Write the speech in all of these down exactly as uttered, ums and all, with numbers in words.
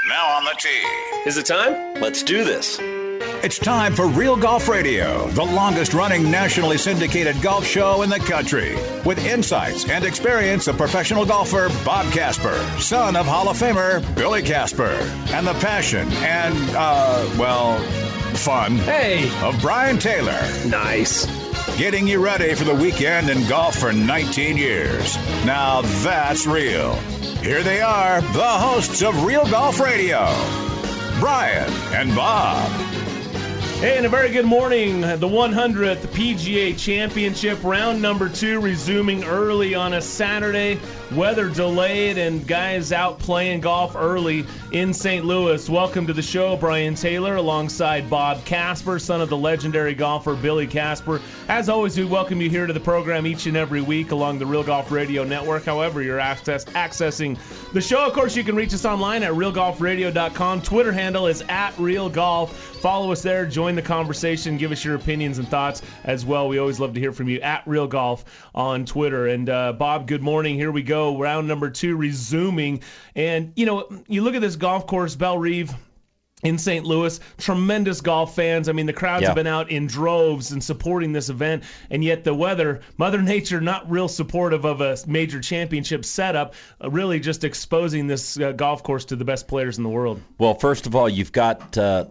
Now on the tee. Is it time? Let's do this. It's time for Real Golf Radio, the longest-running nationally syndicated golf show in the country, with insights and experience of professional golfer Bob Casper, son of Hall of Famer Billy Casper, and the passion and, uh, well, fun Hey. of Brian Taylor. Nice. Getting you ready for the weekend in golf for nineteen years. Now that's real. Here they are, the hosts of Real Golf Radio, Brian and Bob. Hey, and a very good morning. The one hundredth P G A Championship, round number two, resuming early on a Saturday. Weather delayed and guys out playing golf early in Saint Louis. Welcome to the show, Brian Taylor, alongside Bob Casper, son of the legendary golfer Billy Casper. As always, we welcome you here to the program each and every week along the Real Golf Radio Network. However, you're access, accessing the show. Of course, you can reach us online at real golf radio dot com. Twitter handle is at realgolf. Follow us there. Join the conversation. Give us your opinions and thoughts as well. We always love to hear from you at realgolf on Twitter. And uh, Bob, good morning. Here we go. Round number two resuming. And, you know, you look at this golf course, Bellerive in Saint Louis, tremendous golf fans. I mean, the crowds Yeah. have been out in droves and supporting this event, and yet the weather, Mother Nature, not real supportive of a major championship setup, uh, really just exposing this uh, golf course to the best players in the world. Well, first of all, you've got uh,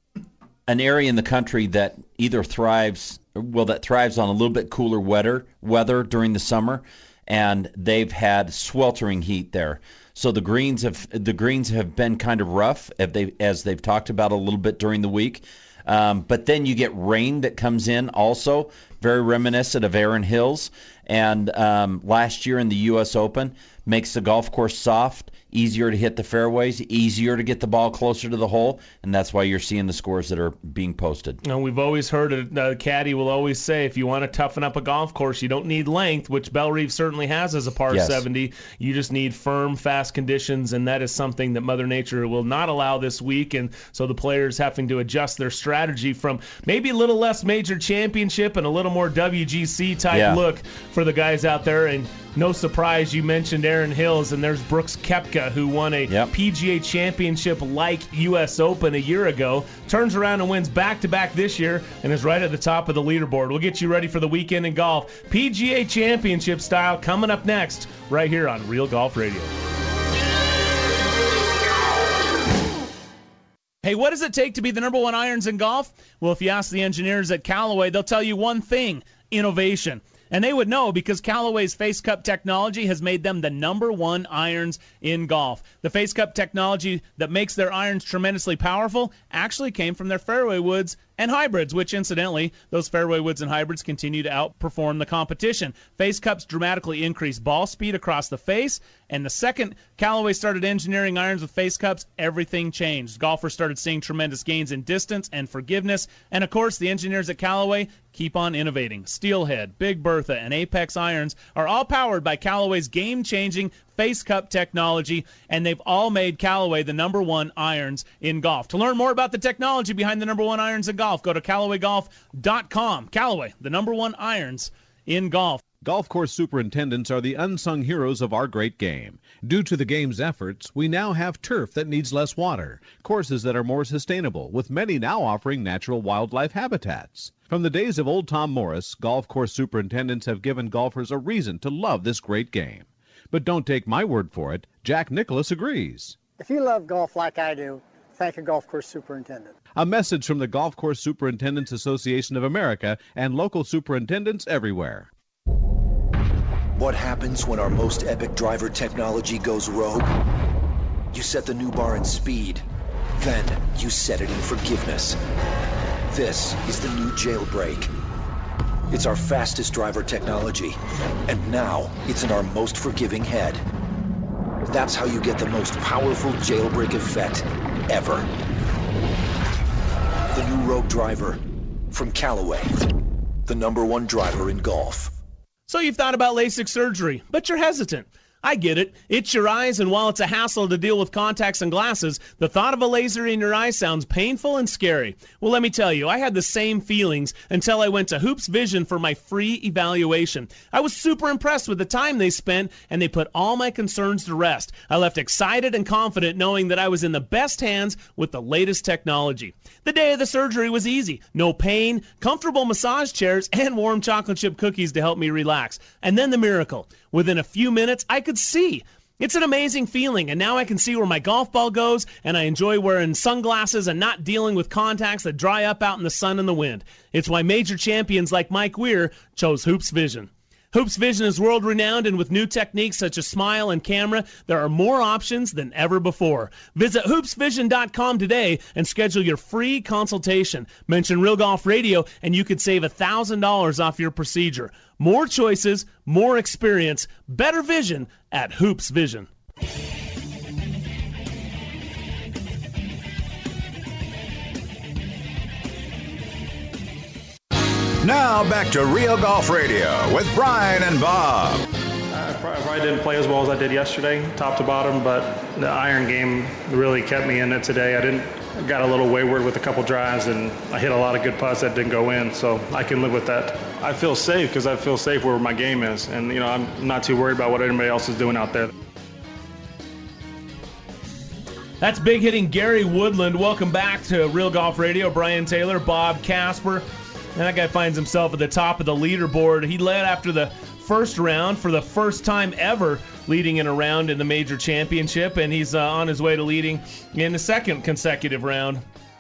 an area in the country that either thrives, well, that thrives on a little bit cooler weather, weather during the summer, and they've had sweltering heat there. So the greens have the greens have been kind of rough, if they, as they've talked about a little bit during the week. Um, but then you get rain that comes in also, very reminiscent of Erin Hills. And um, last year in the U S Open, makes the golf course soft, easier to hit the fairways, easier to get the ball closer to the hole, and that's why you're seeing the scores that are being posted. And we've always heard it, uh, caddy will always say, if you want to toughen up a golf course, you don't need length, which Bellerive certainly has as a par Yes. seventy. You just need firm, fast conditions, and that is something that Mother Nature will not allow this week. And so the players having to adjust their strategy from maybe a little less major championship and a little more W G C type Yeah. look for the guys out there. And no surprise, you mentioned Erin Hills, and there's Brooks Koepka, who won a Yep. P G A Championship like U S Open a year ago, turns around and wins back-to-back this year, and is right at the top of the leaderboard. We'll get you ready for the weekend in golf, P G A Championship style, coming up next, right here on Real Golf Radio. Hey, what does it take to be the number one irons in golf? Well, if you ask the engineers at Callaway, they'll tell you one thing: innovation. And they would know because Callaway's Face Cup technology has made them the number one irons in golf. The Face Cup technology that makes their irons tremendously powerful actually came from their fairway woods and hybrids, which incidentally, those fairway woods and hybrids continue to outperform the competition. Face Cups dramatically increase ball speed across the face, and the second Callaway started engineering irons with Face Cups, everything changed. Golfers started seeing tremendous gains in distance and forgiveness, and of course, the engineers at Callaway keep on innovating. Steelhead, Big Bertha, and Apex irons are all powered by Callaway's game-changing Face Cup technology, and they've all made Callaway the number one irons in golf. To learn more about the technology behind the number one irons in golf, go to Callaway Golf dot com. Callaway, the number one irons in golf. Golf course superintendents are the unsung heroes of our great game. Due to the game's efforts, we now have turf that needs less water, courses that are more sustainable, with many now offering natural wildlife habitats. From the days of old Tom Morris, golf course superintendents have given golfers a reason to love this great game. But don't take my word for it. Jack Nicklaus agrees. If you love golf like I do, thank a golf course superintendent. A message from the Golf Course Superintendents Association of America and local superintendents everywhere. What happens when our most epic driver technology goes rogue? You set the new bar in speed. Then you set it in forgiveness. This is the new Jailbreak. It's our fastest driver technology, and now it's in our most forgiving head. That's how you get the most powerful jailbreak effect ever. The new Rogue driver from Callaway, the number one driver in golf. So you've thought about LASIK surgery, but you're hesitant. I get it. It's your eyes, and while it's a hassle to deal with contacts and glasses, the thought of a laser in your eye sounds painful and scary. Well, let me tell you, I had the same feelings until I went to Hoops Vision for my free evaluation. I was super impressed with the time they spent, and they put all my concerns to rest. I left excited and confident knowing that I was in the best hands with the latest technology. The day of the surgery was easy. No pain, comfortable massage chairs, and warm chocolate chip cookies to help me relax. And then the miracle. Within a few minutes, I could see. It's an amazing feeling, and now I can see where my golf ball goes, and I enjoy wearing sunglasses and not dealing with contacts that dry up out in the sun and the wind. It's why major champions like Mike Weir chose Hoops Vision. Hoops Vision is world-renowned, and with new techniques such as Smile and Camera, there are more options than ever before. Visit hoops vision dot com today and schedule your free consultation. Mention Real Golf Radio, and you could save one thousand dollars off your procedure. More choices, more experience, better vision at Hoops Vision. Now back to Real Golf Radio with Brian and Bob. I probably didn't play as well as I did yesterday, top to bottom, but the iron game really kept me in it today. I didn't I got a little wayward with a couple drives, and I hit a lot of good putts that didn't go in, so I can live with that. I feel safe because I feel safe where my game is, and you know I'm not too worried about what anybody else is doing out there. That's big hitting Gary Woodland. Welcome back to Real Golf Radio. Brian Taylor, Bob Casper. And that guy finds himself at the top of the leaderboard. He led after the first round for the first time ever, leading in a round in the major championship, and he's uh, on his way to leading in the second consecutive round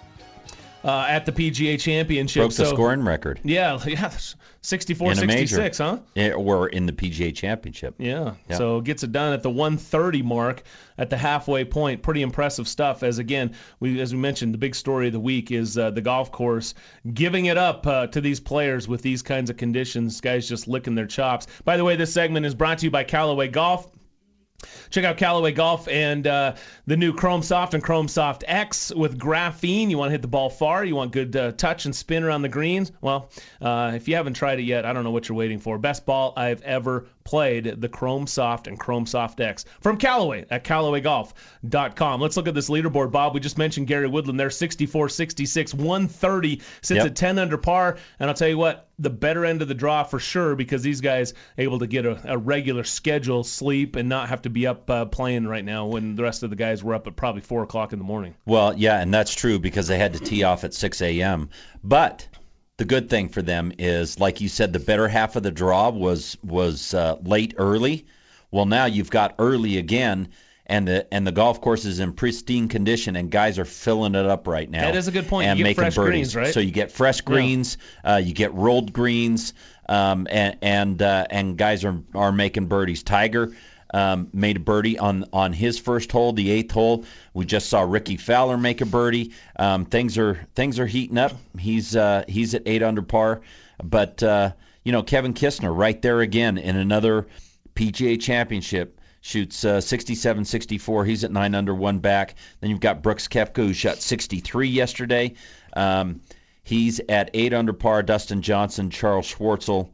uh, at the P G A Championship. Broke the so, scoring record. Yeah, yeah, sixty-four sixty-six, huh? Yeah, or in the P G A Championship. Yeah, yeah, so gets it done at the one thirty mark at the halfway point. Pretty impressive stuff. As again, we as we mentioned, the big story of the week is uh, the golf course giving it up uh, to these players with these kinds of conditions. Guys just licking their chops. By the way, this segment is brought to you by Callaway Golf. Check out Callaway Golf and uh, the new Chrome Soft and Chrome Soft X with graphene. You want to hit the ball far. You want good uh, touch and spin around the greens. Well, uh, if you haven't tried it yet, I don't know what you're waiting for. Best ball I've ever played, the Chrome Soft and Chrome Soft X from Callaway at callaway golf dot com. Let's look at this leaderboard, Bob. We just mentioned Gary Woodland there, sixty-four sixty-six, one thirty, sits yep. at ten under par. And I'll tell you what, the better end of the draw for sure, because these guys able to get a, a regular schedule sleep and not have to be up uh, playing right now when the rest of the guys were up at probably four o'clock in the morning. Well, yeah, and that's true because they had to tee off at six a.m. But the good thing for them is, like you said, the better half of the draw was was uh, late early. Well, now you've got early again, and the and the golf course is in pristine condition, and guys are filling it up right now. That is a good point. And you get making fresh birdies. greens, right? So you get fresh greens, yeah. uh, you get rolled greens, um, and and uh, and guys are are making birdies. Tiger um, made a birdie on on his first hole, the eighth hole. We just saw Ricky Fowler make a birdie. Um, things are things are heating up. He's uh, he's at eight under par, but uh, you know Kevin Kisner right there again in another P G A Championship. Shoots uh, sixty-seven sixty-four. He's at nine under, one back. Then you've got Brooks Koepka, who shot sixty-three yesterday. Um, he's at eight under par. Dustin Johnson, Charles Schwartzel,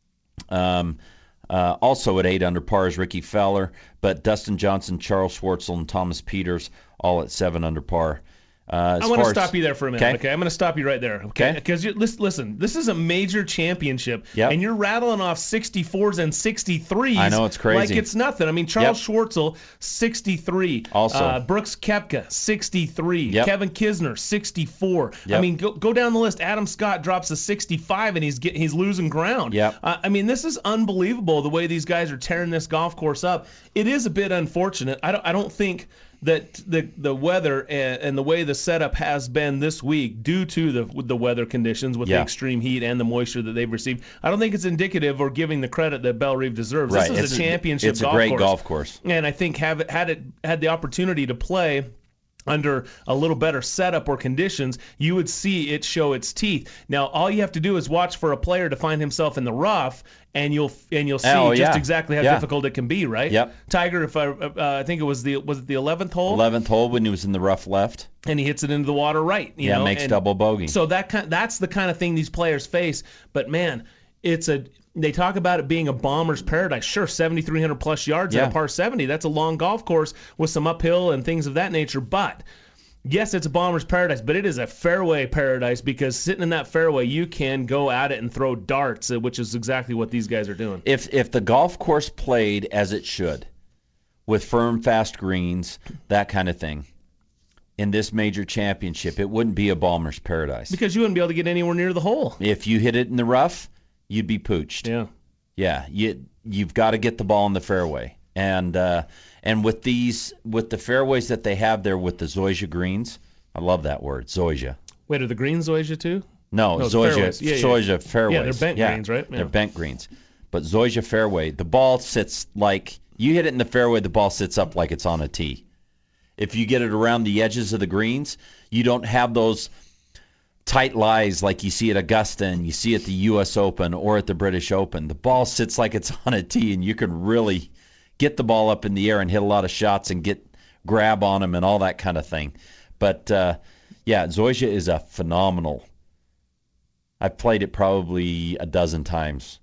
um, uh, also at eight under par is Ricky Fowler. But Dustin Johnson, Charles Schwartzel, and Thomas Peters all at seven under par. Uh, I want to stop you there for a minute, okay? okay? I'm going to stop you right there, okay? Okay. Because listen, listen, this is a major championship, yep. and you're rattling off sixty-fours and sixty-threes. I know, it's crazy. Like it's nothing. I mean, Charles yep. Schwartzel, sixty-three. Also. Uh, Brooks Koepka, sixty-three. Yep. Kevin Kisner, sixty-four. Yep. I mean, go, go down the list. Adam Scott drops a sixty-five, and he's get, he's losing ground. Yep. Uh, I mean, this is unbelievable the way these guys are tearing this golf course up. It is a bit unfortunate. I don't, I don't think that the the weather and, and the way the setup has been this week due to the the weather conditions with yeah. the extreme heat and the moisture that they've received, I don't think it's indicative or giving the credit that Bellerive deserves. Right. This is it's a championship it's golf a great course. golf course. And I think have it, had it had the opportunity to play under a little better setup or conditions, you would see it show its teeth. Now, all you have to do is watch for a player to find himself in the rough, and you'll and you'll see oh, just yeah. exactly how yeah. difficult it can be, right? Yep. Tiger, if I uh, I think it was the was it the eleventh hole? eleventh hole when he was in the rough left. And he hits it into the water right. You yeah, know? makes and double bogey. So that kind, that's the kind of thing these players face. But man, it's a they talk about it being a bomber's paradise. Sure, seventy-three hundred plus yards Yeah. at a par seventy. That's a long golf course with some uphill and things of that nature. But yes, it's a bomber's paradise, but it is a fairway paradise because sitting in that fairway, you can go at it and throw darts, uh, which is exactly what these guys are doing. If if the golf course played as it should, with firm, fast greens, that kind of thing, in this major championship, it wouldn't be a bomber's paradise. Because you wouldn't be able to get anywhere near the hole. If you hit it in the rough, you'd be pooched. Yeah. Yeah, you you've got to get the ball in the fairway, and uh, and with these with the fairways that they have there with the Zoysia greens, I love that word, Zoysia. Wait, are the greens Zoysia too? No, No, the Zoysia, fairways. Yeah, yeah. Zoysia fairways. Yeah, they're bent greens, right? Yeah. They're bent greens. But Zoysia fairway, the ball sits like you hit it in the fairway, the ball sits up like it's on a tee. If you get it around the edges of the greens, you don't have those tight lies like you see at Augusta and you see at the U S Open or at the British Open. The ball sits like it's on a tee, and you can really get the ball up in the air and hit a lot of shots and get grab on them and all that kind of thing. But, uh, yeah, Zoysia is a phenomenal. I've played it probably a dozen times,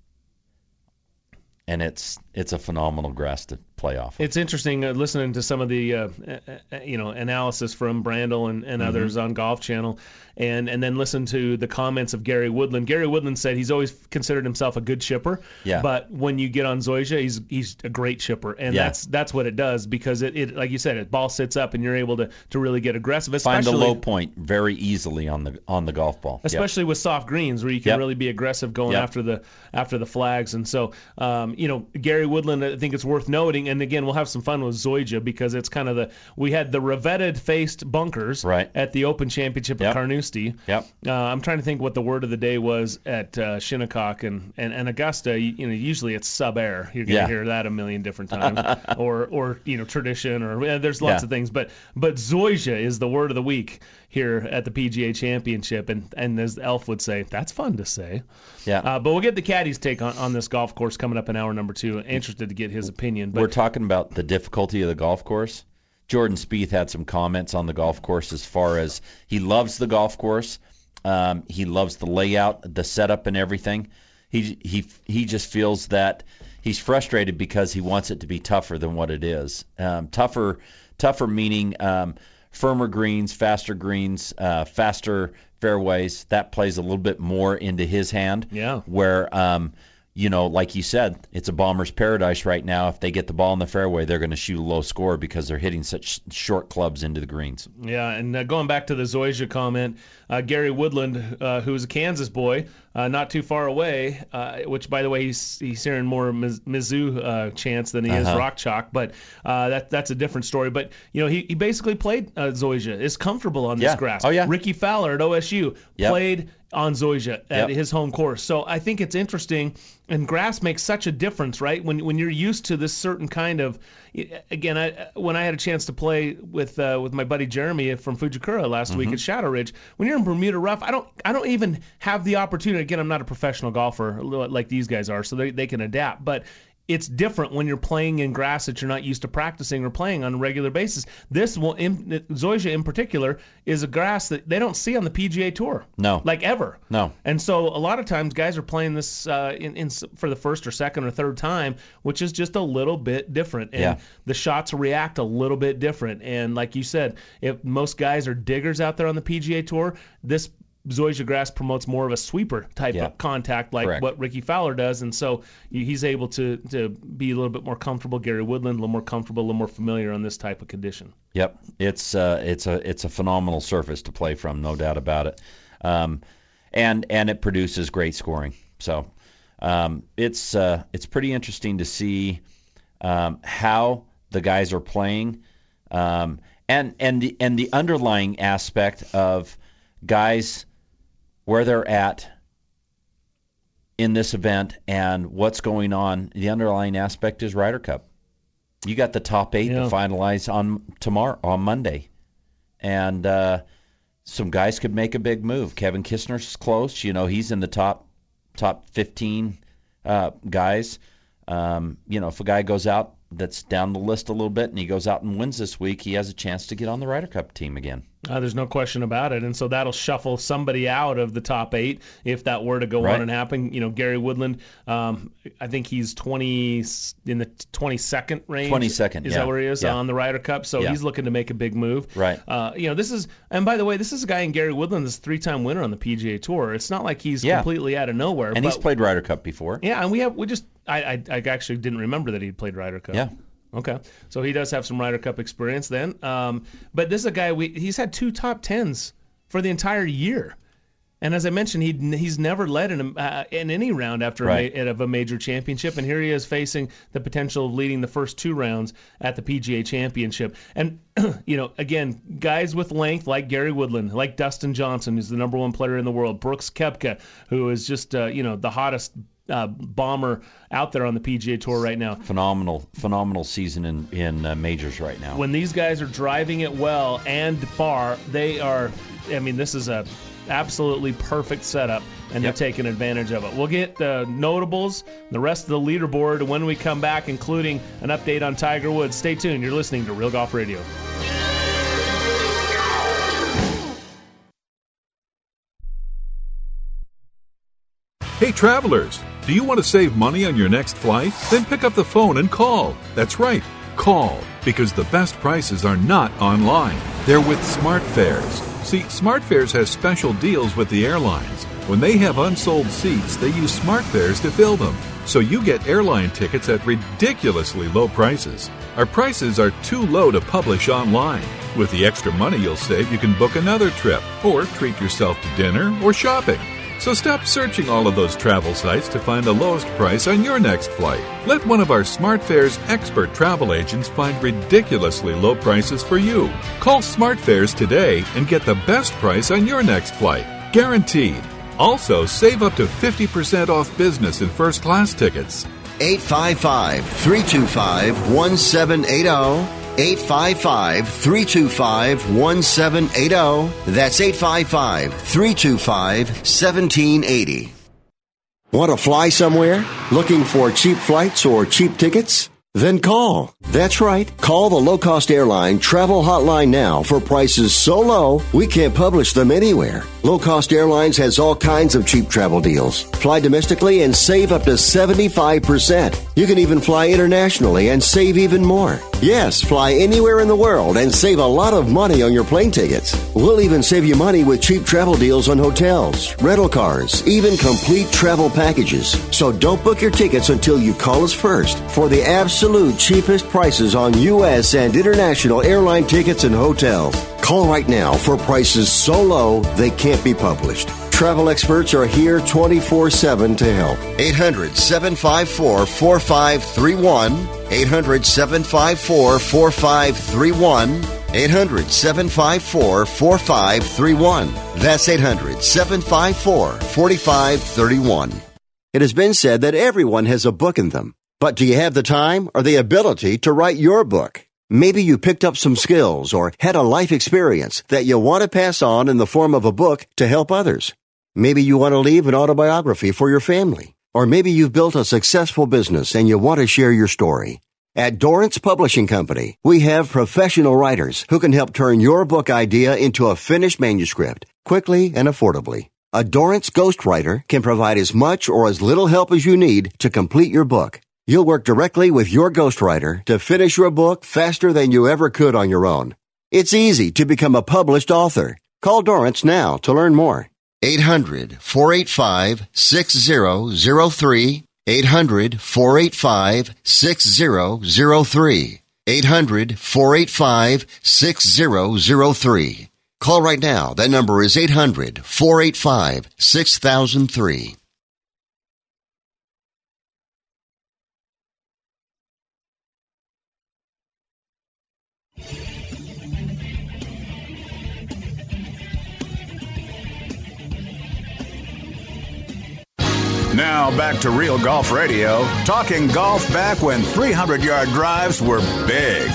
and it's it's a phenomenal grass to play off of. It's interesting uh, listening to some of the uh, uh, you know analysis from Brandel and, and Mm-hmm. others on Golf Channel, and and then listen to the comments of Gary Woodland. Gary Woodland said he's always considered himself a good chipper, Yeah. but when you get on Zoysia, he's he's a great chipper, and Yeah. that's that's what it does because it, it like you said, it ball sits up and you're able to, to really get aggressive, Find especially the low point very easily on the on the golf ball. Yep. especially with soft greens where you can Yep. really be aggressive going Yep. after the after the flags. And so, um, you know, Gary Woodland, I think it's worth noting. And again, we'll have some fun with Zoysia because it's kind of the we had the revetted faced bunkers Right. at the Open Championship Yep. at Carnoustie. Yep. Uh, I'm trying to think what the word of the day was at uh, Shinnecock and, and, and Augusta. You, you know, usually it's sub air. You're gonna Yeah. hear that a million different times, or or you know tradition, or uh, there's lots Yeah. of things. But but Zoysia is the word of the week here at the P G A Championship, and and as Elf would say, that's fun to say. Yeah. Uh, but we'll get the caddy's take on, on this golf course coming up in hour number two. Interested to get his opinion. But We're talking about the difficulty of the golf course. Jordan Spieth had some comments on the golf course as far as he loves the golf course. Um, he loves the layout, the setup, and everything. He he he just feels that he's frustrated because he wants it to be tougher than what it is. Um, tougher, tougher meaning um, firmer greens, faster greens, uh, faster fairways. That plays a little bit more into his hand. Yeah. Where um, you know, like you said, it's a bomber's paradise right now. If they get the ball in the fairway, they're going to shoot a low score because they're hitting such short clubs into the greens. Yeah, and uh, going back to the Zoysia comment, uh, Gary Woodland, uh, who's a Kansas boy, uh, not too far away, uh, which, by the way, he's, he's hearing more Miz- Mizzou uh, chants than he is Uh-huh. Rock Chalk, but uh, that that's a different story. But, you know, he, he basically played uh, Zoysia, is comfortable on Yeah. this grass. Oh, yeah. Ricky Fowler at O S U Yep. played on Zoysia at Yep. his home course. So I think it's interesting, and grass makes such a difference, right? When when you're used to this certain kind of, again, I, when I had a chance to play with uh, with my buddy Jeremy from Fujikura last week at Shadow Ridge, when you're in Bermuda Rough, I don't I don't even have the opportunity. Again, I'm not a professional golfer like these guys are, so they they can adapt, but it's different when you're playing in grass that you're not used to practicing or playing on a regular basis. This will, in, Zoysia in particular, is a grass that they don't see on the P G A Tour. No. Like ever. No. And so a lot of times guys are playing this uh, in, in for the first or second or third time, which is just a little bit different. And Yeah. the shots react a little bit different. And like you said, if most guys are diggers out there on the P G A Tour, this Zoysia grass promotes more of a sweeper type Yeah. of contact like Correct. what Ricky Fowler does, and so he's able to, to be a little bit more comfortable. Gary Woodland, a little more comfortable, a little more familiar on this type of condition. Yep, it's uh, it's a it's a phenomenal surface to play from, no doubt about it, um, and and it produces great scoring. So um, it's uh, it's pretty interesting to see um, how the guys are playing, um, and and the and the underlying aspect of guys where they're at in this event and what's going on. The underlying aspect is Ryder Cup. You got the top eight Yeah. to finalize on tomorrow, on Monday, and uh, some guys could make a big move. Kevin Kistner's close. You know, he's in the top top fifteen uh, guys. Um, you know, if a guy goes out that's down the list a little bit and he goes out and wins this week, he has a chance to get on the Ryder Cup team again. Uh, there's no question about it, and so that'll shuffle somebody out of the top eight if that were to go Right. on and happen. You know, Gary Woodland, um, I think he's twenty in the twenty-second range. twenty-second, is yeah. that where he is Yeah. on the Ryder Cup? So Yeah. he's looking to make a big move. Right. Uh, you know, this is, and by the way, this is a guy in Gary Woodland that's a three-time winner on the P G A Tour. It's not like he's Yeah. completely out of nowhere. And but, he's played Ryder Cup before. Yeah, and we have we just I, I I actually didn't remember that he'd played Ryder Cup. Yeah. Okay, so he does have some Ryder Cup experience then. Um, but this is a guy we he's had two top tens for the entire year, and as I mentioned, he he's never led in a, uh, in any round after Right. a, of a major championship, and here he is facing the potential of leading the first two rounds at the P G A Championship. And you know, again, guys with length like Gary Woodland, like Dustin Johnson, who's the number one player in the world, Brooks Koepka, who is just uh, you know the hottest Uh, bomber out there on the P G A Tour right now. Phenomenal, phenomenal season in in uh, majors right now. When these guys are driving it well and far, they are. I mean, this is a absolutely perfect setup, and Yep. they're taking advantage of it. We'll get the notables, the rest of the leaderboard when we come back, including an update on Tiger Woods. Stay tuned. You're listening to Real Golf Radio. Hey travelers, do you want to save money on your next flight? Then pick up the phone and call. That's right, call, because the best prices are not online. They're with SmartFares. See, SmartFares has special deals with the airlines. When they have unsold seats, they use SmartFares to fill them. So you get airline tickets at ridiculously low prices. Our prices are too low to publish online. With the extra money you'll save, you can book another trip, or treat yourself to dinner or shopping. So stop searching all of those travel sites to find the lowest price on your next flight. Let one of our SmartFares expert travel agents find ridiculously low prices for you. Call SmartFares today and get the best price on your next flight. Guaranteed. Also, save up to fifty percent off business and first class tickets. eight five five, three two five, one seven eight zero. eight five five, three two five, one seven eight zero. That's eight five five, three two five, one seven eight zero. Want to fly somewhere? Looking for cheap flights or cheap tickets? Then call. That's right. Call the low-cost airline travel hotline now for prices so low we can't publish them anywhere. Low Cost Airlines has all kinds of cheap travel deals. Fly domestically and save up to seventy-five percent. You can even fly internationally and save even more. Yes, fly anywhere in the world and save a lot of money on your plane tickets. We'll even save you money with cheap travel deals on hotels, rental cars, even complete travel packages. So don't book your tickets until you call us first for the absolute cheapest prices on U S and international airline tickets and hotels. Call right now for prices so low they can't be published. Travel experts are here twenty-four seven to help. eight hundred, seven five four, four five three one. eight hundred, seven five four, four five three one. eight hundred, seven five four, four five three one. That's eight hundred, seven five four, four five three one. It has been said that everyone has a book in them. But do you have the time or the ability to write your book? Maybe you picked up some skills or had a life experience that you want to pass on in the form of a book to help others. Maybe you want to leave an autobiography for your family. Or maybe you've built a successful business and you want to share your story. At Dorrance Publishing Company, we have professional writers who can help turn your book idea into a finished manuscript quickly and affordably. A Dorrance ghostwriter can provide as much or as little help as you need to complete your book. You'll work directly with your ghostwriter to finish your book faster than you ever could on your own. It's easy to become a published author. Call Dorrance now to learn more. eight hundred, four eight five, six zero zero three. eight hundred, four eight five, six zero zero three. eight hundred, four eight five, six zero zero three. Call right now. That number is eight hundred, four eight five, six thousand three. Now back to Real Golf Radio, talking golf back when three hundred yard drives were big.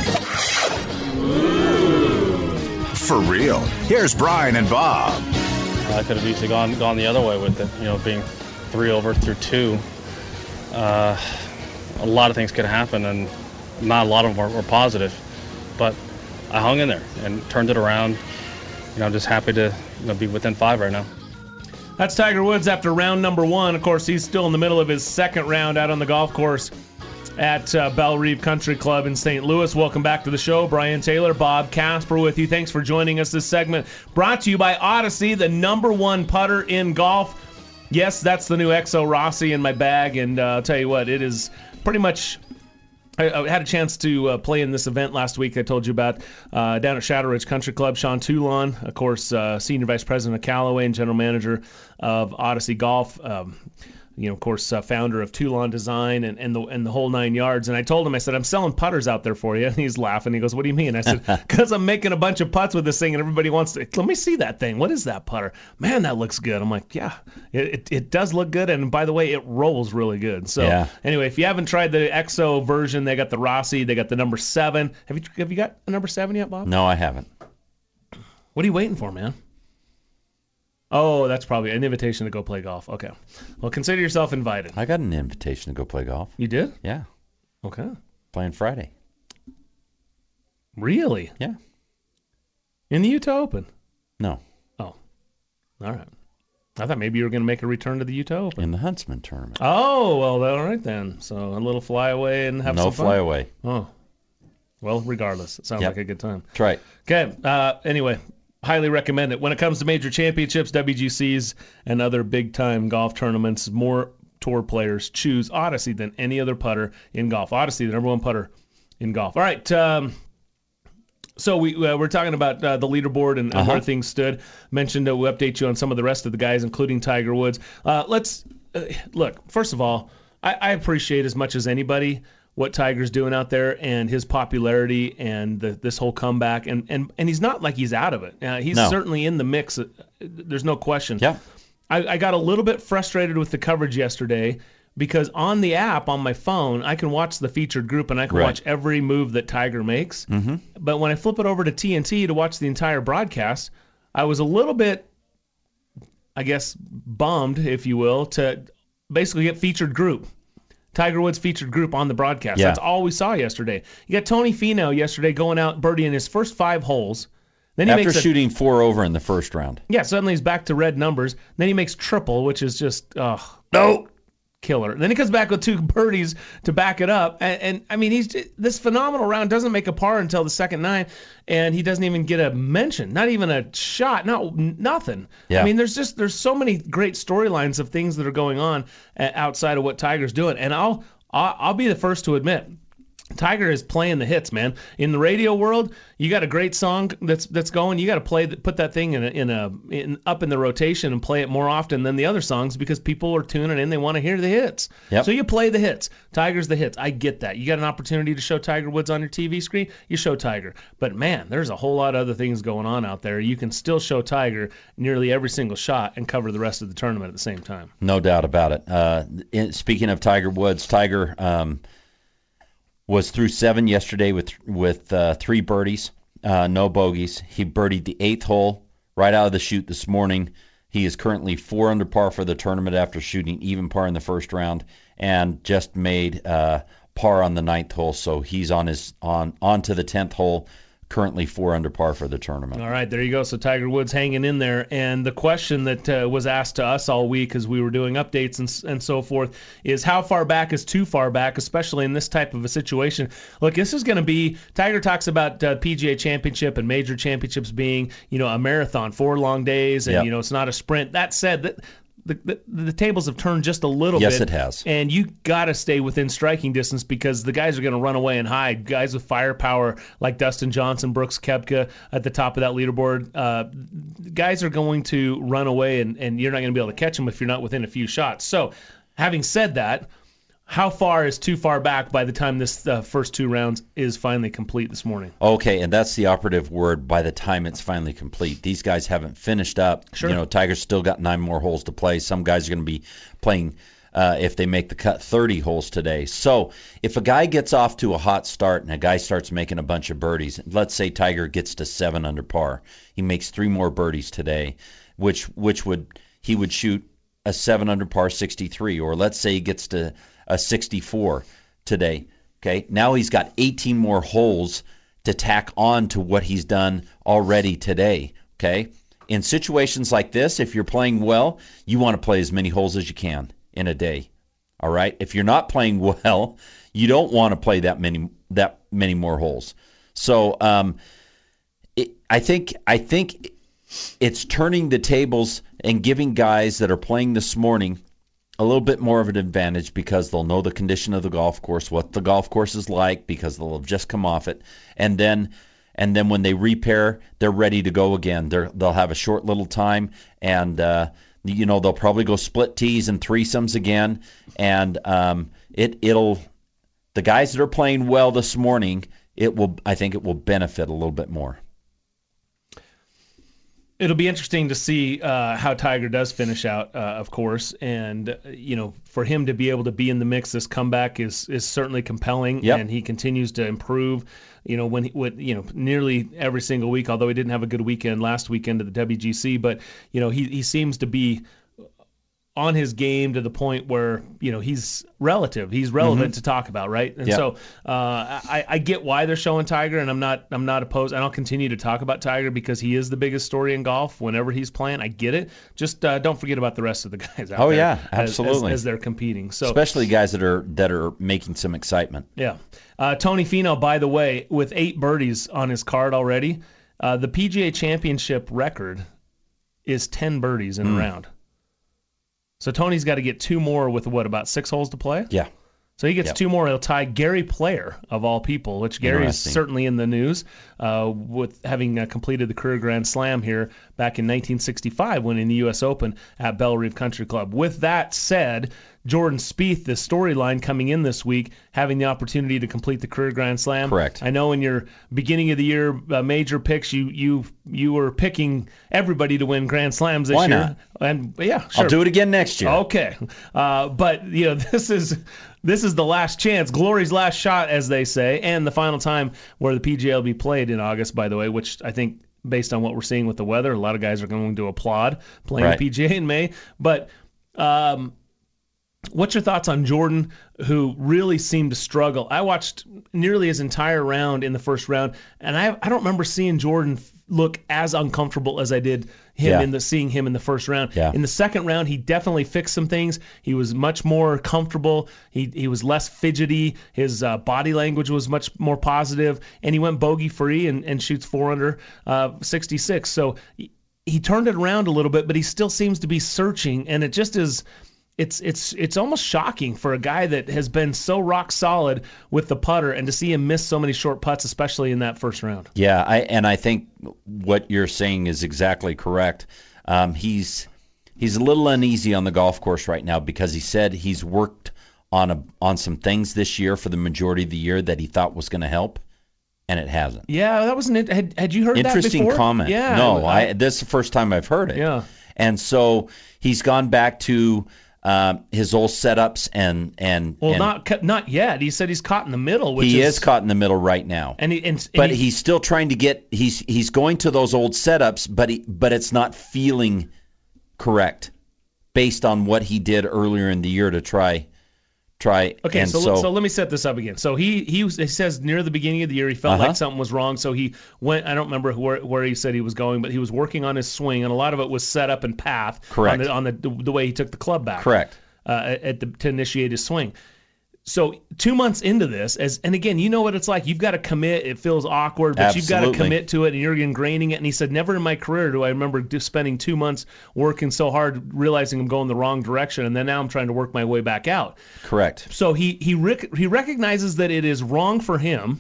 For real. Here's Brian and Bob. I could have easily gone gone the other way with it, you know, being three over through two. Uh, a lot of things could happen, and not a lot of them were, were positive. But I hung in there and turned it around. you know, just happy to you know, be within five right now. That's Tiger Woods after round number one. Of course, he's still in the middle of his second round out on the golf course at uh, Belle Reve Country Club in Saint Louis. Welcome back to the show. Brian Taylor, Bob Casper with you. Thanks for joining us. This segment brought to you by Odyssey, the number one putter in golf. Yes, that's the new X O Rossi in my bag, and uh, I'll tell you what, it is pretty much... I, I had a chance to uh, play in this event last week I told you about uh, down at Shadow Ridge Country Club. Sean Toulon, of course, uh, Senior Vice President of Callaway and General Manager of Odyssey Golf. Um, you know, of course, uh, founder of Toulon Design and, and the and the whole nine yards. And I told him, I said, I'm selling putters out there for you. And he's laughing. He goes, what do you mean? I said, because I'm making a bunch of putts with this thing, and everybody wants to, let me see that thing. What is that putter? Man, that looks good. I'm like, yeah, it, it, it does look good. And by the way, it rolls really good. So yeah. Anyway, if you haven't tried the X O version, they got the Rossi, they got the number seven. Have you have you got a number seven yet, Bob? No, I haven't. What are you waiting for, man? Oh, that's probably an invitation to go play golf. Okay. Well, consider yourself invited. I got an invitation to go play golf. You did? Yeah. Okay. Playing Friday. Really? Yeah. In the Utah Open? No. Oh. All right. I thought maybe you were going to make a return to the Utah Open. In the Huntsman tournament. Oh, well, all right then. So a little fly away and have no some fun. No fly away. Oh. Well, regardless, it sounds yep. like a good time. That's right. Okay. Uh, anyway. Highly recommend it. When it comes to major championships, W G Cs, and other big-time golf tournaments, more tour players choose Odyssey than any other putter in golf. Odyssey, the number one putter in golf. All right. Um, so we, uh, we're talking about uh, the leaderboard and, and uh-huh. where things stood. Mentioned that we'll update you on some of the rest of the guys, including Tiger Woods. Uh, let's uh, look, first of all, I, I appreciate as much as anybody what Tiger's doing out there and his popularity and the, this whole comeback. And, and, and he's not like he's out of it. Uh, he's no. certainly in the mix. There's no question. Yeah. I, I got a little bit frustrated with the coverage yesterday because on the app on my phone, I can watch the featured group and I can right. watch every move that Tiger makes. Mm-hmm. But when I flip it over to T N T to watch the entire broadcast, I was a little bit, I guess, bummed, if you will, to basically get featured group. Tiger Woods featured group on the broadcast. Yeah. That's all we saw yesterday. You got Tony Finau yesterday going out birdie in his first five holes. Then he After makes a, shooting four over in the first round. Yeah, suddenly he's back to red numbers. Then he makes triple, which is just, oh, no, killer. Then he comes back with two birdies to back it up. And, and I mean, he's this phenomenal round doesn't make a par until the second nine, and he doesn't even get a mention, not even a shot, not nothing. Yeah. I mean, there's just there's so many great storylines of things that are going on outside of what Tiger's doing. And I'll I'll, I'll be the first to admit, Tiger is playing the hits, man. In the radio world, you got a great song that's that's going. You got to play, put that thing in a, in a in, up in the rotation and play it more often than the other songs because people are tuning in. They want to hear the hits. Yep. So you play the hits. Tiger's the hits. I get that. You got an opportunity to show Tiger Woods on your T V screen, you show Tiger. But man, there's a whole lot of other things going on out there. You can still show Tiger nearly every single shot and cover the rest of the tournament at the same time. No doubt about it. Uh, in, speaking of Tiger Woods, Tiger. Um, was through seven yesterday with with uh, three birdies, uh, no bogeys. He birdied the eighth hole right out of the chute this morning. He is currently four under par for the tournament after shooting even par in the first round, and just made uh, par on the ninth hole. So he's on his on on to the tenth hole. Currently four under par for the tournament. All right, there you go. So Tiger Woods hanging in there. And the question that uh, was asked to us all week as we were doing updates and, and so forth is how far back is too far back, especially in this type of a situation. Look, this is going to be, Tiger talks about uh, P G A Championship and major championships being, you know, a marathon, four long days, and, yep. you know, it's not a sprint. That said, that The, the, the tables have turned just a little yes, bit. Yes, it has. And you got to stay within striking distance because the guys are going to run away and hide. Guys with firepower like Dustin Johnson, Brooks Koepka at the top of that leaderboard. Uh, guys are going to run away, and, and you're not going to be able to catch them if you're not within a few shots. So, having said that, how far is too far back by the time this uh, first two rounds is finally complete this morning? Okay, and that's the operative word, by the time it's finally complete. These guys haven't finished up. Sure. You know, Tiger's still got nine more holes to play. Some guys are going to be playing, uh, if they make the cut, thirty holes today. So if a guy gets off to a hot start and a guy starts making a bunch of birdies, let's say Tiger gets to seven under par. He makes three more birdies today, which which would he would shoot a seven under par sixty-three, or let's say he gets to a sixty-four today. Okay, now he's got eighteen more holes to tack on to what he's done already today. Okay? In situations like this, if you're playing well, you want to play as many holes as you can in a day. All right? If you're not playing well, you don't want to play that many that many more holes. So um, it, I think I think it's turning the tables and giving guys that are playing this morning a little bit more of an advantage because they'll know the condition of the golf course, what the golf course is like, because they'll have just come off it, and then and then when they repair, they're ready to go again. They're, they'll have a short little time, and uh, you know they'll probably go split tees and threesomes again, and um, it it'll the guys that are playing well this morning, it will I think it will benefit a little bit more. It'll be interesting to see uh, how Tiger does finish out, uh, of course, and uh, you know, for him to be able to be in the mix, this comeback is is certainly compelling, yep. and he continues to improve. You know, when he, with, you know, nearly every single week, although he didn't have a good weekend last weekend at the W G C, but you know, he he seems to be on his game to the point where, you know, he's relative, he's relevant mm-hmm. to talk about, right? And yep. so uh, I, I get why they're showing Tiger, and I'm not I'm not opposed. And I'll continue to talk about Tiger because he is the biggest story in golf whenever he's playing. I get it. Just uh, don't forget about the rest of the guys out oh, there. yeah, as, absolutely. As, as they're competing. So especially guys that are that are making some excitement. Yeah. Uh, Tony Finau, by the way, with eight birdies on his card already, uh, the P G A Championship record is ten birdies in mm. a round. So Tony's got to get two more with, what, about six holes to play? Yeah. So he gets yep. two more. He'll tie Gary Player, of all people, which Gary is certainly in the news, uh, with having uh, completed the career Grand Slam here back in nineteen sixty-five, winning the U S Open at Bellerive Country Club. With that said, Jordan Spieth, the storyline coming in this week, having the opportunity to complete the career Grand Slam. Correct. I know in your beginning of the year uh, major picks, you you you were picking everybody to win Grand Slams this Why year. not? And yeah, sure. I'll do it again next year. Okay, uh, but you know this is this is the last chance, glory's last shot, as they say, and the final time where the P G A will be played in August, by the way, which I think, based on what we're seeing with the weather, a lot of guys are going to applaud playing right. the P G A in May. But um, what's your thoughts on Jordan, who really seemed to struggle? I watched nearly his entire round in the first round, and I I don't remember seeing Jordan look as uncomfortable as I did him yeah. in the seeing him in the first round. Yeah. In the second round, he definitely fixed some things. He was much more comfortable. He he was less fidgety. His uh, body language was much more positive, and he went bogey free and, and shoots four under uh, sixty-six. So he, he turned it around a little bit, but he still seems to be searching, and it just is. It's it's it's almost shocking for a guy that has been so rock solid with the putter, and to see him miss so many short putts, especially in that first round. Yeah, I and I think what you're saying is exactly correct. Um, he's he's a little uneasy on the golf course right now because he said he's worked on a on some things this year for the majority of the year that he thought was going to help, and it hasn't. Yeah, that wasn't it. Had, had you heard that before? Interesting comment. Yeah. No, I, I, this is the first time I've heard it. Yeah. And so he's gone back to Um, his old setups and and well, and not not yet. He said he's caught in the middle. Which he is, is caught in the middle right now. And, he, and, and but he, he's still trying to get. He's he's going to those old setups, but he, but it's not feeling correct based on what he did earlier in the year to try try. Okay, and so, so so let me set this up again. So he he, was, he says near the beginning of the year he felt uh-huh. like something was wrong, so he went. I don't remember where where he said he was going, but he was working on his swing, and a lot of it was set up and path. Correct. On the on the the way he took the club back. Correct. Uh, at the, to initiate his swing. So two months into this, as and again, you know what it's like. You've got to commit. It feels awkward, but Absolutely. you've got to commit to it, and you're ingraining it. And he said, never in my career do I remember just spending two months working so hard, realizing I'm going the wrong direction, and then now I'm trying to work my way back out. Correct. So he he rec- he recognizes that it is wrong for him,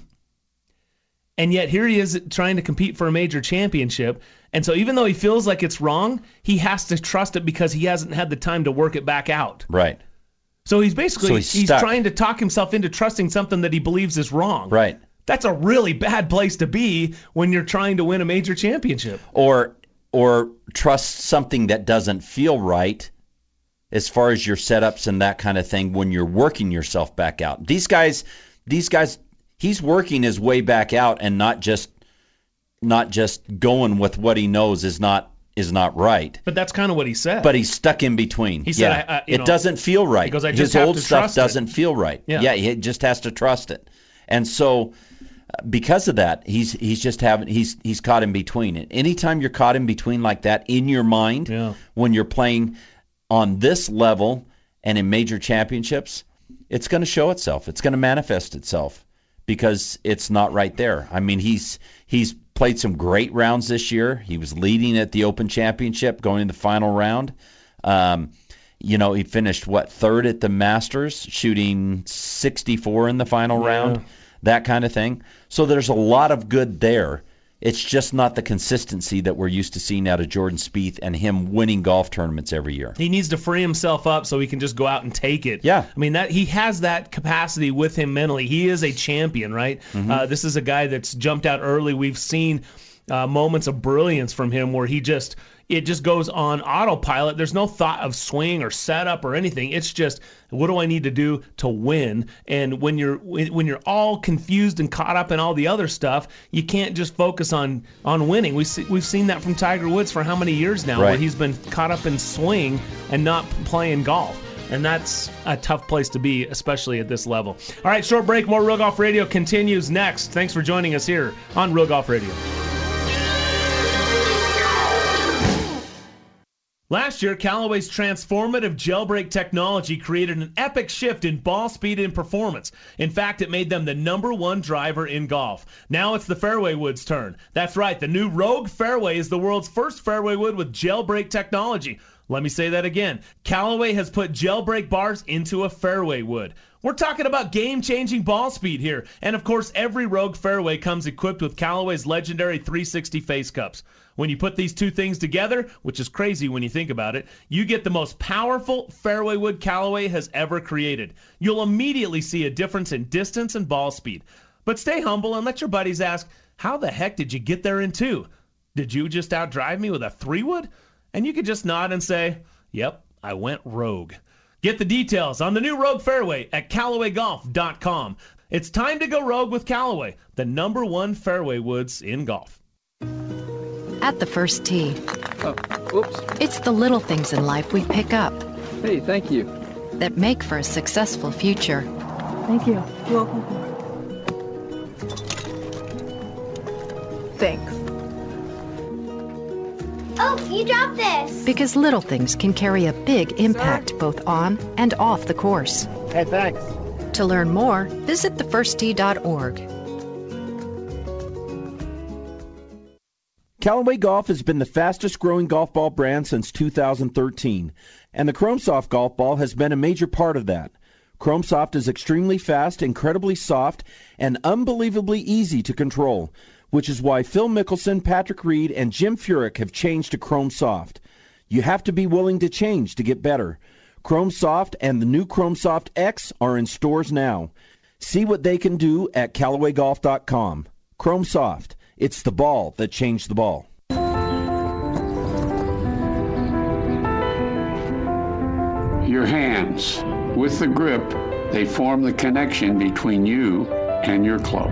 and yet here he is trying to compete for a major championship. And so even though he feels like it's wrong, he has to trust it because he hasn't had the time to work it back out. Right. So he's basically So he's he's stuck. trying to talk himself into trusting something that he believes is wrong. Right. That's a really bad place to be when you're trying to win a major championship. Or or trust something that doesn't feel right as far as your setups and that kind of thing when you're working yourself back out. These guys these guys he's working his way back out and not just not just going with what he knows is not is not right. But that's kind of what he said. But he's stuck in between. He said, yeah. I, I, you it know, doesn't feel right. He goes, I His just have old to stuff trust doesn't it. feel right. Yeah. yeah, he just has to trust it. And so because of that, he's he's just having he's he's caught in between. And anytime you're caught in between like that in your mind, yeah. when you're playing on this level and in major championships, it's going to show itself. It's going to manifest itself because it's not right there. I mean, he's he's played some great rounds this year. He was leading at the Open Championship, going to the final round. Um, you know, he finished what third at the Masters, shooting sixty-four in the final yeah. round. That kind of thing. So there's a lot of good there. It's just not the consistency that we're used to seeing out of Jordan Spieth and him winning golf tournaments every year. He needs to free himself up so he can just go out and take it. Yeah. I mean, that he has that capacity with him mentally. He is a champion, right? Mm-hmm. Uh, this is a guy that's jumped out early. We've seen uh, moments of brilliance from him where he just it just goes on autopilot. There's no thought of swing or setup or anything. It's just, what do I need to do to win? And when you're when you're all confused and caught up in all the other stuff, you can't just focus on on winning. We see, we've seen that from Tiger Woods for how many years now, right. where he's been caught up in swing and not playing golf. And that's a tough place to be, especially at this level. All right, short break. More Real Golf Radio continues next. Thanks for joining us here on Real Golf Radio. Last year, Callaway's transformative jailbreak technology created an epic shift in ball speed and performance. In fact, it made them the number one driver in golf. Now it's the fairway wood's turn. That's right, the new Rogue Fairway is the world's first fairway wood with jailbreak technology. Let me say that again. Callaway has put jailbreak bars into a fairway wood. We're talking about game-changing ball speed here. And of course, every Rogue Fairway comes equipped with Callaway's legendary three sixty face cups. When you put these two things together, which is crazy when you think about it, you get the most powerful fairway wood Callaway has ever created. You'll immediately see a difference in distance and ball speed. But stay humble and let your buddies ask, how the heck did you get there in two? Did you just outdrive me with a three wood? And you could just nod and say, yep, I went rogue. Get the details on the new Rogue Fairway at Callaway Golf dot com. It's time to go rogue with Callaway, the number one fairway woods in golf. At the first tee. Oh, oops. It's the little things in life we pick up. Hey, thank you. That make for a successful future. Thank you. You're welcome. Thanks. Oh, you dropped this. Because little things can carry a big impact Sorry. both on and off the course. Hey, thanks. To learn more, visit the first tee dot org. Callaway Golf has been the fastest growing golf ball brand since two thousand thirteen, and the Chrome Soft golf ball has been a major part of that. Chrome Soft is extremely fast, incredibly soft, and unbelievably easy to control, which is why Phil Mickelson, Patrick Reed, and Jim Furyk have changed to Chrome Soft. You have to be willing to change to get better. Chrome Soft and the new Chrome Soft X are in stores now. See what they can do at Callaway Golf dot com. Chrome Soft. It's the ball that changed the ball. Your hands. With the grip, they form the connection between you and your club.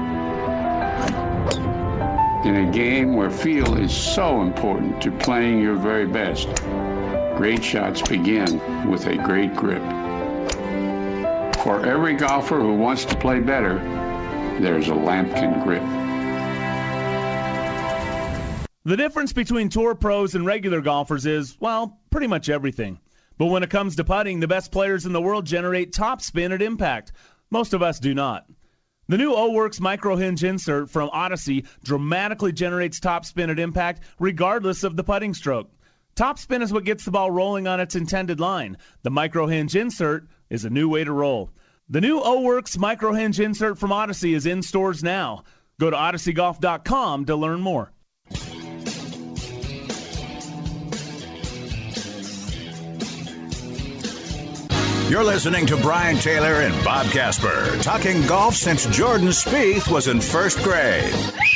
In a game where feel is so important to playing your very best, great shots begin with a great grip. For every golfer who wants to play better, there's a Lampkin grip. The difference between tour pros and regular golfers is, well, pretty much everything. But when it comes to putting, the best players in the world generate top spin at impact. Most of us do not. The new O-Works Micro Hinge insert from Odyssey dramatically generates top spin at impact regardless of the putting stroke. Top spin is what gets the ball rolling on its intended line. The Micro Hinge insert is a new way to roll. The new O-Works Micro Hinge insert from Odyssey is in stores now. Go to Odyssey Golf dot com to learn more. You're listening to Brian Taylor and Bob Casper, talking golf since Jordan Spieth was in first grade.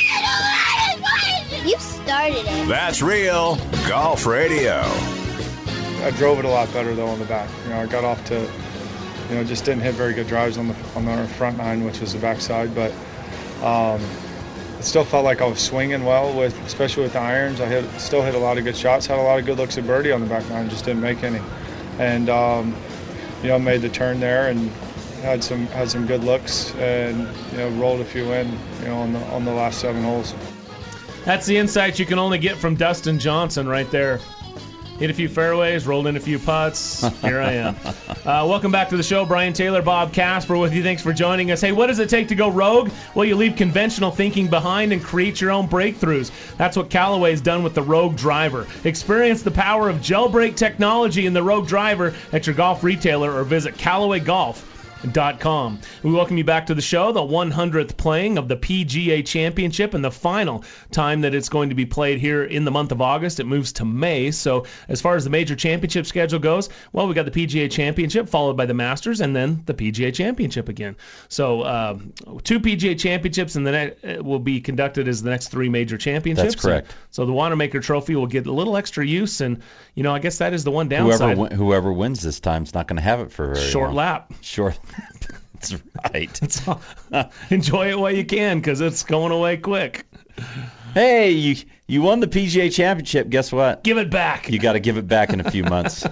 You started it. That's Real Golf Radio. I drove it a lot better, though, on the back. You know, I got off to, you know, just didn't hit very good drives on the on the front nine, which was the backside, but um, it still felt like I was swinging well, with especially with the irons. I hit, still hit a lot of good shots, had a lot of good looks at birdie on the back nine, just didn't make any. And, um, you know, made the turn there and had some had some good looks, and you know rolled a few in, you know, on the on the last seven holes. That's the insight you can only get from Dustin Johnson right there. Hit a few fairways, rolled in a few putts. Here I am. Uh, welcome back to the show. Brian Taylor, Bob Casper with you. Thanks for joining us. Hey, what does it take to go rogue? Well, you leave conventional thinking behind and create your own breakthroughs. That's what Callaway's done with the Rogue Driver. Experience the power of gel brake technology in the Rogue Driver at your golf retailer or visit Callaway Golf dot com. We welcome you back to the show, the one hundredth playing of the P G A Championship, and the final time that it's going to be played here in the month of August. It moves to May. So as far as the major championship schedule goes, well, we got the P G A Championship followed by the Masters and then the P G A Championship again. So uh, two P G A Championships and the ne- will be conducted as the next three major championships. That's correct. So, so the Wanamaker Trophy will get a little extra use, and you know I guess that is the one downside. Whoever whoever wins this time is not going to have it for very short long. lap. Short. That's right. That's all. Enjoy it while you can, because it's going away quick. Hey, you you won the P G A Championship. Guess what? Give it back. You got to give it back in a few months.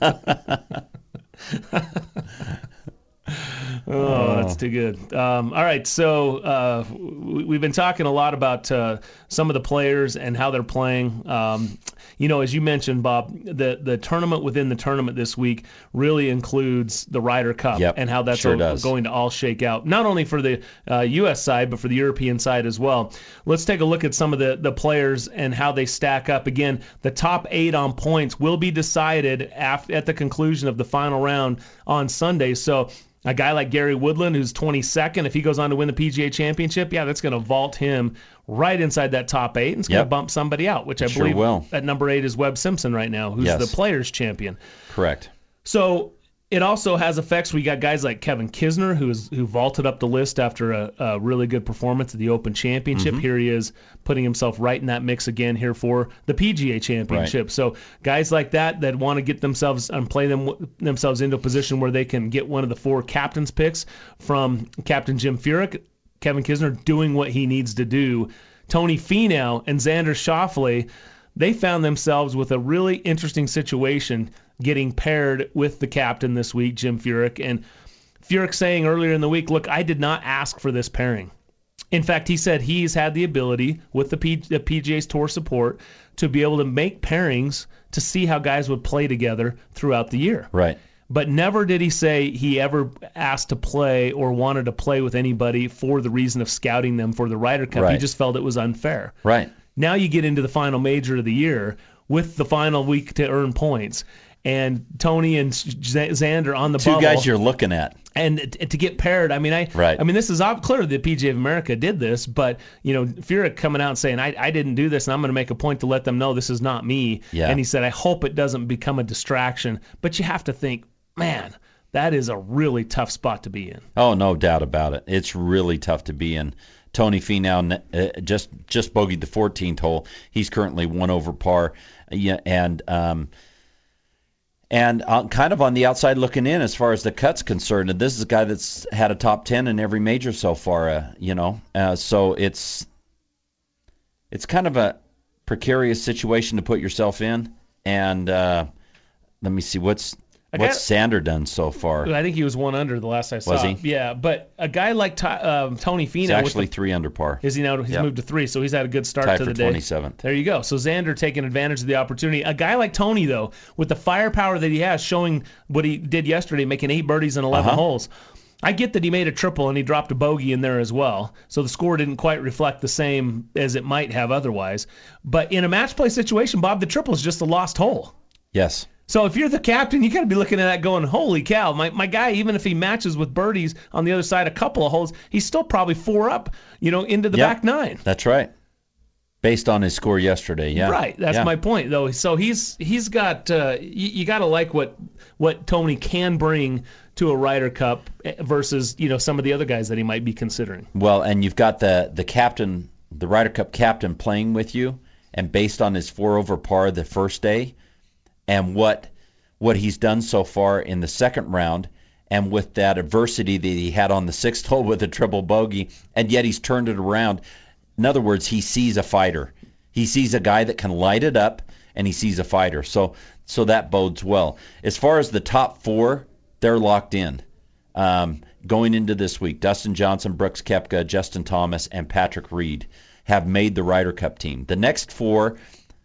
Oh, that's too good. Um, all right, so uh, we, we've been talking a lot about uh, some of the players and how they're playing. Um, you know, as you mentioned, Bob, the the tournament within the tournament this week really includes the Ryder Cup yep, and how that's sure all, does. going to all shake out, not only for the uh, U S side, but for the European side as well. Let's take a look at some of the, the players and how they stack up. Again, the top eight on points will be decided after, at the conclusion of the final round on Sunday. So a guy like Gary Woodland, who's twenty-second, if he goes on to win the P G A Championship, yeah, that's going to vault him right inside that top eight, and it's going to Yep. bump somebody out, which I Sure believe will. at number eight is Webb Simpson right now, who's Yes. the Players Champion. Correct. So it also has effects. We got guys like Kevin Kisner, who is who vaulted up the list after a, a really good performance at the Open Championship. Mhm. Here he is putting himself right in that mix again here for the P G A Championship. Right. So guys like that that want to get themselves and play them themselves into a position where they can get one of the four captain's picks from Captain Jim Furyk. Kevin Kisner doing what he needs to do. Tony Finau and Xander Schauffele, they found themselves with a really interesting situation getting paired with the captain this week, Jim Furyk. And Furyk saying earlier in the week, look, I did not ask for this pairing. In fact, he said he's had the ability with the, P- the P G A's tour support to be able to make pairings to see how guys would play together throughout the year. Right. But never did he say he ever asked to play or wanted to play with anybody for the reason of scouting them for the Ryder Cup. He Right. just felt it was unfair. Right. Now you get into the final major of the year with the final week to earn points. And Tony and Z- Xander on the Two bubble. guys you're looking at. And t- to get paired, I mean, I, Right. I mean, this is ob- clear that the P G A of America did this, but you know, Furyk coming out and saying, I, I didn't do this, and I'm going to make a point to let them know this is not me. Yeah. And he said, I hope it doesn't become a distraction. But you have to think, man, that is a really tough spot to be in. Oh, no doubt about it. It's really tough to be in. Tony Finau uh, just just bogeyed the fourteenth hole. He's currently one over par. Yeah, and um, and uh, kind of on the outside looking in as far as the cut's concerned. And this is a guy that's had a top ten in every major so far. Uh, you know, uh, so it's it's kind of a precarious situation to put yourself in. And uh, let me see what's. I What's got- Xander done so far? I think he was one under the last I saw. Was he? Yeah, but a guy like Ty, um, Tony Finau. He's with actually the, three under par. Is he now? He's Yep. moved to three, so he's had a good start Tied to for the day. twenty-seventh. There you go. So Xander taking advantage of the opportunity. A guy like Tony, though, with the firepower that he has, showing what he did yesterday, making eight birdies in eleven Uh-huh. holes. I get that he made a triple and he dropped a bogey in there as well, so the score didn't quite reflect the same as it might have otherwise. But in a match play situation, Bob, the triple is just a lost hole. Yes. So if you're the captain, you got to be looking at that going, holy cow, my, my guy, even if he matches with birdies on the other side a couple of holes, he's still probably four up, you know, into the Yep. back nine. That's right. Based on his score yesterday, yeah. Right, that's Yeah. my point, though. So he's he's got uh, you, you got to like what what Tony can bring to a Ryder Cup versus you know some of the other guys that he might be considering. Well, and you've got the the captain, the Ryder Cup captain playing with you, and based on his four over par the first day, and what what he's done so far in the second round, and with that adversity that he had on the sixth hole with a triple bogey, and yet he's turned it around. In other words, he sees a fighter. He sees a guy that can light it up, and he sees a fighter. So so that bodes well. As far as the top four, they're locked in. Um, going into this week, Dustin Johnson, Brooks Koepka, Justin Thomas, and Patrick Reed have made the Ryder Cup team. The next four,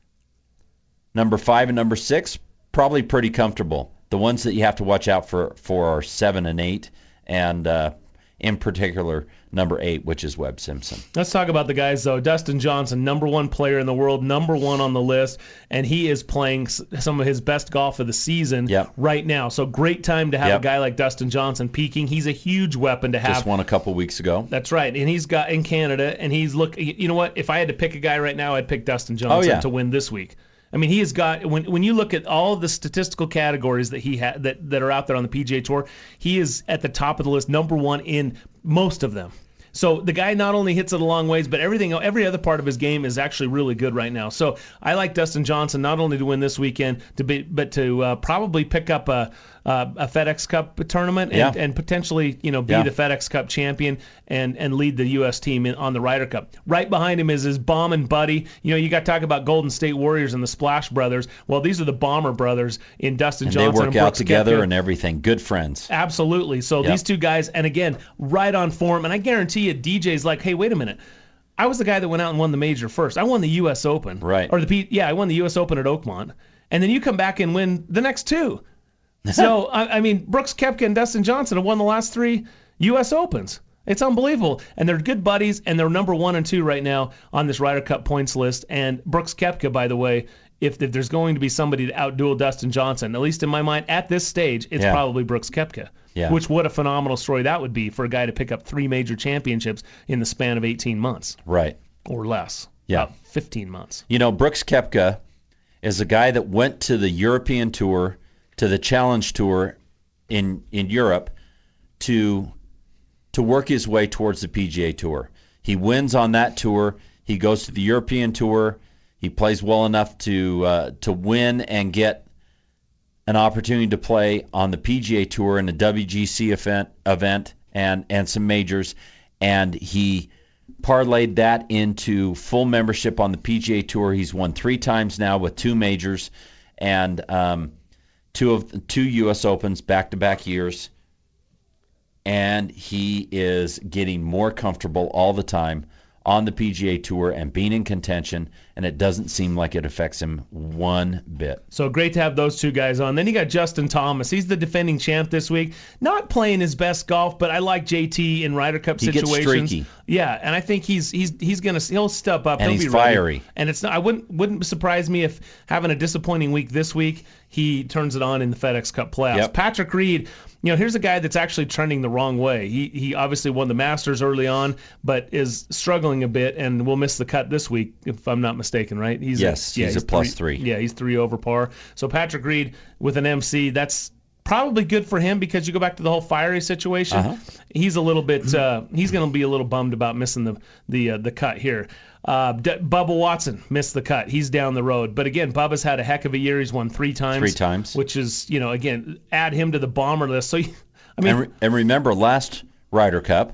number five and number six, probably pretty comfortable. The ones that you have to watch out for, for are seven and eight, and uh, in particular, number eight, which is Webb Simpson. Let's talk about the guys, though. Dustin Johnson, number one player in the world, number one on the list, and he is playing some of his best golf of the season yep. right now. So great time to have yep. a guy like Dustin Johnson peaking. He's a huge weapon to have. Just won a couple weeks ago. That's right, and he's got in Canada, and he's look. You know what? If I had to pick a guy right now, I'd pick Dustin Johnson oh, yeah. to win this week. I mean, he has got when when you look at all of the statistical categories that he ha- that that are out there on the P G A Tour, he is at the top of the list, number one in most of them. So the guy not only hits it a long ways, but everything, every other part of his game is actually really good right now. So I like Dustin Johnson not only to win this weekend, to be, but to uh, probably pick up a, uh, a FedEx Cup tournament and, yeah. and potentially, you know, be yeah. the FedEx Cup champion and, and lead the U S team in, on the Ryder Cup. Right behind him is his bombing buddy. You know, you got to talk about Golden State Warriors and the Splash Brothers. Well, these are the Bomber Brothers in Dustin and Johnson they work and Brooks out together Koepka. and everything. Good friends. Absolutely. So yep. these two guys, and again, right on form. And I guarantee you, D J's like, hey, wait a minute. I was the guy that went out and won the major first. I won the U S Open. Right. Or the P- yeah, I won the U S Open at Oakmont. And then you come back and win the next two. So, I, I mean, Brooks Koepka and Dustin Johnson have won the last three U S Opens. It's unbelievable. And they're good buddies, and they're number one and two right now on this Ryder Cup points list. And Brooks Koepka, by the way, if, if there's going to be somebody to outduel Dustin Johnson, at least in my mind, at this stage, it's yeah. probably Brooks Koepka. Yeah. Which, what a phenomenal story that would be for a guy to pick up three major championships in the span of eighteen months. Right. Or less. Yeah. About fifteen months. You know, Brooks Koepka is a guy that went to the European Tour, to the Challenge Tour in in Europe to to work his way towards the P G A Tour. He wins on that tour. He goes to the European Tour. He plays well enough to uh, to win and get an opportunity to play on the P G A Tour in a W G C event, event and, and some majors, and he parlayed that into full membership on the P G A Tour. He's won three times now with two majors and um, two of two U S Opens back-to-back years, and he is getting more comfortable all the time on the P G A Tour and being in contention, and it doesn't seem like it affects him one bit. So great to have those two guys on. Then you got Justin Thomas. He's the defending champ this week. Not playing his best golf, but I like J T in Ryder Cup he situations. Gets streaky. Yeah, and I think he's he's he's gonna he'll step up. And he'll he's be ready. fiery. And it's not. I wouldn't wouldn't surprise me if having a disappointing week this week, he turns it on in the FedEx Cup playoffs. Yep. Patrick Reed. You know, here's a guy that's actually trending the wrong way. He he obviously won the Masters early on, but is struggling a bit and will miss the cut this week, if I'm not mistaken, right? He's yes, a, yeah, he's, he's a plus three, three. Yeah, he's three over par. So Patrick Reed with an M C, that's probably good for him because you go back to the whole fiery situation. Uh-huh. He's a little bit, uh, he's going to be a little bummed about missing the the uh, the cut here. Uh, D- Bubba Watson missed the cut. He's down the road. But again, Bubba's had a heck of a year. He's won three times. Three times. Which is, you know, again, add him to the bomber list. So, you, I mean, and, re- and remember last Ryder Cup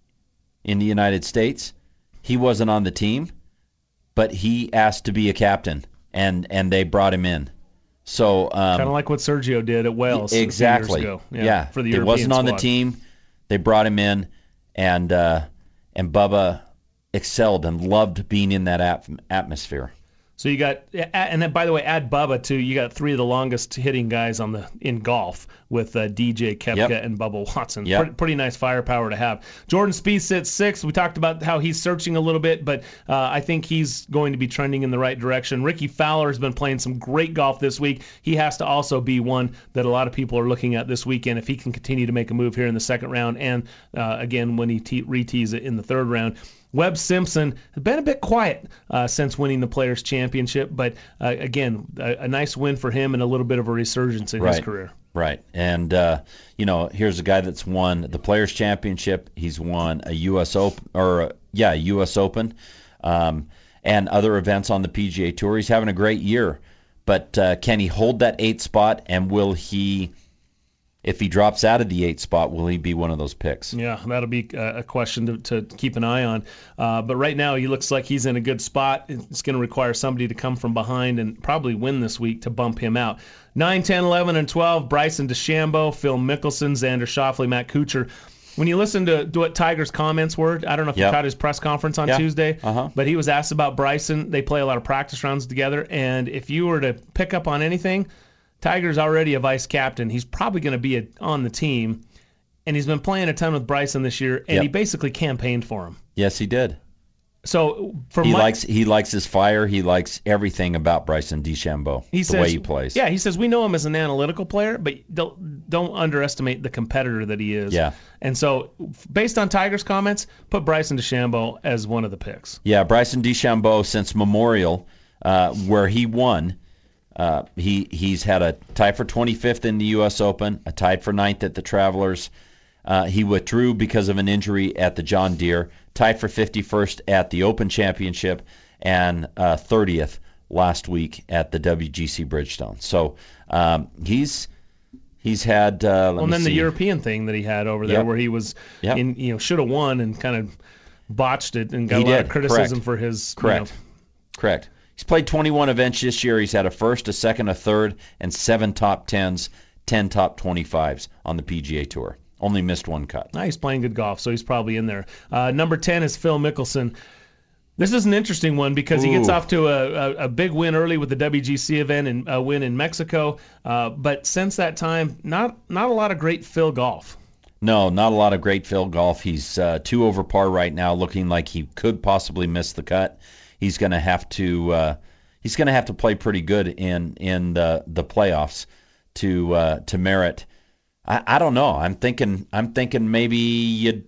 in the United States, he wasn't on the team, but he asked to be a captain, and, and they brought him in. So um, kind of like what Sergio did at Wales exactly. a few years ago. Yeah, yeah. For the he European wasn't on squad. the team. They brought him in, and uh, and Bubba excelled and loved being in that at- atmosphere. So you got, and then by the way, add Bubba too. You got three of the longest hitting guys on the in golf with uh, D J Koepka yep. and Bubba Watson. Yep. Pretty, pretty nice firepower to have. Jordan Spieth sits sixth. We talked about how he's searching a little bit, but uh, I think he's going to be trending in the right direction. Ricky Fowler has been playing some great golf this week. He has to also be one that a lot of people are looking at this weekend if he can continue to make a move here in the second round and uh, again when he te- re-tees it in the third round. Webb Simpson has been a bit quiet uh, since winning the Players' Championship, but uh, again, a, a nice win for him and a little bit of a resurgence in right. his career. Right, and uh, you know, here's a guy that's won the Players' Championship. He's won a U S Open, or uh, yeah, U S Open, um, and other events on the P G A Tour. He's having a great year, but uh, can he hold that eighth spot? And will he? If he drops out of the eighth spot, will he be one of those picks? Yeah, that'll be a question to, to keep an eye on. Uh, but right now, he looks like he's in a good spot. It's going to require somebody to come from behind and probably win this week to bump him out. nine, ten, eleven, and twelve, Bryson DeChambeau, Phil Mickelson, Xander Schauffele, Matt Kuchar. When you listen to, to what Tiger's comments were, I don't know if Yep. you caught his press conference on Yeah. Tuesday, Uh-huh. but he was asked about Bryson. They play a lot of practice rounds together, and if you were to pick up on anything, Tiger's already a vice captain. He's probably going to be a, on the team, and he's been playing a ton with Bryson this year, and Yep. he basically campaigned for him. Yes, he did. So for He my, likes he likes his fire. He likes everything about Bryson DeChambeau. He the says, way he plays. Yeah, he says we know him as an analytical player, but don't don't underestimate the competitor that he is. Yeah. And so, based on Tiger's comments, put Bryson DeChambeau as one of the picks. Yeah, Bryson DeChambeau since Memorial, uh, where he won, uh, he he's had a tie for twenty-fifth in the U S Open, a tied for ninth at the Travelers. Uh, he withdrew because of an injury at the John Deere, tied for fifty-first at the Open Championship, and uh, thirtieth last week at the W G C Bridgestone. So um, he's he's had. Uh, let Well, and me then see. the European thing that he had over there, Yep. where he was, Yep. in, you know, should have won and kind of botched it and got He a lot did, of criticism correct. for his. you Correct. know, Correct. He's played twenty-one events this year. He's had a first, a second, a third, and seven top tens, ten top twenty-fives on the P G A Tour. Only missed one cut. Nah, he's playing good golf, so he's probably in there. Uh, number ten is Phil Mickelson. This is an interesting one because he gets Ooh. off to a, a, a big win early with the W G C event and a win in Mexico. Uh, but since that time, not not a lot of great Phil golf. No, not a lot of great Phil golf. He's uh, two over par right now, looking like he could possibly miss the cut. He's going to have to uh, he's going to have to play pretty good in in the the playoffs to uh, to merit. I, I don't know. I'm thinking I'm thinking maybe you'd.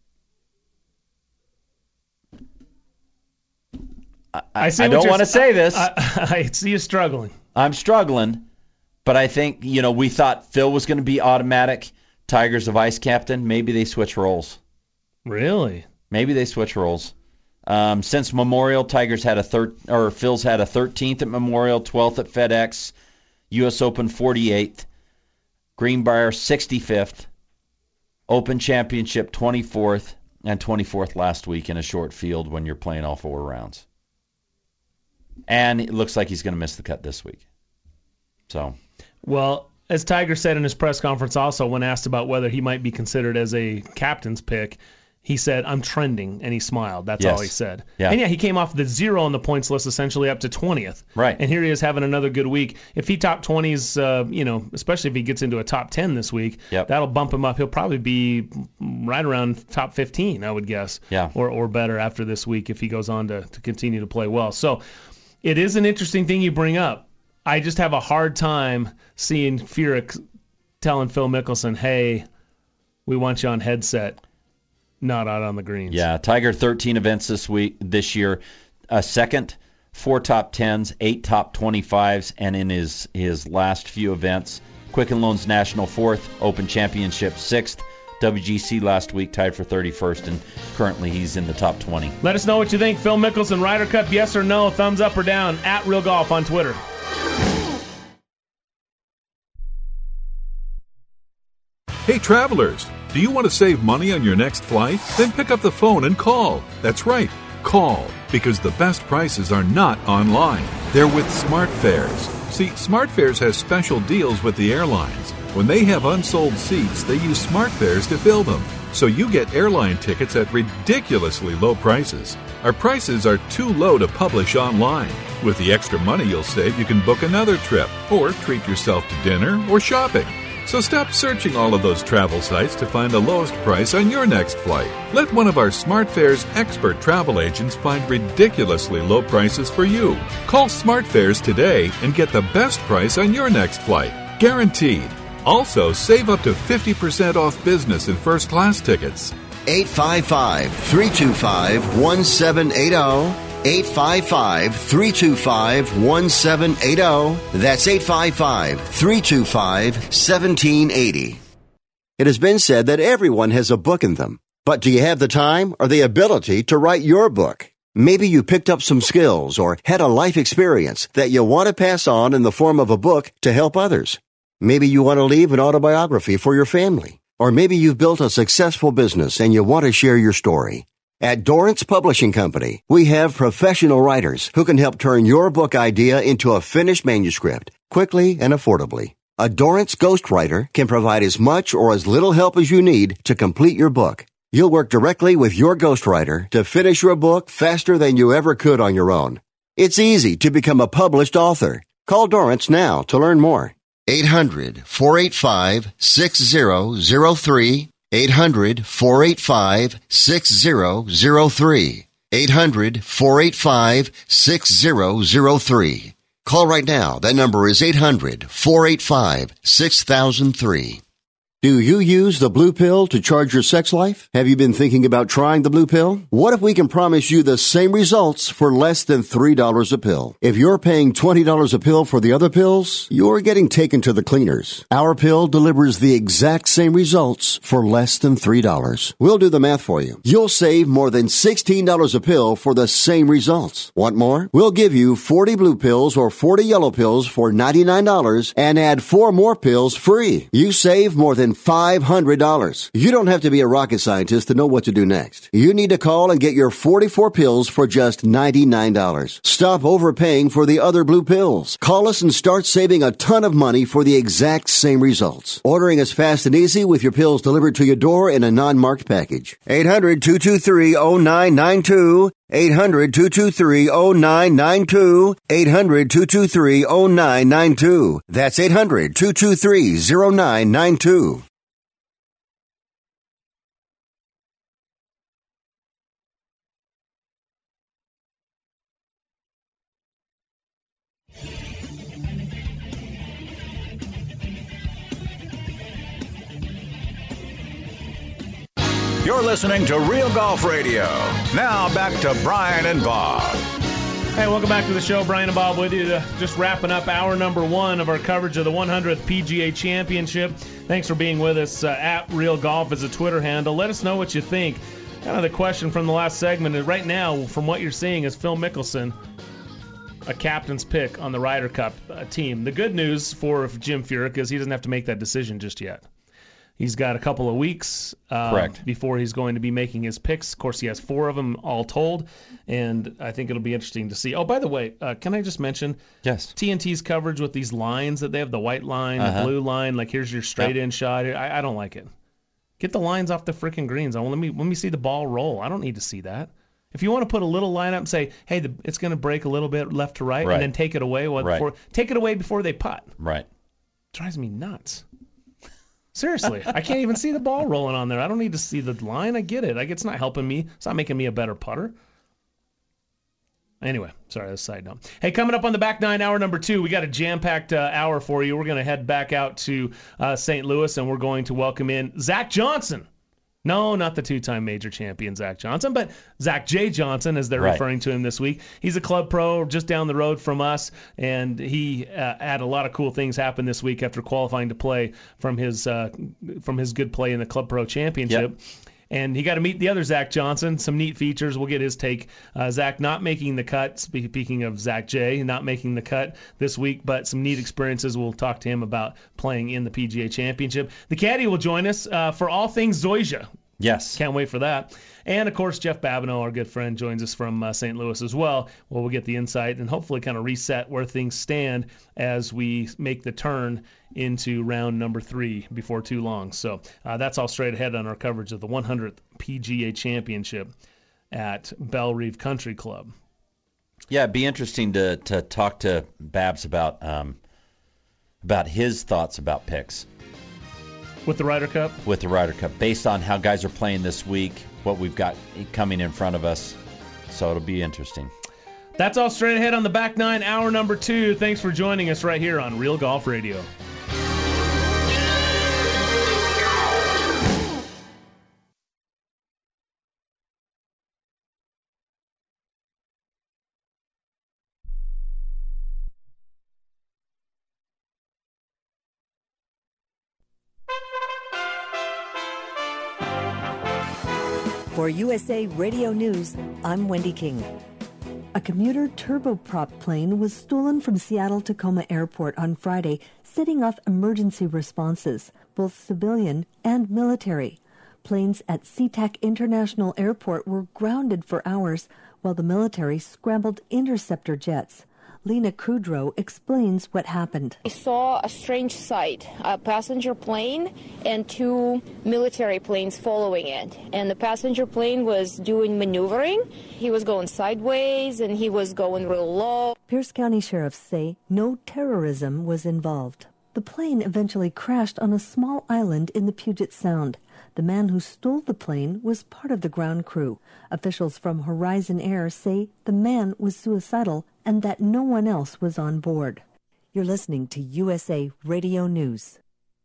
I, I, see I what don't you're want to s- say this. I, I see you struggling. I'm struggling, but I think, you know, we thought Phil was going to be automatic. Tiger's the vice captain. Maybe they switch roles. Really? Maybe they switch roles. Um, since Memorial, Tiger's had a thir- or Phil's had a thirteenth at Memorial, twelfth at FedEx, U S Open forty-eighth, Greenbrier sixty-fifth, Open Championship twenty-fourth, and twenty-fourth last week in a short field when you're playing all four rounds. And it looks like he's going to miss the cut this week. So, Well, as Tiger said in his press conference also when asked about whether he might be considered as a captain's pick, he said, I'm trending, and he smiled. That's Yes. all he said. Yeah. And yeah, he came off the zero on the points list essentially up to twentieth. Right. And here he is having another good week. If he top twenties, uh, you know, especially if he gets into a top ten this week, Yep. that'll bump him up. He'll probably be right around top fifteen, I would guess. Yeah. Or or better after this week if he goes on to, to continue to play well. So it is an interesting thing you bring up. I just have a hard time seeing Furyk telling Phil Mickelson, hey, we want you on headset, not out on the greens. yeah, Tiger thirteen events this week, this year, a second, four top tens, eight top twenty-fives, and in his, his last few events, Quicken Loans National fourth, Open Championship sixth, W G C last week tied for thirty-first, and currently he's in the top twenty. Let us know what you think. Phil Mickelson, Ryder Cup, yes or no, thumbs up or down, at Real Golf on Twitter. Hey travelers, do you want to save money on your next flight? Then pick up the phone and call. That's right, call, because the best prices are not online. They're with SmartFares. See, SmartFares has special deals with the airlines. When they have unsold seats, they use SmartFares to fill them. So you get airline tickets at ridiculously low prices. Our prices are too low to publish online. With the extra money you'll save, you can book another trip or treat yourself to dinner or shopping. So stop searching all of those travel sites to find the lowest price on your next flight. Let one of our SmartFares expert travel agents find ridiculously low prices for you. Call SmartFares today and get the best price on your next flight. Guaranteed. Also, save up to fifty percent off business and first class tickets. eight five five, three two five, one seven eight zero. eight five five, three two five, one seven eight zero. That's eight five five, three two five, one seven eight zero. It has been said that everyone has a book in them. But do you have the time or the ability to write your book? Maybe you picked up some skills or had a life experience that you want to pass on in the form of a book to help others. Maybe you want to leave an autobiography for your family. Or maybe you've built a successful business and you want to share your story. At Dorrance Publishing Company, we have professional writers who can help turn your book idea into a finished manuscript quickly and affordably. A Dorrance ghostwriter can provide as much or as little help as you need to complete your book. You'll work directly with your ghostwriter to finish your book faster than you ever could on your own. It's easy to become a published author. Call Dorrance now to learn more. eight hundred, four eight five, six zero zero three. eight hundred, four eight five, six zero zero three. eight hundred, four eight five, six zero zero three. Call right now. That number is eight hundred, four eight five, six thousand three. Do you use the blue pill to charge your sex life? Have you been thinking about trying the blue pill? What if we can promise you the same results for less than three dollars a pill? If you're paying twenty dollars a pill for the other pills, you're getting taken to the cleaners. Our pill delivers the exact same results for less than three dollars. We'll do the math for you. You'll save more than sixteen dollars a pill for the same results. Want more? We'll give you forty blue pills or forty yellow pills for ninety-nine dollars and add four more pills free. You save more than five hundred dollars. You don't have to be a rocket scientist to know what to do next. You need to call and get your forty-four pills for just ninety-nine dollars. Stop overpaying for the other blue pills. Call us and start saving a ton of money for the exact same results. Ordering is fast and easy with your pills delivered to your door in a non-marked package. eight hundred, two two three, oh nine nine two. eight hundred, two two three, oh nine nine two. eight hundred, two two three, oh nine nine two. That's eight hundred, two two three, oh nine nine two. You're listening to Real Golf Radio. Now back to Brian and Bob. Hey, welcome back to the show. Brian and Bob with you. To just wrapping up hour number one of our coverage of the one hundredth P G A Championship. Thanks for being with us. Uh, at Real Golf is a Twitter handle. Let us know what you think. Kind of the question from the last segment is right now, from what you're seeing, is Phil Mickelson a captain's pick on the Ryder Cup uh, team? The good news for Jim Furyk is he doesn't have to make that decision just yet. He's got a couple of weeks uh, before he's going to be making his picks. Of course, he has four of them all told, and I think it'll be interesting to see. Oh, by the way, uh, can I just mention? Yes. T N T's coverage with these lines that they have, the white line, uh-huh. the blue line, like here's your straight-in yep. shot. I, I don't like it. Get the lines off the freaking greens. I want let me let me see the ball roll. I don't need to see that. If you want to put a little line up and say, hey, the, it's going to break a little bit left to right, right. and then take it away well, right. before take it away before they putt. Right. Drives me nuts. Seriously, I can't even see the ball rolling on there. I don't need to see the line. I get it. Like, it's not helping me. It's not making me a better putter. Anyway, sorry, that's a side note. Hey, coming up on the back nine, hour number two, we got a jam-packed uh, hour for you. We're going to head back out to uh, Saint Louis, and we're going to welcome in Zach Johnson. No, not the two-time major champion Zach Johnson, but Zach J. Johnson, as they're right. referring to him this week. He's a club pro just down the road from us, and he uh, had a lot of cool things happen this week after qualifying to play from his uh, from his good play in the Club Pro Championship. Yep. And he got to meet the other Zach Johnson. Some neat features. We'll get his take. Uh, Zach not making the cut. Speaking of Zach J, not making the cut this week, but some neat experiences. We'll talk to him about playing in the P G A Championship. The caddy will join us uh, for all things Zoysia. Yes. Can't wait for that. And, of course, Jeff Babineau, our good friend, joins us from uh, Saint Louis as well. Well, we'll get the insight and hopefully kind of reset where things stand as we make the turn into round number three before too long. So uh, that's all straight ahead on our coverage of the one hundredth P G A Championship at Bellerive Country Club. Yeah, it'd be interesting to, to talk to Babs about um, about his thoughts about picks. With the Ryder Cup? With the Ryder Cup, based on how guys are playing this week, what we've got coming in front of us. So it'll be interesting. That's all straight ahead on the back nine, hour number two. Thanks for joining us right here on Real Golf Radio. For U S A Radio News, I'm Wendy King. A commuter turboprop plane was stolen from Seattle-Tacoma Airport on Friday, setting off emergency responses, both civilian and military. Planes at SeaTac International Airport were grounded for hours, while the military scrambled interceptor jets. Lena Kudrow explains what happened. I saw a strange sight, a passenger plane and two military planes following it. And the passenger plane was doing maneuvering. He was going sideways and he was going real low. Pierce County sheriffs say no terrorism was involved. The plane eventually crashed on a small island in the Puget Sound. The man who stole the plane was part of the ground crew. Officials from Horizon Air say the man was suicidal and that no one else was on board. You're listening to U S A Radio News.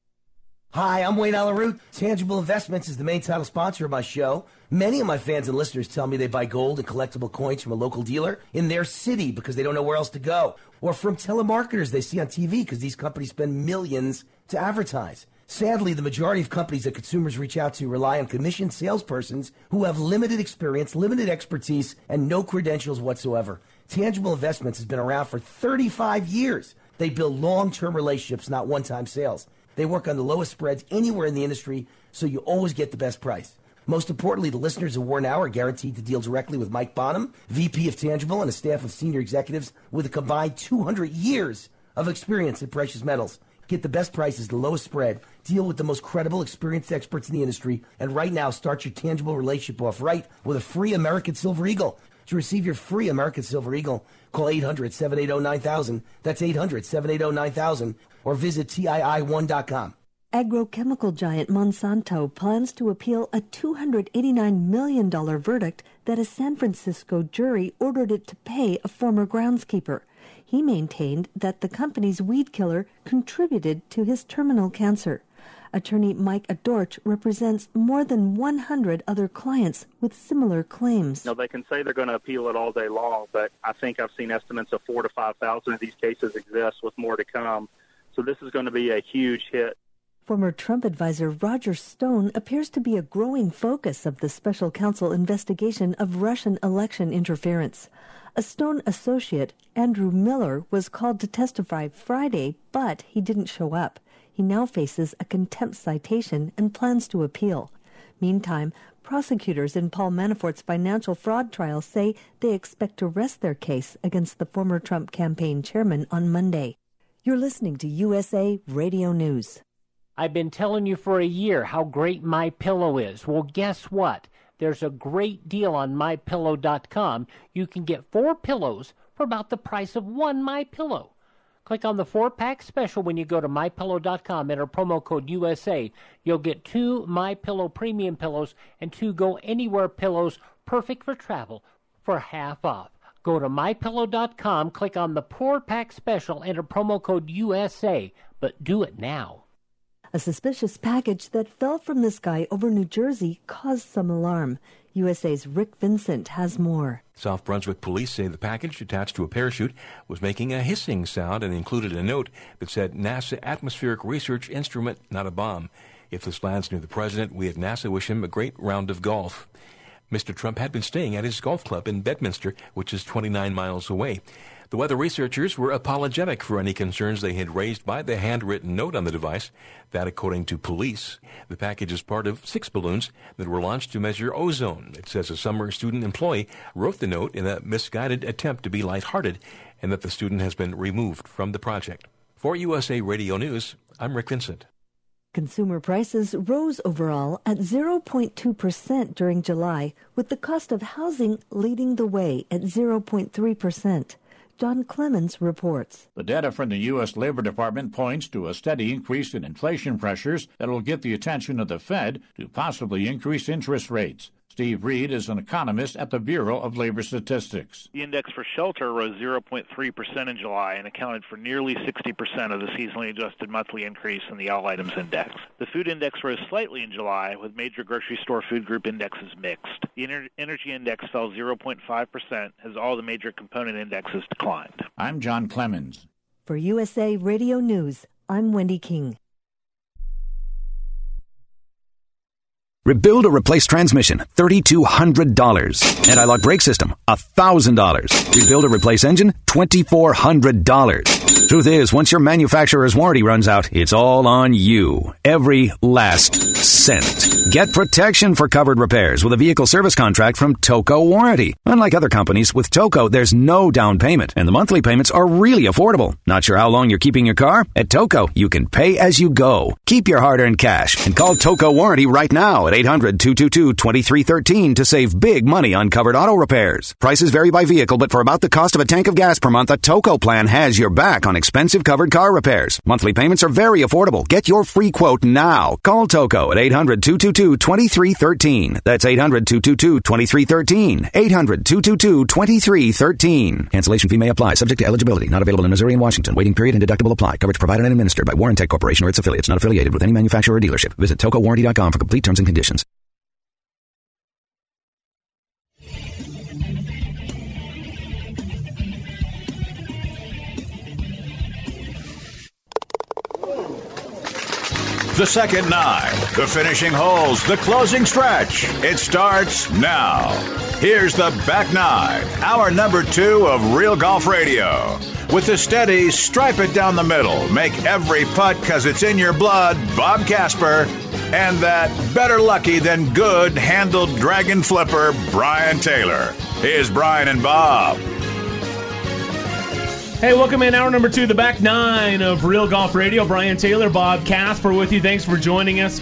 Hi, I'm Wayne Alaroot. Tangible Investments is the main title sponsor of my show. Many of my fans and listeners tell me they buy gold and collectible coins from a local dealer in their city because they don't know where else to go, or from telemarketers they see on T V because these companies spend millions to advertise. Sadly, the majority of companies that consumers reach out to rely on commissioned salespersons who have limited experience, limited expertise, and no credentials whatsoever. Tangible Investments has been around for thirty-five years. They build long-term relationships, not one-time sales. They work on the lowest spreads anywhere in the industry, so you always get the best price. Most importantly, the listeners of War Now are guaranteed to deal directly with Mike Bonham, V P of Tangible, and a staff of senior executives with a combined two hundred years of experience in precious metals. Get the best prices, the lowest spread, deal with the most credible, experienced experts in the industry, and right now start your Tangible relationship off right with a free American Silver Eagle. To receive your free American Silver Eagle, call eight hundred, seven eight zero, nine thousand. That's eight hundred, seven eight zero, nine thousand. Or visit T I I one dot com. Agrochemical giant Monsanto plans to appeal a two hundred eighty-nine million dollars verdict that a San Francisco jury ordered it to pay a former groundskeeper. He maintained that the company's weed killer contributed to his terminal cancer. Attorney Mike Adorch represents more than one hundred other clients with similar claims. You know, they can say they're going to appeal it all day long, but I think I've seen estimates of four to five thousand of these cases exist, with more to come. So this is going to be a huge hit. Former Trump advisor Roger Stone appears to be a growing focus of the special counsel investigation of Russian election interference. A Stone associate, Andrew Miller, was called to testify Friday, but he didn't show up. He now faces a contempt citation and plans to appeal. Meantime, prosecutors in Paul Manafort's financial fraud trial say they expect to rest their case against the former Trump campaign chairman on Monday. You're listening to U S A Radio News. I've been telling you for a year how great MyPillow is. Well, guess what? There's a great deal on my pillow dot com. You can get four pillows for about the price of one MyPillow. Click on the four-pack special when you go to my pillow dot com. Enter promo code U S A. You'll get two MyPillow premium pillows and two Go Anywhere pillows, perfect for travel, for half off. Go to my pillow dot com, click on the four-pack special, enter promo code U S A, but do it now. A suspicious package that fell from the sky over New Jersey caused some alarm. U S A's Rick Vincent has more. South Brunswick police say the package attached to a parachute was making a hissing sound and included a note that said NASA Atmospheric Research Instrument, not a bomb. If this lands near the president, we at NASA wish him a great round of golf. Mister Trump had been staying at his golf club in Bedminster, which is twenty-nine miles away. The weather researchers were apologetic for any concerns they had raised by the handwritten note on the device. That, according to police. The package is part of six balloons that were launched to measure ozone. It says a summer student employee wrote the note in a misguided attempt to be lighthearted, and that the student has been removed from the project. For U S A Radio News, I'm Rick Vincent. Consumer prices rose overall at zero point two percent during July, with the cost of housing leading the way at zero point three percent. John Clemens reports. The data from the U S Labor Department points to a steady increase in inflation pressures that will get the attention of the Fed to possibly increase interest rates. Steve Reed is an economist at the Bureau of Labor Statistics. The index for shelter rose zero point three percent in July and accounted for nearly sixty percent of the seasonally adjusted monthly increase in the all items index. The food index rose slightly in July, with major grocery store food group indexes mixed. The ener- energy index fell zero point five percent as all the major component indexes declined. I'm John Clemens. For U S A Radio News, I'm Wendy King. Rebuild or replace transmission, three thousand two hundred dollars. Anti-lock brake system, one thousand dollars. Rebuild or replace engine, two thousand four hundred dollars. Truth is, once your manufacturer's warranty runs out, it's all on you. Every last cent. Get protection for covered repairs with a vehicle service contract from Toco Warranty. Unlike other companies, with Toco, there's no down payment, and the monthly payments are really affordable. Not sure how long you're keeping your car? At Toco, you can pay as you go. Keep your hard-earned cash and call Toco Warranty right now at eight hundred, two two two, two three one three to save big money on covered auto repairs. Prices vary by vehicle, but for about the cost of a tank of gas per month, a Toco plan has your back on expensive covered car repairs. Monthly payments are very affordable. Get your free quote now. Call Toco at eight hundred, two two two, two three one three. That's eight hundred, two two two, two three one three. eight hundred, two two two, two three one three. Cancellation fee may apply. Subject to eligibility. Not available in Missouri and Washington. Waiting period and deductible apply. Coverage provided and administered by Warrantech Corporation or its affiliates. Not affiliated with any manufacturer or dealership. Visit toco warranty dot com for complete terms and conditions. The second nine, the finishing holes, the closing stretch. It starts now. Here's the back nine, hour number two of Real Golf Radio. With the steady, stripe it down the middle, make every putt 'cause it's in your blood, Bob Casper, and that better lucky than good handled dragon flipper, Brian Taylor. Here's Brian and Bob. Hey, welcome in hour number two, the back nine of Real Golf Radio. Brian Taylor, Bob Casper with you. Thanks for joining us.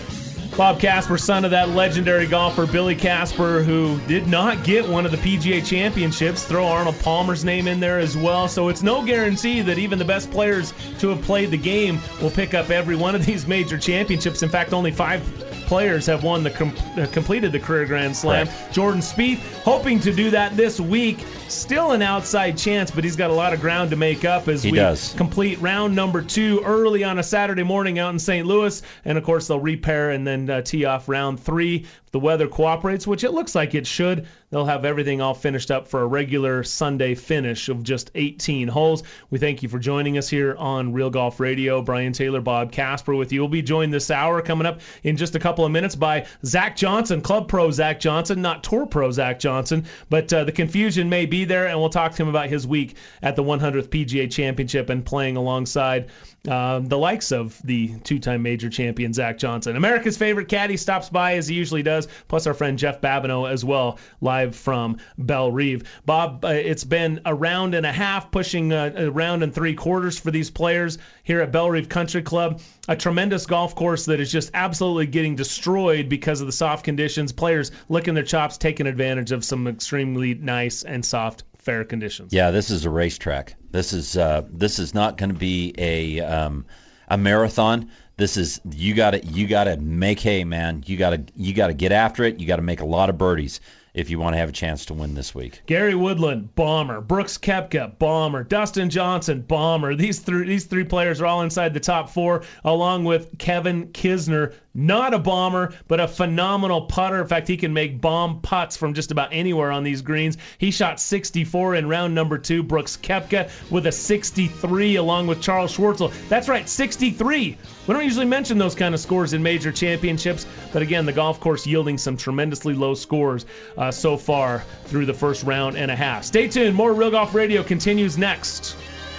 Bob Casper, son of that legendary golfer Billy Casper, who did not get one of the P G A championships. Throw Arnold Palmer's name in there as well. So it's no guarantee that even the best players to have played the game will pick up every one of these major championships. In fact, only five players have won the com- uh, completed the career Grand Slam. Right. Jordan Spieth hoping to do that this week. Still an outside chance, but he's got a lot of ground to make up as he we does. complete round number two early on a Saturday morning out in Saint Louis. And, of course, they'll repair and then uh, tee off round three. If the weather cooperates, which it looks like it should, they'll have everything all finished up for a regular Sunday finish of just eighteen holes. We thank you for joining us here on Real Golf Radio. Brian Taylor, Bob Casper with you. We'll be joined this hour coming up in just a couple of minutes by Zach Johnson, Club Pro Zach Johnson, not Tour Pro Zach Johnson, but uh, the confusion may be there, and we'll talk to him about his week at the one hundredth P G A Championship and playing alongside uh, the likes of the two-time major champion Zach Johnson. America's favorite caddy stops by as he usually does, plus our friend Jeff Babineau as well, live from Belle Reve. Bob, uh, it's been a round and a half, pushing uh, a round and three quarters for these players here at Belle Reve Country Club. A tremendous golf course that is just absolutely getting destroyed because of the soft conditions. Players licking their chops, taking advantage of some extremely nice and soft, fair conditions. Yeah, this is a racetrack. This is uh, this is not going to be a um, a marathon. This is you got to you got to make hay, man. You got to you got to get after it. You got to make a lot of birdies if you want to have a chance to win this week. Gary Woodland, bomber. Brooks Koepka, bomber. Dustin Johnson, bomber. These three these three players are all inside the top four, along with Kevin Kisner, not a bomber, but a phenomenal putter. In fact, he can make bomb putts from just about anywhere on these greens. He shot sixty-four in round number two. Brooks Koepka with a sixty-three, along with Charles Schwartzel. That's right, sixty-three. We don't usually mention those kind of scores in major championships, but again, the golf course yielding some tremendously low scores uh, so far through the first round and a half. Stay tuned. More Real Golf Radio continues next.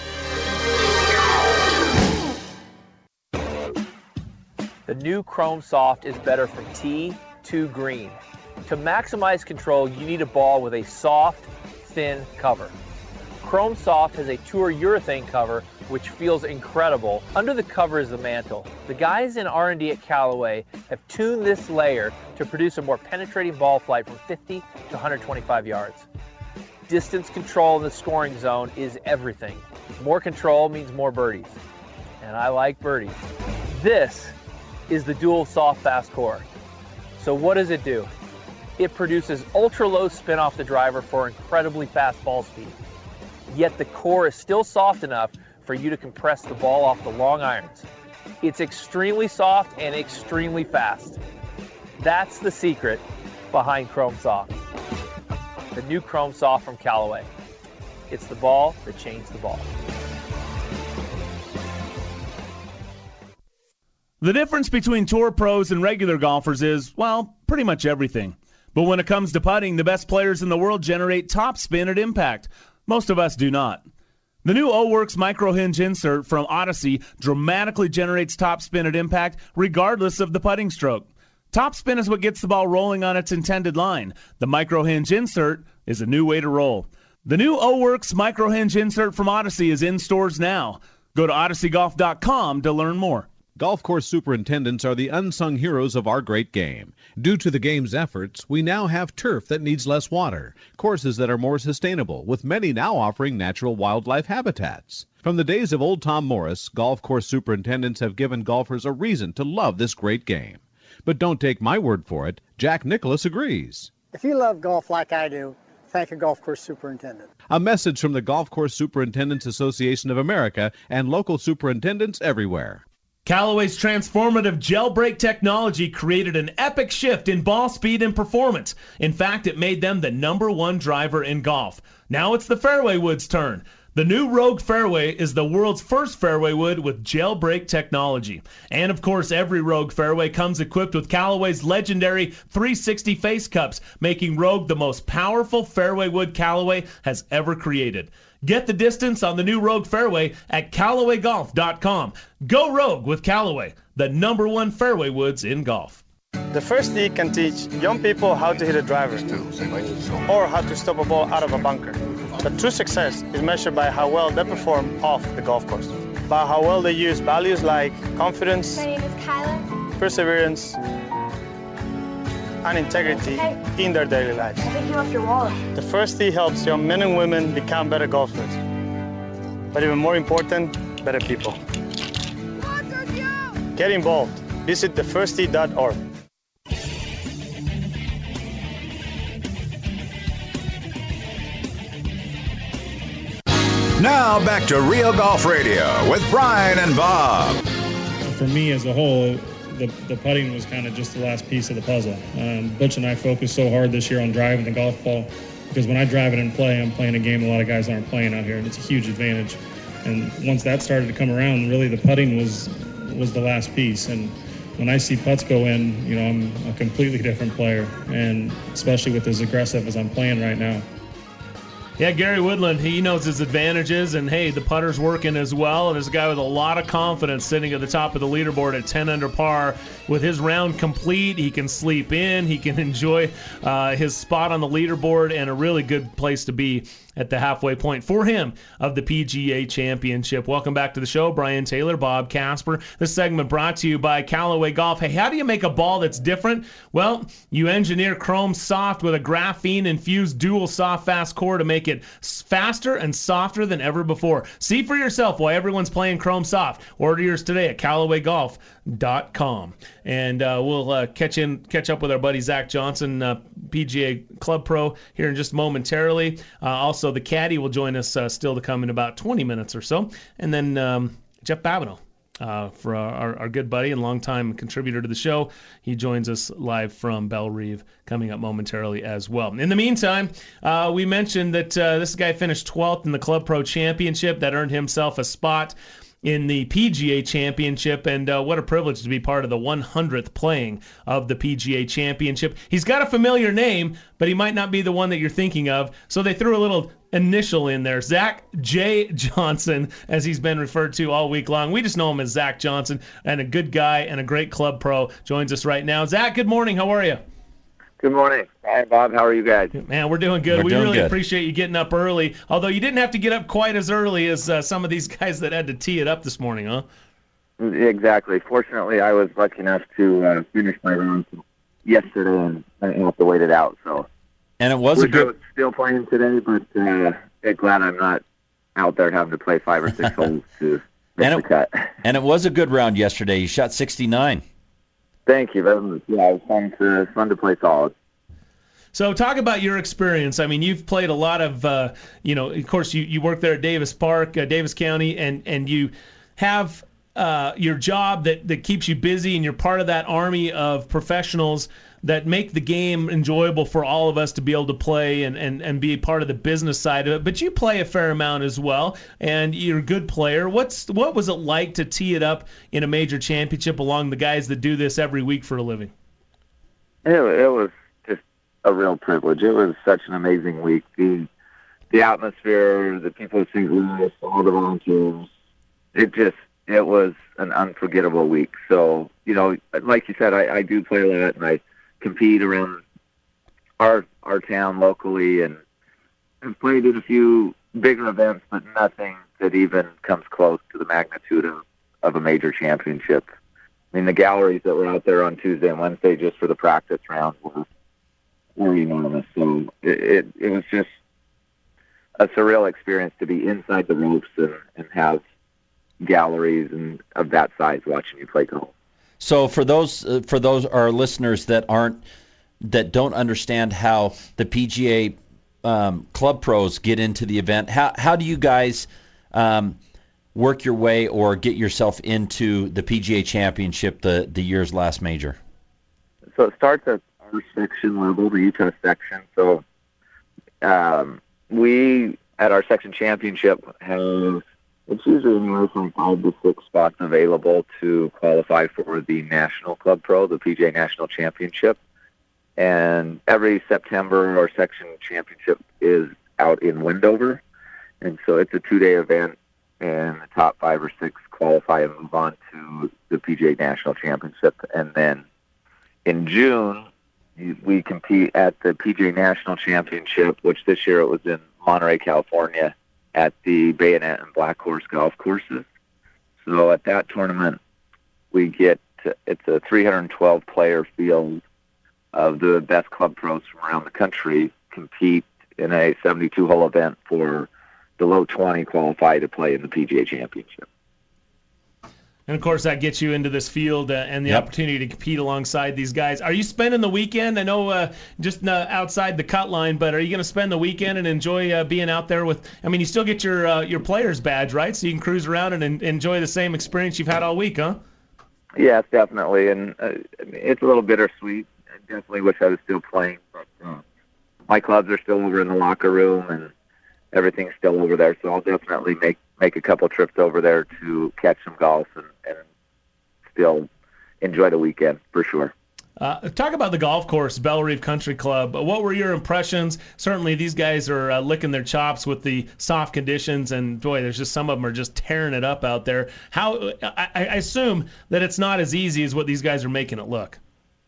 The new Chrome Soft is better from tee to green. To maximize control, you need a ball with a soft, thin cover. Chrome Soft has a Tour urethane cover, which feels incredible. Under the cover is the mantle. The guys in R and D at Callaway have tuned this layer to produce a more penetrating ball flight from fifty to one twenty-five yards. Distance control in the scoring zone is everything. More control means more birdies. And I like birdies. This is the dual soft fast core. So what does it do? It produces ultra low spin off the driver for incredibly fast ball speed. Yet the core is still soft enough for you to compress the ball off the long irons. It's extremely soft and extremely fast. That's the secret behind Chrome Soft. The new Chrome Soft from Callaway. It's the ball that changed the ball. The difference between tour pros and regular golfers is, well, pretty much everything. But when it comes to putting, the best players in the world generate top spin at impact. Most of us do not. The new O-Works micro hinge insert from Odyssey dramatically generates top spin at impact regardless of the putting stroke. Top spin is what gets the ball rolling on its intended line. The micro hinge insert is a new way to roll. The new O-Works micro hinge insert from Odyssey is in stores now. Go to odyssey golf dot com to learn more. Golf course superintendents are the unsung heroes of our great game. Due to the game's efforts, we now have turf that needs less water, courses that are more sustainable, with many now offering natural wildlife habitats. From the days of old Tom Morris, golf course superintendents have given golfers a reason to love this great game. But don't take my word for it. Jack Nicklaus agrees. If you love golf like I do, thank a golf course superintendent. A message from the Golf Course Superintendents Association of America and local superintendents everywhere. Callaway's transformative gel brake technology created an epic shift in ball speed and performance. In fact, it made them the number one driver in golf. Now it's the fairway wood's turn. The new Rogue Fairway is the world's first fairway wood with gel brake technology. And of course, every Rogue Fairway comes equipped with Callaway's legendary three sixty face cups, making Rogue the most powerful fairway wood Callaway has ever created. Get the distance on the new Rogue Fairway at Callaway Golf dot com. Go Rogue with Callaway, the number one fairway woods in golf. The first tee can teach young people how to hit a driver or how to stop a ball out of a bunker. But true success is measured by how well they perform off the golf course, by how well they use values like confidence, My name is Kyla. perseverance, and integrity Hey. in their daily lives. I think you left your wallet. The first tee helps young men and women become better golfers, but even more important, better people. Get involved. Visit the first tee dot org. Now back to Real Golf Radio with Brian and Bob. For me as a whole, the, the putting was kind of just the last piece of the puzzle. Um, Butch and I focused so hard this year on driving the golf ball because when I drive it and play, I'm playing a game a lot of guys aren't playing out here, and it's a huge advantage. And once that started to come around, really the putting was was the last piece. And when I see putts go in, you know, I'm a completely different player, and especially with as aggressive as I'm playing right now. Yeah, Gary Woodland, he knows his advantages, and hey, the putter's working as well, and there's a guy with a lot of confidence sitting at the top of the leaderboard at ten under par. With his round complete, he can sleep in, he can enjoy uh, his spot on the leaderboard, and a really good place to be at the halfway point for him of the P G A Championship. Welcome back to the show, Brian Taylor, Bob Casper. This segment brought to you by Callaway Golf. Hey, how do you make a ball that's different? Well, you engineer Chrome Soft with a graphene-infused dual soft fast core to make it faster and softer than ever before. See for yourself why everyone's playing Chrome Soft. Order yours today at Callaway Golf dot com. And uh, we'll uh, catch in, catch up with our buddy Zach Johnson, uh, P G A Club Pro, here in just momentarily. Uh, also, the caddy will join us uh, still to come in about twenty minutes or so. And then um, Jeff Babineau, uh, for our, our good buddy and longtime contributor to the show. He joins us live from Bellerive coming up momentarily as well. In the meantime, uh, we mentioned that uh, this guy finished twelfth in the Club Pro Championship. That earned himself a spot in the P G A Championship, and uh, what a privilege to be part of the one hundredth playing of the P G A Championship. He's got a familiar name, but he might not be the one that you're thinking of, so they threw a little initial in there. Zach J. Johnson, as he's been referred to all week long. We just know him as Zach Johnson, and a good guy and a great club pro joins us right now. Zach, good morning. How are you? Good morning. Hi, Bob. How are you guys? Man, we're doing good. We're we doing really good. appreciate you getting up early, although you didn't have to get up quite as early as uh, some of these guys that had to tee it up this morning, huh? Exactly. Fortunately, I was lucky enough to uh, finish my round yesterday, and I didn't have to wait it out. So, and it was Wish a good. I was still playing today, but uh, I'm glad I'm not out there having to play five or six holes to make And the cut. it, and it was a good round yesterday. You shot sixty-nine. Thank you. That was, yeah, it was fun to fun to play solid. So talk about your experience. I mean, you've played a lot of, uh, you know, of course, you, you work there at Davis Park, uh, Davis County, and, and you have uh, your job that, that keeps you busy, and you're part of that army of professionals that make the game enjoyable for all of us to be able to play and, and, and be part of the business side of it. But you play a fair amount as well, and you're a good player. What's what was it like to tee it up in a major championship along the guys that do this every week for a living? It, it was just a real privilege. It was such an amazing week. The the atmosphere, the people at Saint Louis, all the volunteers. It just it was an unforgettable week. So, you know, like you said, I, I do play a lot, and I compete around our our town locally, and I've played in a few bigger events, but nothing that even comes close to the magnitude of, of a major championship. I mean, the galleries that were out there on Tuesday and Wednesday just for the practice round were, were enormous. So it, it, it was just a surreal experience to be inside the ropes and, and have galleries and of that size watching you play golf. So for those uh, for those our listeners that aren't that don't understand how the P G A um, club pros get into the event, how how do you guys um, work your way or get yourself into the P G A Championship, the the year's last major? So it starts at our section level, the Utah section. So um, we at our section championship have it's usually anywhere from five to six spots available to qualify for the National Club Pro, the P G A National Championship. And every September, our section championship is out in Wendover. And so it's a two-day event, and the top five or six qualify and move on to the P G A National Championship. And then in June, we compete at the P G A National Championship, which this year it was in Monterey, California, at the Bayonet and Black Horse golf courses. So at that tournament, we get, to, it's a three hundred twelve player field of the best club pros from around the country compete in a seventy-two hole event for the low twenty qualify to play in the P G A Championship. And, of course, that gets you into this field uh, and the Yep. opportunity to compete alongside these guys. Are you spending the weekend? I know uh, just uh, outside the cut line, but are you going to spend the weekend and enjoy uh, being out there with – I mean, you still get your uh, your player's badge, right? So you can cruise around and en- enjoy the same experience you've had all week, huh? Yes, definitely. And uh, it's a little bittersweet. I definitely wish I was still playing. But uh, my clubs are still over in the locker room, and everything's still over there. So I'll definitely make make a couple trips over there to catch some golf and, and still enjoy the weekend for sure. Uh, talk about the golf course, Belle Reve Country Club. What were your impressions? Certainly these guys are uh, licking their chops with the soft conditions, and boy, there's just some of them are just tearing it up out there. How I, I assume that it's not as easy as what these guys are making it look.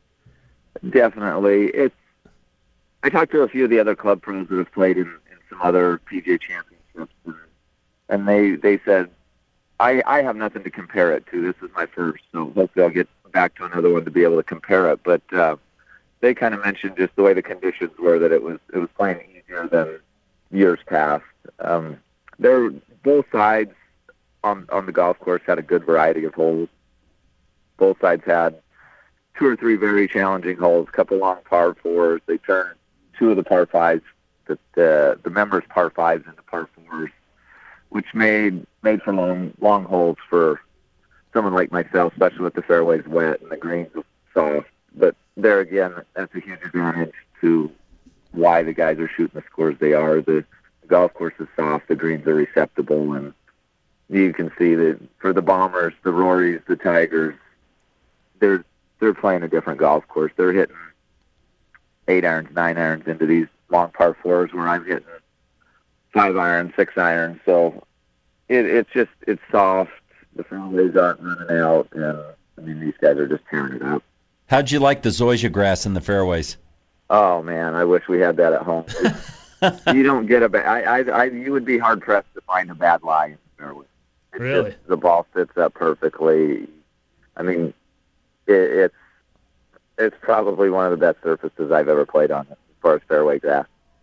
Definitely. It's. I talked to a few of the other club pros that have played in, in some other P G A championships, and, and they, they said, I, I have nothing to compare it to. This is my first, so hopefully I'll get back to another one to be able to compare it. But uh, they kind of mentioned just the way the conditions were, that it was it was playing easier than years past. Um, there, both sides on on the golf course had a good variety of holes. Both sides had two or three very challenging holes, a couple long par fours. They turned two of the par fives, the the, the members' par fives into par fours, which made made for long long holes for someone like myself, especially with the fairways wet and the greens soft. But there again, that's a huge advantage to why the guys are shooting the scores they are. The, the golf course is soft, the greens are receptible, and you can see that for the Bombers, the Rorys, the Tigers, they're they're playing a different golf course. They're hitting eight irons, nine irons into these long par fours, where I'm hitting five irons, six irons. So it, it's just it's soft. The fairways aren't running out, and I mean these guys are just tearing it up. How'd you like the zoysia grass in the fairways? Oh man, I wish we had that at home. You don't get a bad. I, I, I, you would be hard pressed to find a bad lie in the fairway. It's Really? Just, the ball sits up perfectly. I mean, it, it's it's probably one of the best surfaces I've ever played on as far as fairway grass.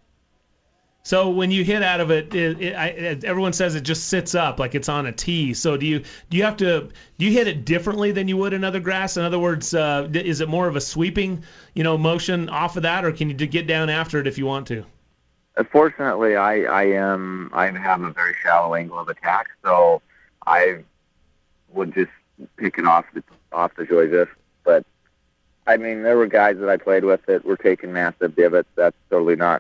So when you hit out of it, it, it I, it, everyone says it just sits up like it's on a tee. So do you do you have to do you hit it differently than you would in other grass? In other words, uh, is it more of a sweeping, you know, motion off of that, or can you get down after it if you want to? Unfortunately, I I am I have a very shallow angle of attack, so I would just pick it off the off the joystick. But I mean, there were guys that I played with that were taking massive divots. That's totally not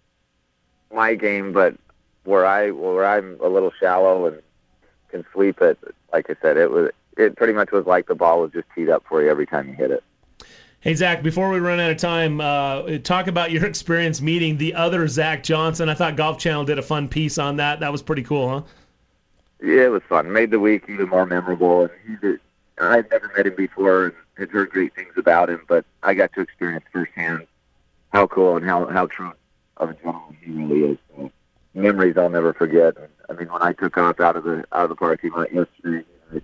my game, but where I where I'm a little shallow and can sweep it, like I said, it was it pretty much was like the ball was just teed up for you every time you hit it. Hey, Zach, before we run out of time, uh, talk about your experience meeting the other Zach Johnson. I thought Golf Channel did a fun piece on that. That was pretty cool, huh? Yeah, it was fun. Made the week even more memorable. And he did, I'd never met him before and had heard great things about him, but I got to experience firsthand how cool and how, how true of a gentleman he really is. So, memories I'll never forget. I mean, when I took off out of the out of the parking lot yesterday, it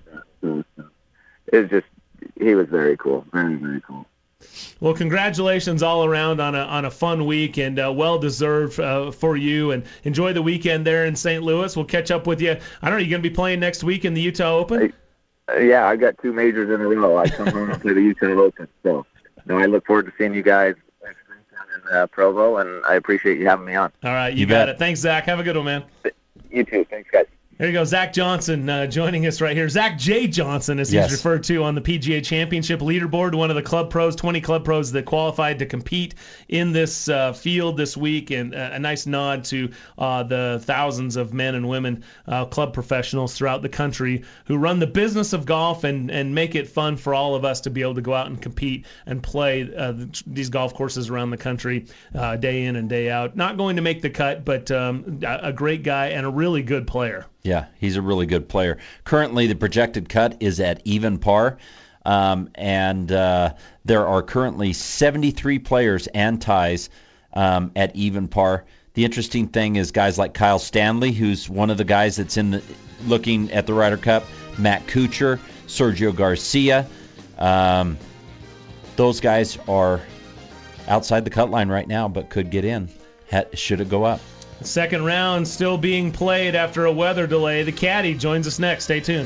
was just, he was very cool, very, very cool. Well, congratulations all around on a on a fun week, and uh, well deserved uh, for you. And enjoy the weekend there in Saint Louis. We'll catch up with you. I don't know. You going to be playing next week in the Utah Open? I, uh, yeah, I got two majors in a row. I come home and play the Utah Open. So, no, I look forward to seeing you guys next weekend in uh, Provo, and I appreciate you having me on. All right, you, You got bet. it. Thanks, Zach. Have a good one, man. You too. Thanks, guys. There you go, Zach Johnson uh, joining us right here. Zach J. Johnson, as Yes. he's referred to on the P G A Championship leaderboard, one of the club pros, twenty club pros that qualified to compete in this uh, field this week, and uh, a nice nod to uh, the thousands of men and women, uh, club professionals throughout the country who run the business of golf and, and make it fun for all of us to be able to go out and compete and play uh, these golf courses around the country uh, day in and day out. Not going to make the cut, but um, a a great guy and a really good player. Yeah, he's a really good player. Currently, the projected cut is at even par, um, and uh, there are currently seventy-three players and ties um, at even par. The interesting thing is guys like Kyle Stanley, who's one of the guys that's in the looking at the Ryder Cup, Matt Kuchar, Sergio Garcia. Um, those guys are outside the cut line right now, but could get in should it go up. The second round still being played after a weather delay. The caddy joins us next. Stay tuned.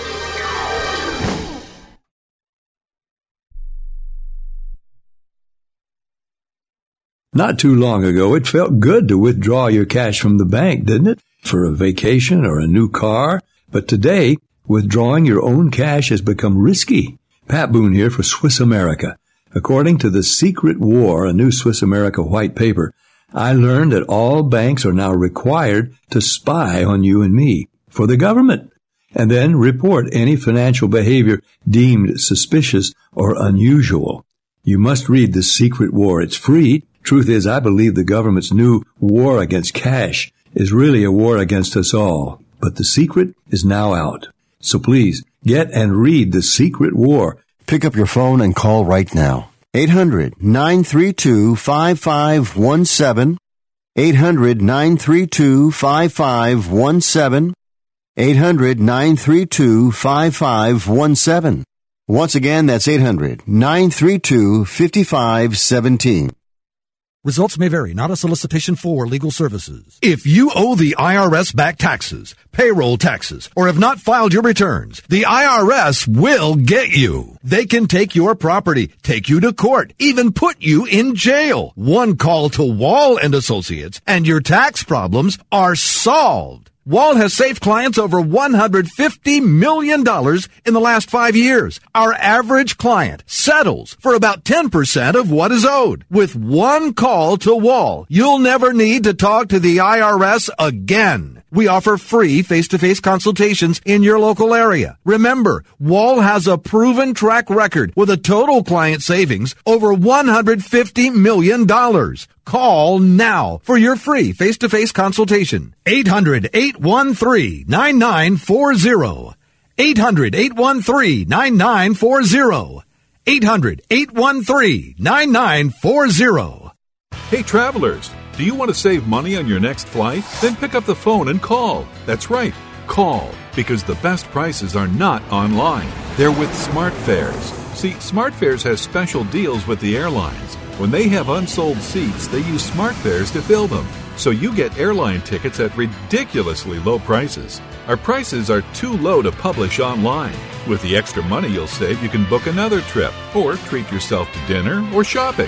Not too long ago, it felt good to withdraw your cash from the bank, didn't it? For a vacation or a new car. But today, withdrawing your own cash has become risky. Pat Boone here for Swiss America. According to The Secret War, a new Swiss America white paper, I learned that all banks are now required to spy on you and me for the government, and then report any financial behavior deemed suspicious or unusual. You must read The Secret War. It's free. Truth is, I believe the government's new war against cash is really a war against us all. But the secret is now out. So please, get and read The Secret War. Pick up your phone and call right now. eight hundred, nine three two, five five one seven. eight hundred, nine three two, five five one seven. eight hundred, nine three two, five five one seven. Once again, that's eight hundred, nine three two, five five one seven. Results may vary, not a solicitation for legal services. If you owe the I R S back taxes, payroll taxes, or have not filed your returns, the I R S will get you. They can take your property, take you to court, even put you in jail. One call to Wall and Associates, and your tax problems are solved. Wall has saved clients over one hundred fifty million dollars in the last five years. Our average client settles for about ten percent of what is owed. With one call to Wall, you'll never need to talk to the I R S again. We offer free face-to-face consultations in your local area. Remember, Wall has a proven track record with a total client savings over one hundred fifty million dollars. Call now for your free face-to-face consultation. eight hundred, eight one three, nine nine four zero. eight hundred, eight one three, nine nine four zero. eight hundred, eight one three, nine nine four zero. Hey, travelers, do you want to save money on your next flight? Then pick up the phone and call. That's right, call, because the best prices are not online. They're with SmartFares. See, SmartFares has special deals with the airlines. When they have unsold seats, they use SmartFares to fill them. So you get airline tickets at ridiculously low prices. Our prices are too low to publish online. With the extra money you'll save, you can book another trip or treat yourself to dinner or shopping.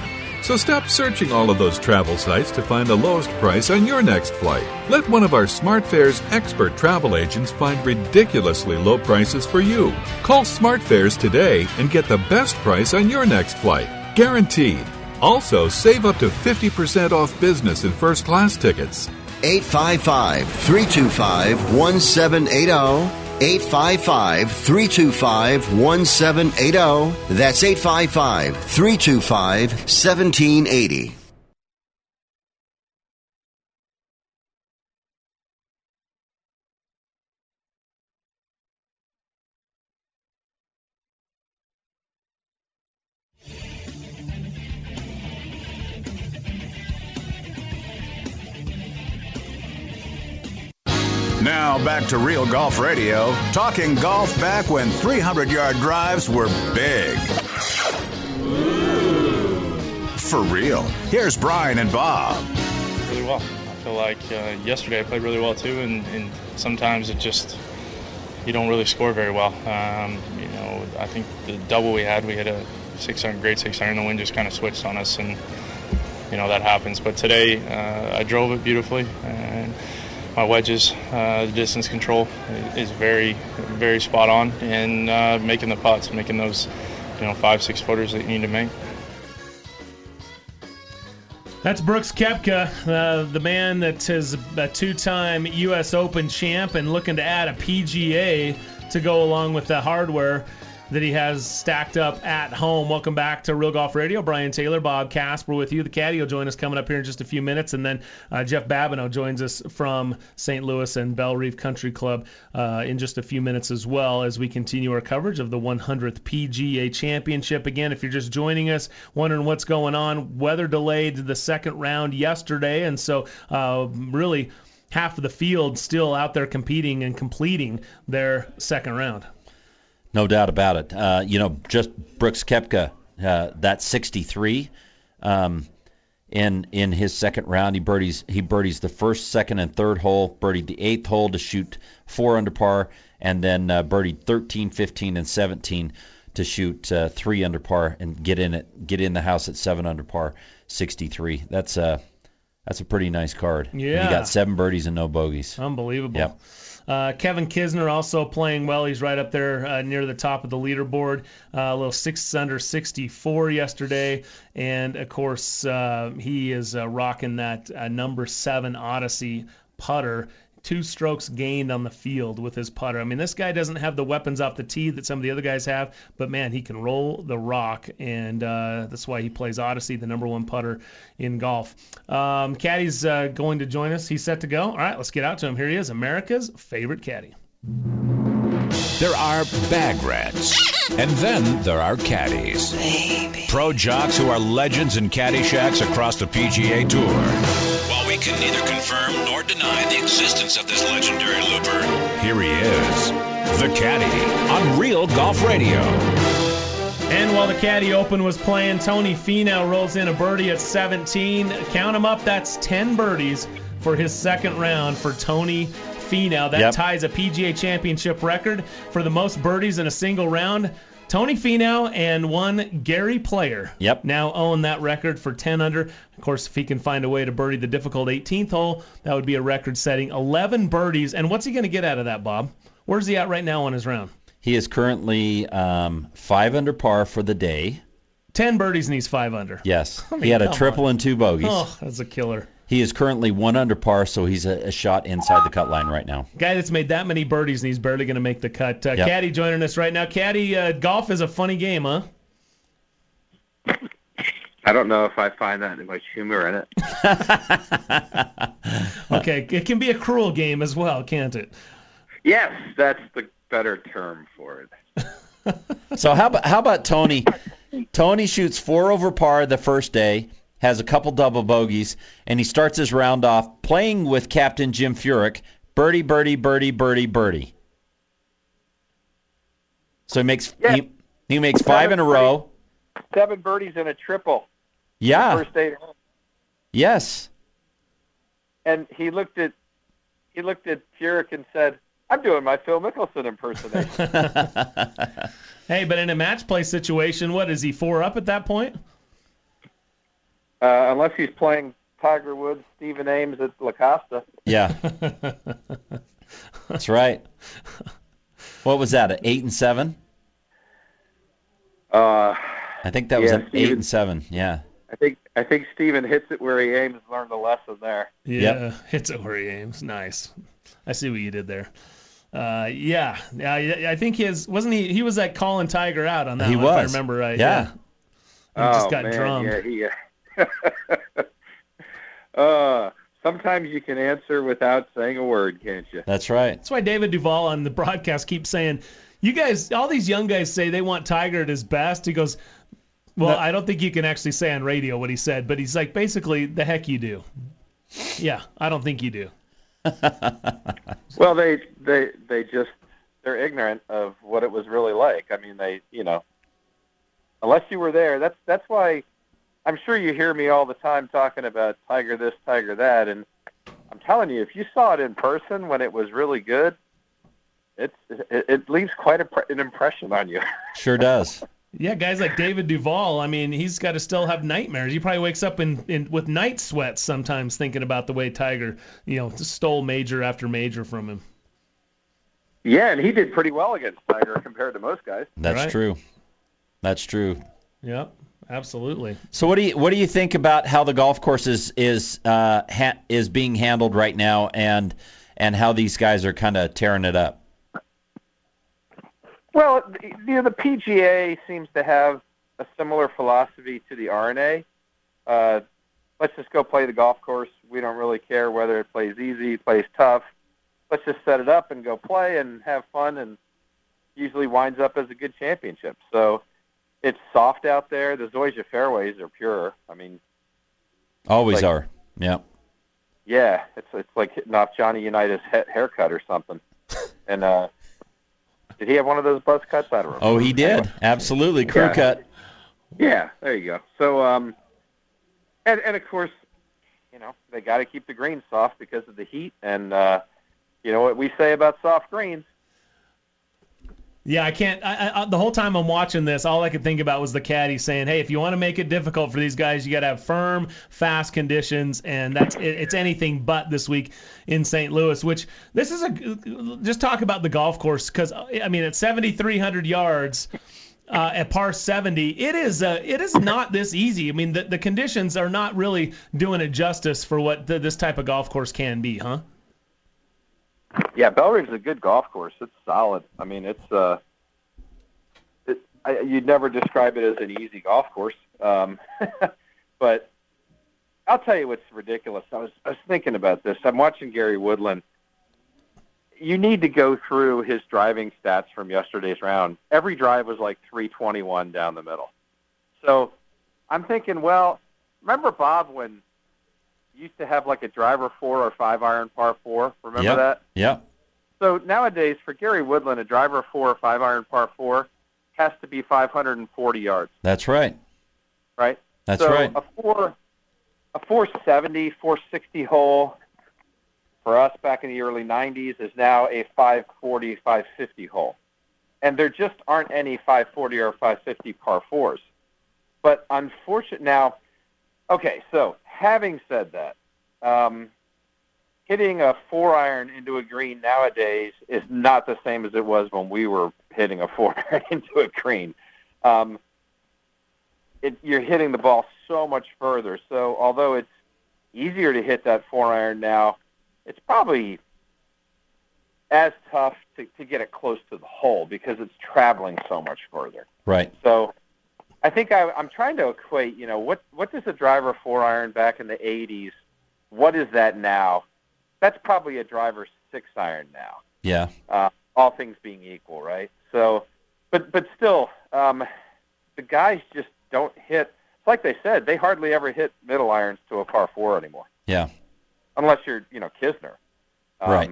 So stop searching all of those travel sites to find the lowest price on your next flight. Let one of our SmartFares expert travel agents find ridiculously low prices for you. Call SmartFares today and get the best price on your next flight. Guaranteed. Also, save up to fifty percent off business and first class tickets. eight five five, three two five, one seven eight zero. eight five five, three two five, one seven eight zero. That's eight five five, three two five, one seven eight zero. Now back to Real Golf Radio, talking golf back when three hundred yard drives were big. For real. Here's Brian and Bob. Really well. I feel like uh, yesterday I played really well too, and, and sometimes it just, you don't really score very well. Um, you know, I think the double we had, we had a six iron, great six iron, the wind just kind of switched on us, and you know that happens. But today uh, I drove it beautifully, and my wedges, uh, the distance control is very, very spot on, and uh, making the putts, making those, you know, five, six footers that you need to make. That's Brooks Koepka, uh, the man that is a two-time U S Open champ and looking to add a P G A to go along with the hardware that he has stacked up at home. Welcome back to Real Golf Radio. Brian Taylor, Bob Casper with you. The caddy will join us coming up here in just a few minutes, and then uh, Jeff Babineau joins us from Saint Louis and Belle Reef Country Club uh, in just a few minutes as well as we continue our coverage of the one hundredth P G A Championship. Again, if you're just joining us, wondering what's going on, weather delayed the second round yesterday, and so uh, really half of the field still out there competing and completing their second round. No doubt about it. Uh, you know, just Brooks Koepka, uh, that sixty-three um, in in his second round. He birdies he birdies the first, second, and third hole. Birdied the eighth hole to shoot four under par, and then uh, birdied thirteen, fifteen, and seventeen to shoot uh, three under par and get in it get in the house at seven under par. sixty-three. That's a that's a pretty nice card. Yeah. And he got seven birdies and no bogeys. Unbelievable. Yep. Uh, Kevin Kisner also playing well. He's right up there uh, near the top of the leaderboard. Uh, a little six under sixty-four yesterday. And, of course, uh, he is uh, rocking that uh, number seven Odyssey putter. Two strokes gained on the field with his putter. I mean, this guy doesn't have the weapons off the tee that some of the other guys have, but, man, he can roll the rock, and uh, that's why he plays Odyssey, the number one putter in golf. Um, Caddy's uh, going to join us. He's set to go. All right, let's get out to him. Here he is, America's favorite caddy. There are bag rats, and then there are caddies. Baby. Pro jocks who are legends in caddy shacks across the P G A Tour. While we can neither confirm nor deny the existence of this legendary looper, here he is, the Caddy, on Real Golf Radio. And while the Caddy Open was playing, Tony Finau rolls in a birdie at seventeen. Count him up, that's ten birdies for his second round for Tony Finau. That Yep. ties a P G A Championship record for the most birdies in a single round. Tony Finau and one Gary Player Yep. now own that record for ten under. Of course, if he can find a way to birdie the difficult eighteenth hole, that would be a record-setting eleven birdies. And what's he going to get out of that, Bob? Where's he at right now on his round? He is currently um, five under par for the day. Ten birdies and he's five under. Yes. I mean, he had a come triple and two bogeys. Oh, that's a killer. He is currently one under par, so he's a, a shot inside the cut line right now. Guy that's made that many birdies and he's barely going to make the cut. Uh, Yep. Caddy joining us right now. Caddy, uh, golf is a funny game, huh? I don't know if I find that much humor in it. Okay, it can be a cruel game as well, can't it? Yes, that's the better term for it. So how about how about Tony? Tony shoots four over par the first day, has a couple double bogeys, and he starts his round off playing with Captain Jim Furyk, birdie, birdie, birdie, birdie, birdie. So he makes Yeah. he, he makes five in a row. Seven birdies and a triple. Yeah. First day. Yes. And he looked at he looked at Furyk and said, "I'm doing my Phil Mickelson impersonation." Hey, but in a match play situation, what is he four up at that point? uh, unless he's playing Tiger Woods, Stephen Ames at La Costa. Yeah. That's right. What was that, an eight and seven? Uh, I think that was yeah, an Steven, eight and seven. Yeah. I think I think Stephen hits it where he aims. Learned a lesson there. Yeah, Yep. hits it where he aims. Nice. I see what you did there. Uh, yeah, yeah. I I think his wasn't he? He was like calling Tiger out on that He one, was. if I remember right. Yeah. Yeah. He just oh got man, drummed. yeah, he. Uh, uh, sometimes you can answer without saying a word, can't you? That's right. That's why David Duval on the broadcast keeps saying, "You guys, all these young guys say they want Tiger at his best." He goes, "Well, No. I don't think you can actually say on radio what he said, but he's like, basically, the heck you do." Yeah, I don't think you do. Well, they they they just they're ignorant of what it was really like. I mean, they you know, unless you were there, that's that's why I'm sure you hear me all the time talking about Tiger this, Tiger that, and I'm telling you, if you saw it in person when it was really good, it's it, it leaves quite a, an impression on you. Sure does. Yeah, guys like David Duval, I mean, he's got to still have nightmares. He probably wakes up in, in with night sweats sometimes thinking about the way Tiger, you know, stole major after major from him. Yeah, and he did pretty well against Tiger compared to most guys. That's Right. true. That's true. Yep, absolutely. So what do you what do you think about how the golf course is is uh, ha- is being handled right now, and and how these guys are kind of tearing it up? Well, you know, the P G A seems to have a similar philosophy to the R N A. Uh, let's just go play the golf course. We don't really care whether it plays easy, plays tough. Let's just set it up and go play and have fun, and usually winds up as a good championship. So it's soft out there. The Zoysia fairways are pure. I mean, Always like- are. Yeah. yeah, it's it's like hitting off Johnny Unitas' he- haircut or something. And uh, did he have one of those buzz cuts? I don't know. Oh, he did. Absolutely. Crew Yeah. cut. Yeah, there you go. So, um, and and of course, you know, they got to keep the greens soft because of the heat, and uh, you know what we say about soft greens. Yeah, I can't. I, I, the whole time I'm watching this, all I could think about was the caddy saying, "Hey, if you want to make it difficult for these guys, you got to have firm, fast conditions," and that's it, it's anything but this week in Saint Louis. Which this is a just talk about the golf course, because I mean at seventy-three hundred yards. Uh, at par seventy, it is uh, it is not this easy. I mean, the, the conditions are not really doing it justice for what the, this type of golf course can be, huh? Yeah, Bellerive's a good golf course. It's solid. I mean, it's uh, it, I, you'd never describe it as an easy golf course. Um, but I'll tell you what's ridiculous. I was I was thinking about this. I'm watching Gary Woodland. You need to go through his driving stats from yesterday's round. Every drive was like three twenty-one down the middle. So I'm thinking, well, remember Bob when you used to have like a driver four or five iron par four? Remember Yep. that? Yep. So nowadays, for Gary Woodland, a driver four or five iron par four has to be five hundred forty yards, That's right. right? That's so right. a four, a four seventy, four sixty hole for us back in the early nineties is now a five forty, five fifty hole. And there just aren't any five forty or five fifty par fours. But unfortunately, now, okay, so having said that, um, hitting a four iron into a green nowadays is not the same as it was when we were hitting a four iron into a green. Um, it, you're hitting the ball so much further. So although it's easier to hit that four iron now, it's probably as tough to, to get it close to the hole because it's traveling so much further. Right. So I think I, I'm trying to equate, you know, what, what does a driver four iron back in the eighties, what is that now? That's probably a driver six iron now, Yeah. uh, all things being equal, right? So, but but still, um, the guys just don't hit. It's like they said, they hardly ever hit middle irons to a par four anymore. Yeah. Unless you're, you know, Kisner. Um, Right.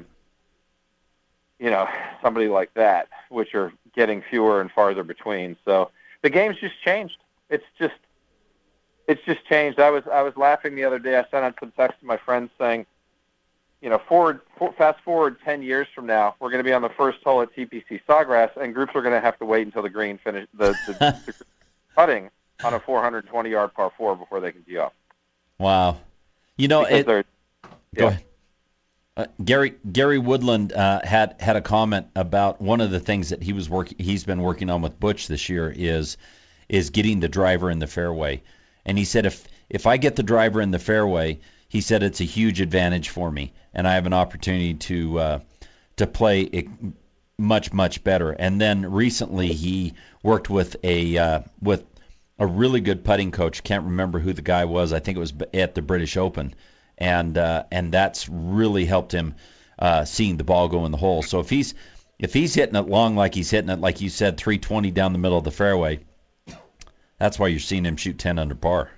You know, somebody like that, which are getting fewer and farther between. So the game's just changed. It's just, it's just changed. I was, I was laughing the other day. I sent out some text to my friends saying, you know, forward, for, fast forward ten years from now, we're going to be on the first hole at T P C Sawgrass, and groups are going to have to wait until the green finish the, the, the putting on a four hundred twenty yard par four before they can tee off. Wow. You know, Because it, they're- go yeah. ahead. Uh, Gary Gary Woodland uh, had had a comment about one of the things that he was working he's been working on with Butch this year is is getting the driver in the fairway. And he said if if I get the driver in the fairway, he said it's a huge advantage for me, and I have an opportunity to uh, to play it much much better. And then recently he worked with a uh, with a really good putting coach. Can't remember who the guy was. I think it was at the British Open. And uh, and that's really helped him uh, seeing the ball go in the hole. So if he's if he's hitting it long like he's hitting it, like you said, three twenty down the middle of the fairway, that's why you're seeing him shoot ten under par.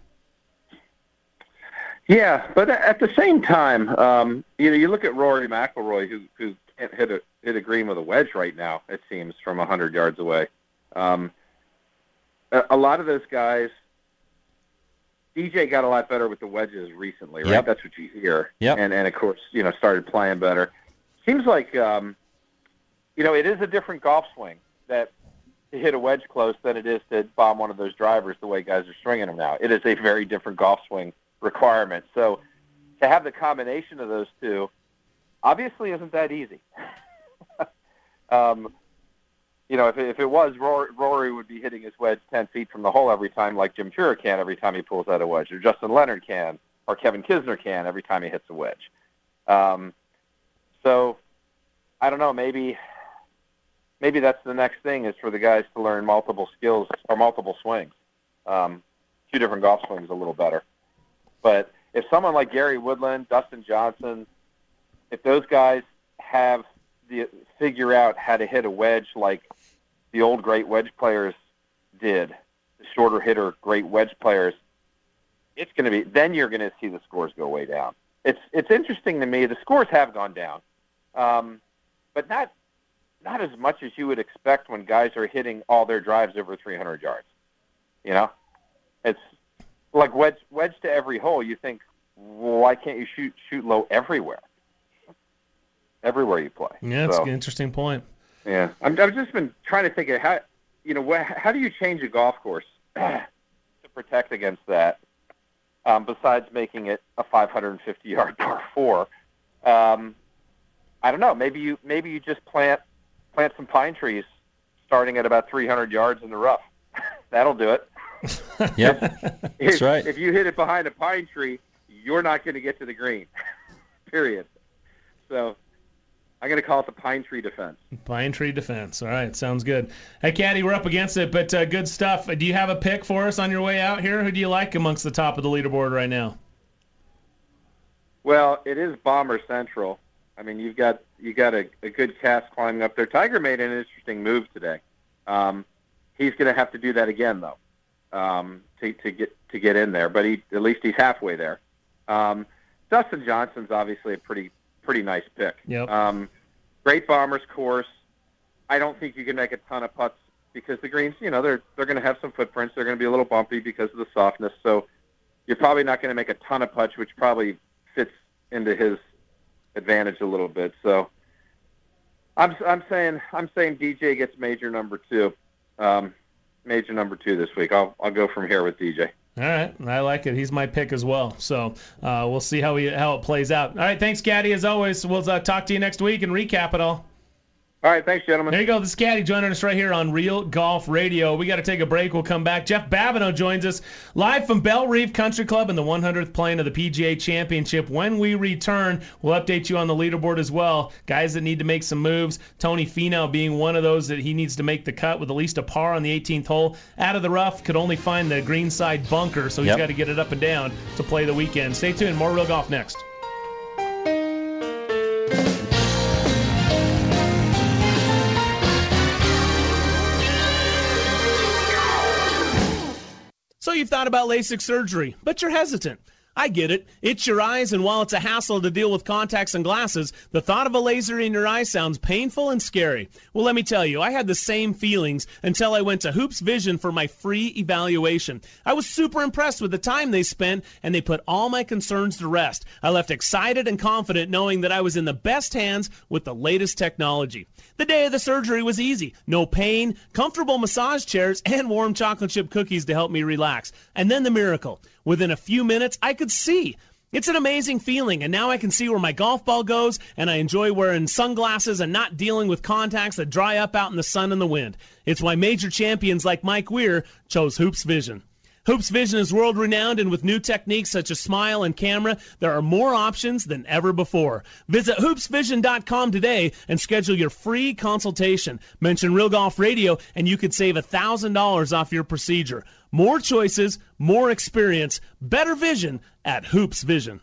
Yeah, but at the same time, um, you know, you look at Rory McIlroy, who who can't hit a hit a green with a wedge right now. It seems from a hundred yards away. Um, a, a lot of those guys. D J got a lot better with the wedges recently, right? Yep. That's what you hear. Yep. And, and of course, you know, started playing better. Seems like, um, you know, it is a different golf swing that to hit a wedge close than it is to bomb one of those drivers the way guys are swinging them now. It is a very different golf swing requirement. So to have the combination of those two obviously isn't that easy. um, You know, if it, if it was, Rory, Rory would be hitting his wedge ten feet from the hole every time, like Jim Furyk can every time he pulls out a wedge, or Justin Leonard can, or Kevin Kisner can every time he hits a wedge. Um, so, I don't know, maybe maybe that's the next thing is for the guys to learn multiple skills or multiple swings, um, two different golf swings a little better. But if someone like Gary Woodland, Dustin Johnson, if those guys have the figure out how to hit a wedge like the old great wedge players did, the shorter hitter great wedge players, it's going to be, then you're going to see the scores go way down. It's it's interesting to me. The scores have gone down, um, but not not as much as you would expect when guys are hitting all their drives over three hundred yards. You know, it's like wedge wedge to every hole. You think, well, why can't you shoot shoot low everywhere? Everywhere you play. Yeah, that's so, an interesting point. Yeah, I'm, I've just been trying to think of how, you know, wh- how do you change a golf course to protect against that, um, besides making it a five hundred fifty yard par four? Um, I don't know. Maybe you maybe you just plant plant some pine trees starting at about three hundred yards in the rough. That'll do it. Yep, if, that's right. If you hit it behind a pine tree, you're not going to get to the green. Period. So. I'm going to call it the Pine Tree Defense. Pine Tree Defense. All right, sounds good. Hey, Caddy, we're up against it, but uh, good stuff. Do you have a pick for us on your way out here? Who do you like amongst the top of the leaderboard right now? Well, it is Bomber Central. I mean, you've got you got a, a good cast climbing up there. Tiger made an interesting move today. Um, he's going to have to do that again, though, um, to, to get to get in there. But he at least he's halfway there. Um, Dustin Johnson's obviously a pretty. Pretty nice pick. Yep. Um, great Bombers course. I don't think you can make a ton of putts because the greens, you know, they're they're going to have some footprints. They're going to be a little bumpy because of the softness. So you're probably not going to make a ton of putts, which probably fits into his advantage a little bit. So I'm I'm saying I'm saying D J gets major number two, um, major number two this week. I'll I'll go from here with D J. All right, I like it. He's my pick as well. So uh, we'll see how we how it plays out. All right, thanks, Caddy. As always, we'll uh, talk to you next week and recap it all. All right, thanks, gentlemen. There you go. This is Caddy joining us right here on Real Golf Radio. We got to take a break. We'll come back. Jeff Babineau joins us live from Belle Reve Country Club in the one hundredth playing of the P G A Championship. When we return, we'll update you on the leaderboard as well. Guys that need to make some moves. Tony Finau being one of those that he needs to make the cut with at least a par on the eighteenth hole. Out of the rough, could only find the green side bunker, so he's Yep. got to get it up and down to play the weekend. Stay tuned. More Real Golf next. So you've thought about LASIK surgery, but you're hesitant. I get it. It's your eyes, and while it's a hassle to deal with contacts and glasses, the thought of a laser in your eye sounds painful and scary. Well, let me tell you, I had the same feelings until I went to Hoops Vision for my free evaluation. I was super impressed with the time they spent, and they put all my concerns to rest. I left excited and confident knowing that I was in the best hands with the latest technology. The day of the surgery was easy. No pain, comfortable massage chairs, and warm chocolate chip cookies to help me relax. And then the miracle. Within a few minutes, I could see. It's an amazing feeling, and now I can see where my golf ball goes, and I enjoy wearing sunglasses and not dealing with contacts that dry up out in the sun and the wind. It's why major champions like Mike Weir chose Hoops Vision. Hoops Vision is world-renowned, and with new techniques such as Smile and Camera, there are more options than ever before. Visit hoops vision dot com today and schedule your free consultation. Mention Real Golf Radio, and you could save one thousand dollars off your procedure. More choices, more experience, better vision at Hoops Vision.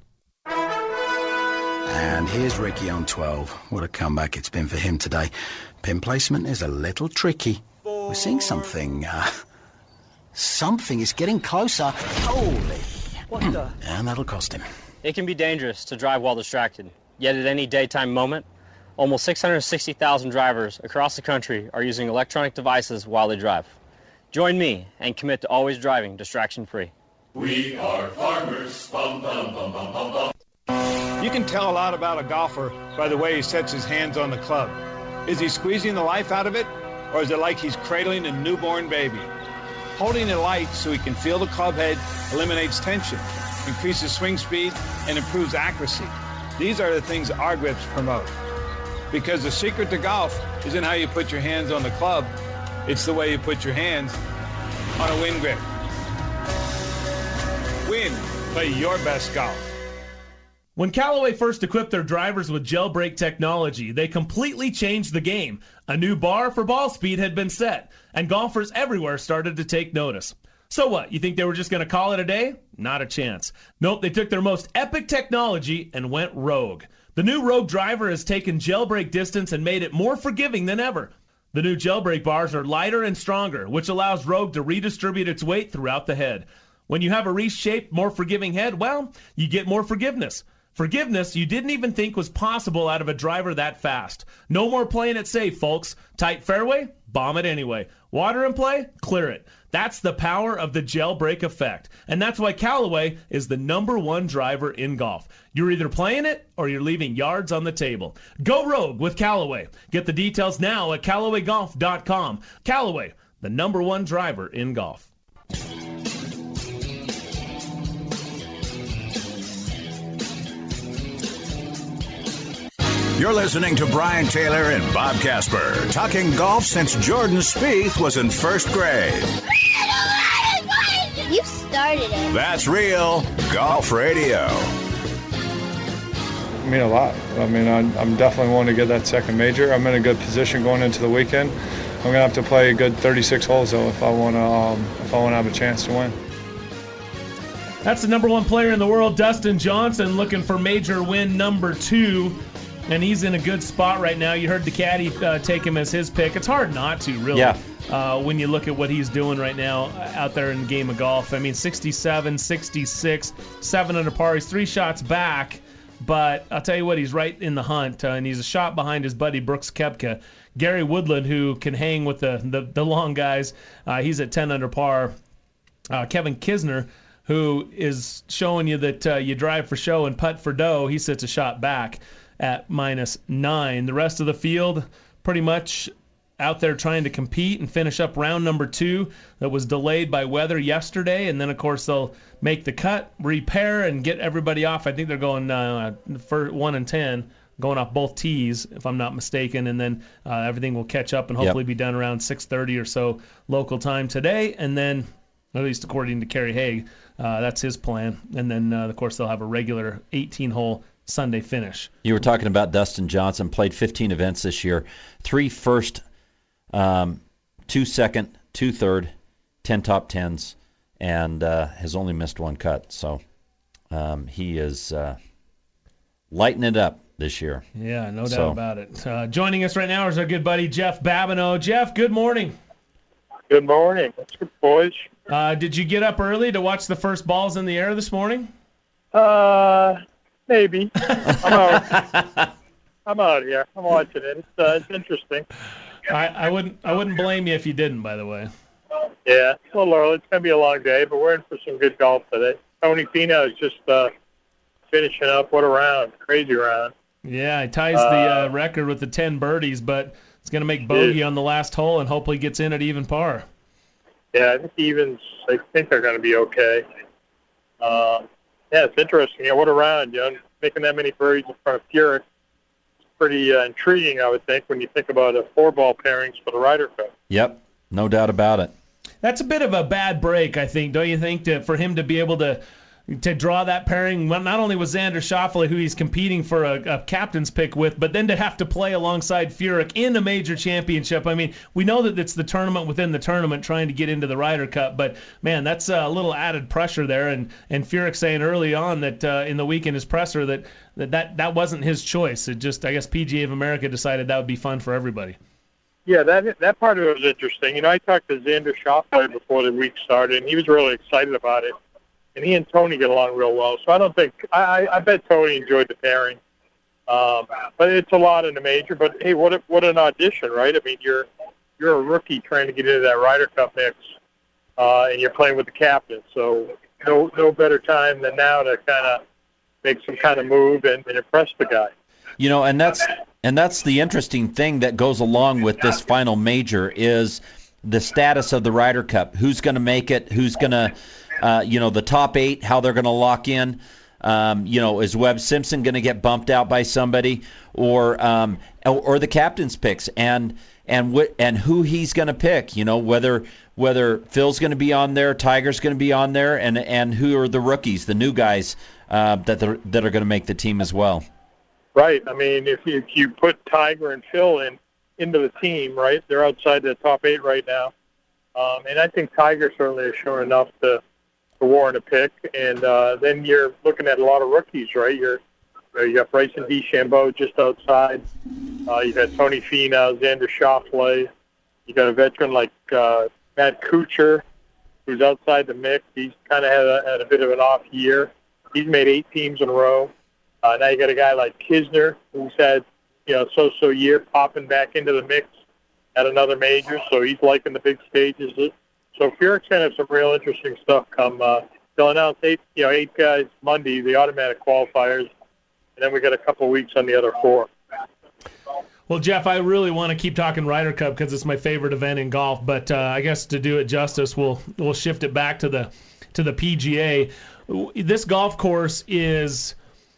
And here's Ricky on twelve. What a comeback it's been for him today. Pin placement is a little tricky. We're seeing something... Uh, Something is getting closer. Holy. What the? And that'll cost him. It can be dangerous to drive while distracted. Yet at any daytime moment, almost six hundred sixty thousand drivers across the country are using electronic devices while they drive. Join me and commit to always driving distraction-free. We are farmers. Bum, bum, bum, bum, bum, bum. You can tell a lot about a golfer by the way he sets his hands on the club. Is he squeezing the life out of it, or is it like he's cradling a newborn baby? Holding it light so he can feel the club head eliminates tension, increases swing speed, and improves accuracy. These are the things our grips promote. Because the secret to golf isn't how you put your hands on the club, it's the way you put your hands on a Win grip. Win, play your best golf. When Callaway first equipped their drivers with gel brake technology, they completely changed the game. A new bar for ball speed had been set, and golfers everywhere started to take notice. So what, you think they were just going to call it a day? Not a chance. Nope, they took their most epic technology and went rogue. The new Rogue driver has taken gel brake distance and made it more forgiving than ever. The new gel brake bars are lighter and stronger, which allows Rogue to redistribute its weight throughout the head. When you have a reshaped, more forgiving head, well, you get more forgiveness. Forgiveness you didn't even think was possible out of a driver that fast. No more playing it safe, folks. Tight fairway? Bomb it anyway. Water in play? Clear it. That's the power of the gel brake effect. And that's why Callaway is the number one driver in golf. You're either playing it or you're leaving yards on the table. Go rogue with Callaway. Get the details now at Callaway Golf dot com. Callaway, the number one driver in golf. You're listening to Brian Taylor and Bob Casper, talking golf since Jordan Spieth was in first grade. You started it. That's Real Golf Radio. I mean a lot. I mean, I'm, I'm definitely wanting to get that second major. I'm in a good position going into the weekend. I'm gonna have to play a good thirty-six holes though if I want to um, if I want to have a chance to win. That's the number one player in the world, Dustin Johnson, looking for major win number two. And he's in a good spot right now. You heard the caddy uh, take him as his pick. It's hard not to, really, yeah. uh, when you look at what he's doing right now out there in the game of golf. I mean, sixty-seven, sixty-six, seven under par. He's three shots back, but I'll tell you what, he's right in the hunt, uh, and he's a shot behind his buddy Brooks Koepka. Gary Woodland, who can hang with the, the, the long guys, uh, he's at ten under par. Uh, Kevin Kisner, who is showing you that uh, you drive for show and putt for dough, he sits a shot back at minus nine. The rest of the field pretty much out there trying to compete and finish up round number two that was delayed by weather yesterday. And then, of course, they'll make the cut, repair, and get everybody off. I think they're going uh, for one and ten, going off both tees, if I'm not mistaken. And then uh, everything will catch up and hopefully yep. be done around six thirty or so local time today. And then, at least according to Kerry Haig, uh, that's his plan. And then, uh, of course, they'll have a regular eighteen-hole Sunday finish. You were talking about Dustin Johnson, played fifteen events this year, three first, um, two second, two third, ten top tens, and uh, has only missed one cut. So um, he is uh, lighting it up this year. Yeah, no doubt so. about it. Uh, joining us right now is our good buddy Jeff Babineau. Jeff, good morning. Good morning. That's good, boys. Uh, did you get up early to watch the first balls in the air this morning? Uh... Maybe. I'm out. I'm out here. I'm watching it. It's, uh, it's interesting. I, I wouldn't. I wouldn't blame you if you didn't. By the way. Yeah, it's a little early. It's gonna be a long day, but we're in for some good golf today. Tony Finau is just uh, finishing up. What a round! Crazy round. Yeah, he ties uh, the uh, record with the ten birdies, but it's gonna make bogey on the last hole and hopefully gets in at even par. Yeah, I think evens. I think they're gonna be okay. Uh, yeah, it's interesting. You know, what a round, you know, making that many birdies in front of Furyk. Pretty uh, intriguing, I would think, when you think about a four-ball pairings for the Ryder Cup. Yep, no doubt about it. That's a bit of a bad break, I think, don't you think, to, for him to be able to to draw that pairing? Well, not only was Xander Schauffele, who he's competing for a, a captain's pick with, but then to have to play alongside Furyk in a major championship. I mean, we know that it's the tournament within the tournament trying to get into the Ryder Cup, but, man, that's a little added pressure there. And, and Furyk saying early on that uh, in the week in his presser that, that, that that wasn't his choice. It just, I guess, P G A of America decided that would be fun for everybody. Yeah, that that part of it was interesting. You know, I talked to Xander Schauffele before the week started, and he was really excited about it. And he and Tony get along real well. So I don't think I, I bet Tony enjoyed the pairing. Um, but it's a lot in the major. But hey, what a, what an audition, right? I mean, you're you're a rookie trying to get into that Ryder Cup mix, uh, and you're playing with the captain. So no no better time than now to kind of make some kind of move and, and impress the guy. You know, and that's and that's the interesting thing that goes along with this final major is the status of the Ryder Cup. Who's going to make it? Who's going to Uh, you know, the top eight, how they're going to lock in. Um, you know, is Webb Simpson going to get bumped out by somebody, or um, or, or the captain's picks, and and what and who he's going to pick. You know, whether whether Phil's going to be on there, Tiger's going to be on there, and and who are the rookies, the new guys uh, that they're, that are going to make the team as well. Right. I mean, if you, if you put Tiger and Phil in into the team, right, they're outside the top eight right now, um, and I think Tiger certainly has shown enough to. to warrant a pick, and uh, then you're looking at a lot of rookies, right? You're uh, you got Bryson DeChambeau just outside. Uh, you got Tony Finau, Xander Schauffele. You got a veteran like uh, Matt Kuchar, who's outside the mix. He's kind of had a, had a bit of an off year. He's made eight teams in a row. Uh, now you got a guy like Kisner, who's had you know so-so year, popping back into the mix at another major. So he's liking the big stages. So Furyk's going to have some real interesting stuff come. Uh, they'll announce eight, you know, eight guys Monday, the automatic qualifiers, and then we got a couple of weeks on the other four. Well, Jeff, I really want to keep talking Ryder Cup because it's my favorite event in golf, but uh, I guess to do it justice, we'll we'll shift it back to the to the P G A. This golf course is.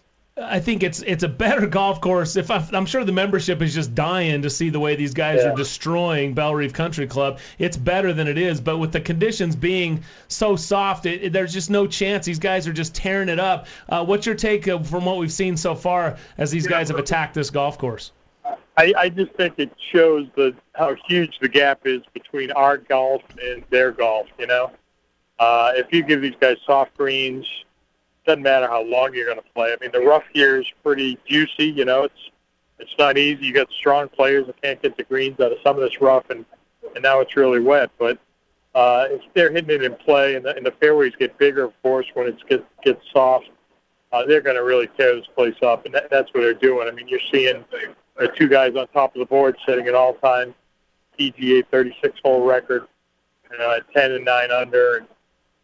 I think it's it's a better golf course. If I, I'm sure the membership is just dying to see the way these guys yeah. are destroying Bellerive Country Club. It's better than it is, but with the conditions being so soft, it, it, there's just no chance. These guys are just tearing it up. Uh, what's your take of, from what we've seen so far as these guys have attacked this golf course? I, I just think it shows the how huge the gap is between our golf and their golf. You know, uh, if you give these guys soft greens. Doesn't matter how long you're going to play. I mean, the rough here is pretty juicy. You know, it's it's not easy. You got strong players that can't get the greens out of some of this rough, and, and now it's really wet. But uh, if they're hitting it in play, and the, and the fairways get bigger, of course, when it gets gets soft, uh, they're going to really tear this place up, and that, that's what they're doing. I mean, you're seeing uh, two guys on top of the board setting an all-time P G A thirty-six hole record, you know, at ten and nine under. And,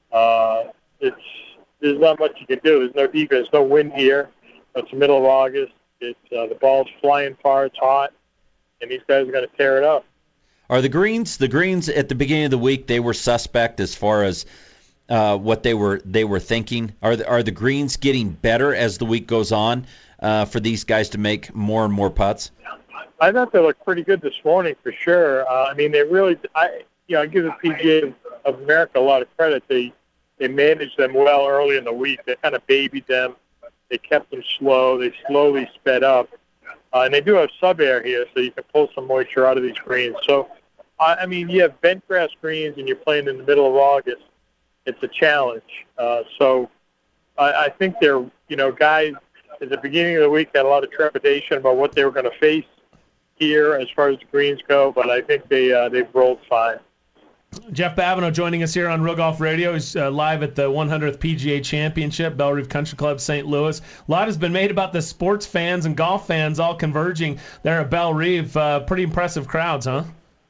uh, it's There's not much you can do. There's no defense, no wind here. It's the middle of August. It's uh, the ball's flying far. It's hot, and these guys are going to tear it up. Are the greens? The greens at the beginning of the week they were suspect as far as uh, what they were they were thinking. Are the, are the greens getting better as the week goes on uh, for these guys to make more and more putts? I thought they looked pretty good this morning for sure. Uh, I mean, they really. I you know I give the P G A of America a lot of credit. They They managed them well early in the week. They kind of babied them. They kept them slow. They slowly sped up. Uh, and they do have sub-air here, so you can pull some moisture out of these greens. So, I, I mean, you have bent grass greens and you're playing in the middle of August. It's a challenge. Uh, so I, I think they're, you know, guys at the beginning of the week had a lot of trepidation about what they were going to face here as far as the greens go, but I think they, uh, they've rolled fine. Jeff Babineau joining us here on Real Golf Radio. He's uh, live at the one hundredth P G A Championship, Bellerive Country Club, Saint Louis. A lot has been made about the sports fans and golf fans all converging there at Bellerive. Uh, pretty impressive crowds, huh?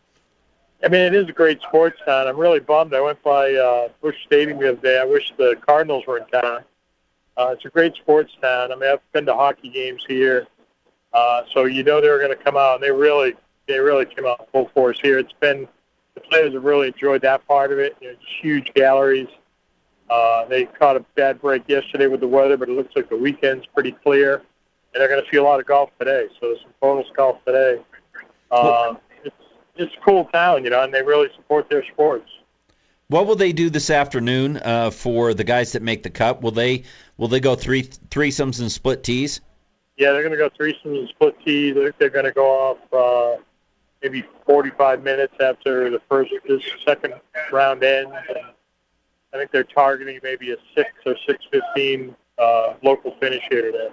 I mean, it is a great sports town. I'm really bummed. I went by uh, Busch Stadium the other day. I wish the Cardinals were in town. Uh, it's a great sports town. I mean, I've been to hockey games here, uh, so you know they were going to come out, and they really, they really came out full force here. It's been The players have really enjoyed that part of it. You know, huge galleries, Uh, they caught a bad break yesterday with the weather, but it looks like the weekend's pretty clear, and they're going to see a lot of golf today. So there's some bonus golf today. Uh, it's it's a cool town, you know, and they really support their sports. What will they do this afternoon uh, for the guys that make the cut? Will they will they go three threesomes and split tees? Yeah, they're going to go threesomes and split tees. They're, they're going to go off uh, maybe forty-five minutes after the first, this second round ends. And I think they're targeting maybe a six or six fifteen uh, local finish here today.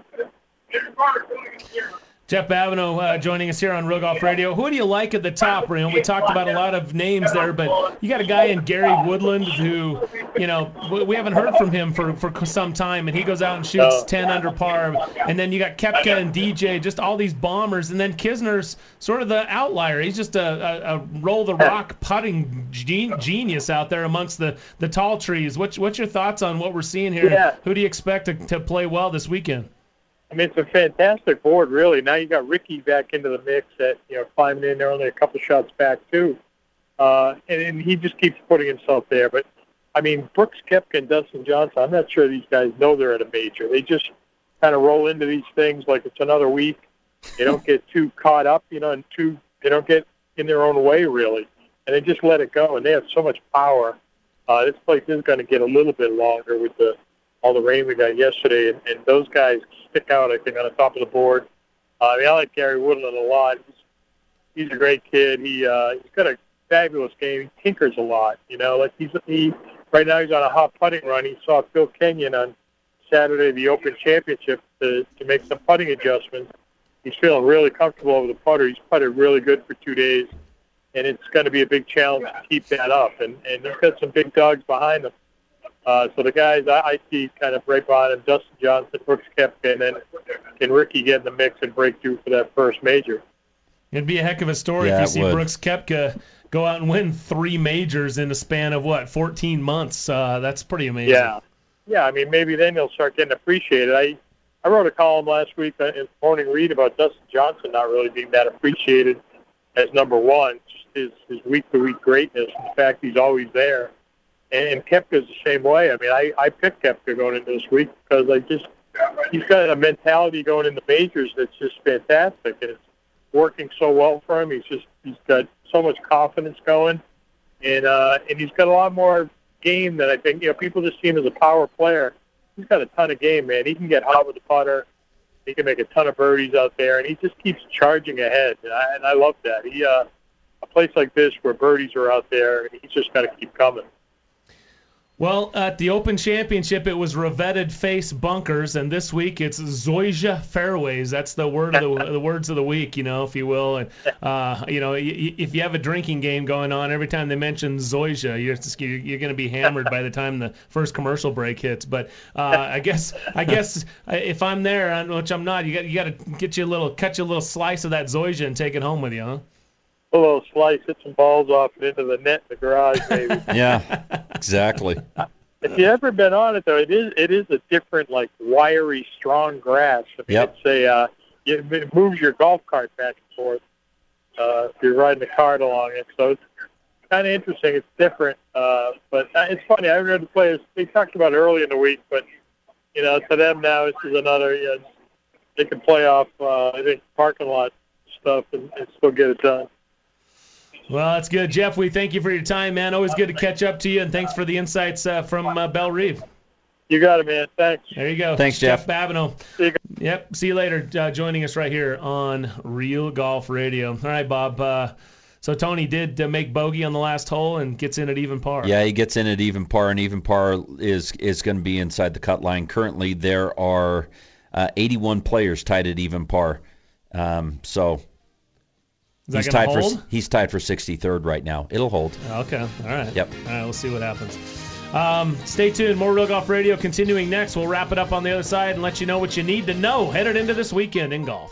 Jeff Babineau uh, joining us here on Real Golf Radio. Who do you like at the top, Ram? We talked about a lot of names there, but you got a guy in Gary Woodland who, you know, we haven't heard from him for, for some time, and he goes out and shoots No. ten under par. And then you got Koepka and D J, just all these bombers. And then Kisner's sort of the outlier. He's just a, a, a roll-the-rock putting gen- genius out there amongst the, the tall trees. What's, what's your thoughts on what we're seeing here? Yeah. Who do you expect to, to play well this weekend? I mean, it's a fantastic board, really. Now you got Ricky back into the mix at, you know, climbing in there only a couple shots back, too. Uh, and, and he just keeps putting himself there. But, I mean, Brooks Koepka and Dustin Johnson, I'm not sure these guys know they're at a major. They just kind of roll into these things like it's another week. They don't get too caught up, you know, and too, they don't get in their own way, really. And they just let it go, and they have so much power. Uh, this place is going to get a little bit longer with the all the rain we got yesterday, and, and those guys stick out, I think, on the top of the board. Uh, I mean, I like Gary Woodland a lot. He's, he's a great kid. He uh, he's got a fabulous game. He tinkers a lot, you know. Like he's he right now he's on a hot putting run. He saw Phil Kenyon on Saturday, the Open Championship, to to make some putting adjustments. He's feeling really comfortable over the putter. He's putted really good for two days, and it's going to be a big challenge to keep that up. And and he's got some big dogs behind him. Uh, so the guys I, I see kind of right behind him, Dustin Johnson, Brooks Koepka, and then can Ricky get in the mix and break through for that first major? It'd be a heck of a story Yeah, if you it see would. Brooks Koepka go out and win three majors in the span of, what, fourteen months. Uh, that's pretty amazing. Yeah. Yeah, I mean, maybe then he'll start getting appreciated. I I wrote a column last week in Morning Read about Dustin Johnson not really being that appreciated as number one, just his, his week-to-week greatness, and the fact he's always there. And, and Koepka's the same way. I mean, I, I picked Koepka going into this week because I just he's got a mentality going into majors that's just fantastic, and it's working so well for him. He's just he's got so much confidence going, and uh, and he's got a lot more game than I think. You know, people just see him as a power player. He's got a ton of game, man. He can get hot with the putter. He can make a ton of birdies out there, and he just keeps charging ahead. And I, and I love that. He uh, a place like this where birdies are out there, he's just got to keep coming. Well, at the Open Championship, it was revetted face bunkers, and this week it's Zoysia fairways. That's the word of the, the words of the week, you know, if you will. And uh, you know, y- y- if you have a drinking game going on, every time they mention Zoysia, you're just, you're, you're going to be hammered by the time the first commercial break hits. But uh, I guess I guess if I'm there, which I'm not, you got you got to get you a little, cut you a little slice of that Zoysia and take it home with you, huh? A little slice, hit some balls off and into the net in the garage, maybe. Yeah, exactly. If you've ever been on it, though, it is it is a different, like, wiry, strong grass. I mean, Yep. it's a, uh, it moves your golf cart back and forth uh, if you're riding the cart along it. So it's kind of interesting. It's different. Uh, but it's funny. I read the players, they talked about it early in the week, but, you know, to them now, this is another, you know, they can play off, uh, I think, parking lot stuff and, and still get it done. Well, that's good. Jeff, we thank you for your time, man. Always good to catch up to you, and thanks for the insights uh, from uh, Belle Reve. You got it, man. Thanks. There you go. Thanks, Jeff. Jeff Babineau. See you guys. Yep. See you later. Uh, joining us right here on Real Golf Radio. All right, Bob. Uh, so Tony did uh, make bogey on the last hole and gets in at even par. Yeah, he gets in at even par, and even par is is going to be inside the cut line. Currently, there are uh, eighty-one players tied at even par. Um, so Is that he's gonna tied hold? for he's tied for sixty-third right now. It'll hold. Okay. All right. Yep. All right. We'll see what happens. Um, stay tuned. More Real Golf Radio continuing next. We'll wrap it up on the other side and let you know what you need to know headed into this weekend in golf.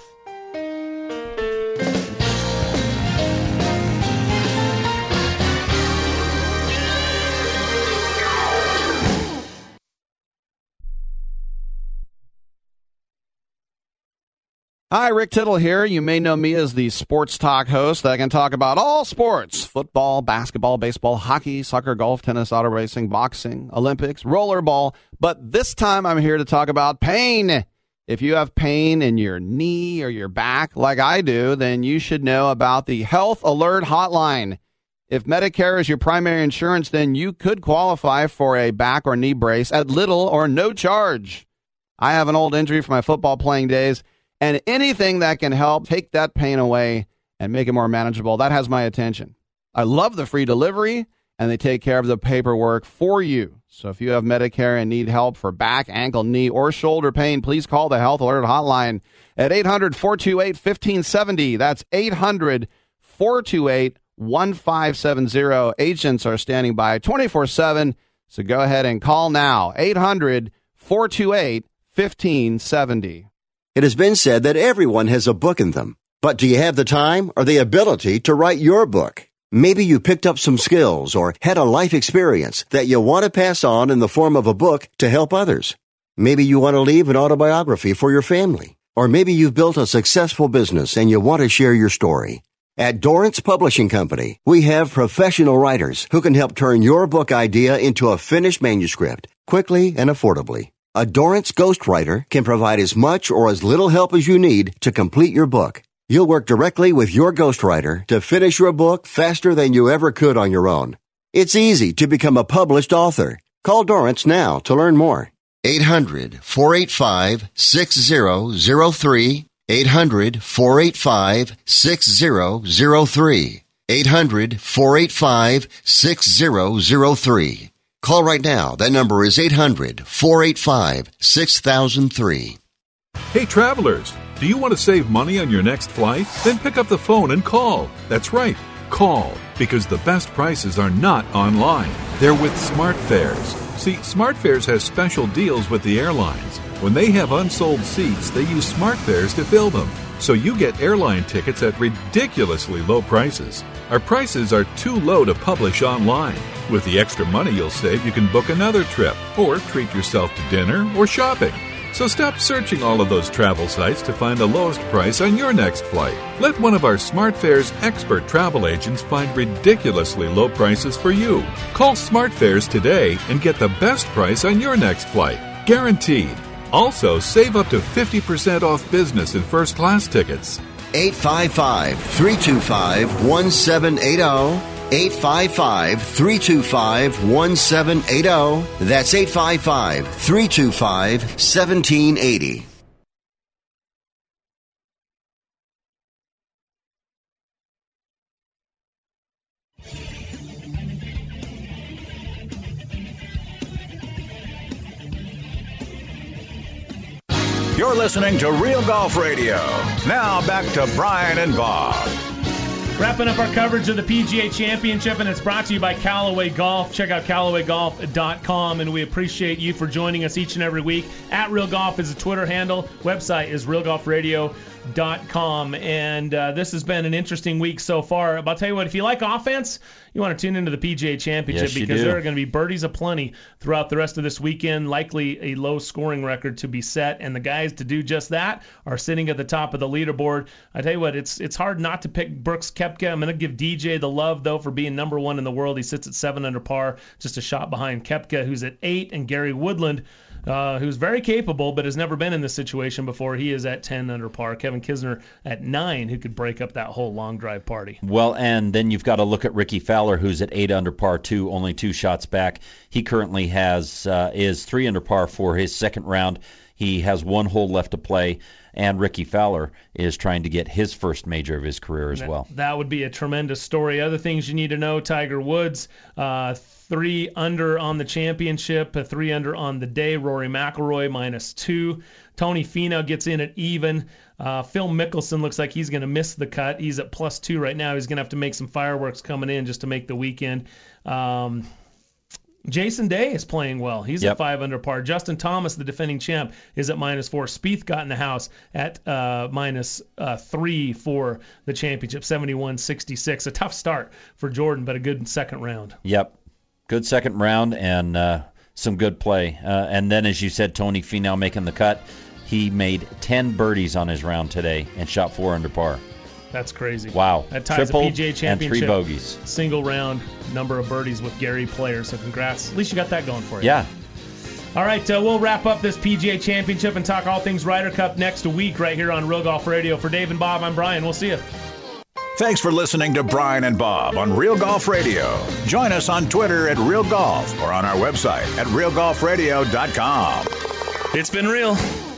Hi, Rick Tittle here. You may know me as the sports talk host that can talk about all sports: football, basketball, baseball, hockey, soccer, golf, tennis, auto racing, boxing, Olympics, rollerball. But this time I'm here to talk about pain. If you have pain in your knee or your back like I do, then you should know about the Health Alert Hotline. If Medicare is your primary insurance, then you could qualify for a back or knee brace at little or no charge. I have an old injury from my football playing days, and anything that can help take that pain away and make it more manageable, that has my attention. I love the free delivery, and they take care of the paperwork for you. So if you have Medicare and need help for back, ankle, knee, or shoulder pain, please call the Health Alert Hotline at eight hundred, four two eight, one five seven zero. That's eight hundred, four two eight, one five seven zero. Agents are standing by twenty-four seven, so go ahead and call now, eight hundred, four two eight, one five seven zero. It has been said that everyone has a book in them. But do you have the time or the ability to write your book? Maybe you picked up some skills or had a life experience that you want to pass on in the form of a book to help others. Maybe you want to leave an autobiography for your family. Or maybe you've built a successful business and you want to share your story. At Dorrance Publishing Company, we have professional writers who can help turn your book idea into a finished manuscript quickly and affordably. A Dorrance ghostwriter can provide as much or as little help as you need to complete your book. You'll work directly with your ghostwriter to finish your book faster than you ever could on your own. It's easy to become a published author. Call Dorrance now to learn more. eight hundred, four eight five, six zero zero three. eight hundred, four eight five, six zero zero three. eight hundred, four eight five, six zero zero three. Call right now. That number is eight hundred, four eight five, six thousand three. Hey, travelers, do you want to save money on your next flight? Then pick up the phone and call. That's right, call, because the best prices are not online. They're with SmartFares. See, SmartFares has special deals with the airlines. When they have unsold seats, they use SmartFares to fill them. So you get airline tickets at ridiculously low prices. Our prices are too low to publish online. With the extra money you'll save, you can book another trip or treat yourself to dinner or shopping. So stop searching all of those travel sites to find the lowest price on your next flight. Let one of our SmartFares expert travel agents find ridiculously low prices for you. Call SmartFares today and get the best price on your next flight. Guaranteed. Also, save up to fifty percent off business and first class tickets. eight five five, three two five, one seven eight zero. eight five five, three two five, one seven eight zero. That's eight five five, three two five, one seven eight zero. You're listening to Real Golf Radio. Now back to Brian and Bob. Wrapping up our coverage of the P G A Championship, and it's brought to you by Callaway Golf. Check out Callaway Golf dot com, and we appreciate you for joining us each and every week. At Real Golf is a Twitter handle. Website is real golf radio dot com, and uh, this has been an interesting week so far. But I'll tell you what, if you like offense, you want to tune into the P G A Championship, yes, because do. there are going to be birdies aplenty throughout the rest of this weekend, likely a low scoring record to be set, and the guys to do just that are sitting at the top of the leaderboard. I tell you what, it's it's hard not to pick Brooks Koepka. I'm going to give D J the love, though, for being number one in the world. He sits at seven under par, just a shot behind Koepka, who's at eight, and Gary Woodland, Uh, who's very capable but has never been in this situation before. He is at ten under par. Kevin Kisner at nine, who could break up that whole long drive party. Well, and then you've got to look at Ricky Fowler, who's at eight under par, two, only two shots back. He currently has uh, is three under par for his second round. He has one hole left to play, and Ricky Fowler is trying to get his first major of his career as that, well. That would be a tremendous story. Other things you need to know: Tiger Woods, uh, three under on the championship, a three under on the day. Rory McIlroy minus two. Tony Finau gets in at even. Uh, Phil Mickelson looks like he's going to miss the cut. He's at plus two right now. He's going to have to make some fireworks coming in just to make the weekend. Um, Jason Day is playing well. He's yep. at five under par. Justin Thomas, the defending champ, is at minus four. Spieth got in the house at uh, minus uh, three for the championship, seventy-one sixty-six. A tough start for Jordan, but a good second round. Yep. Good second round and uh, some good play. Uh, and then, as you said, Tony Finau making the cut. he made ten birdies on his round today and shot four under par. That's crazy. Wow. That ties Triple the P G A Championship. and three bogeys. Single round number of birdies with Gary Player. So congrats. At least you got that going for you. Yeah. All right, uh, we'll wrap up this P G A Championship and talk all things Ryder Cup next week right here on Real Golf Radio. For Dave and Bob, I'm Brian. We'll see you. Thanks for listening to Brian and Bob on Real Golf Radio. Join us on Twitter at Real Golf or on our website at real golf radio dot com. It's been real.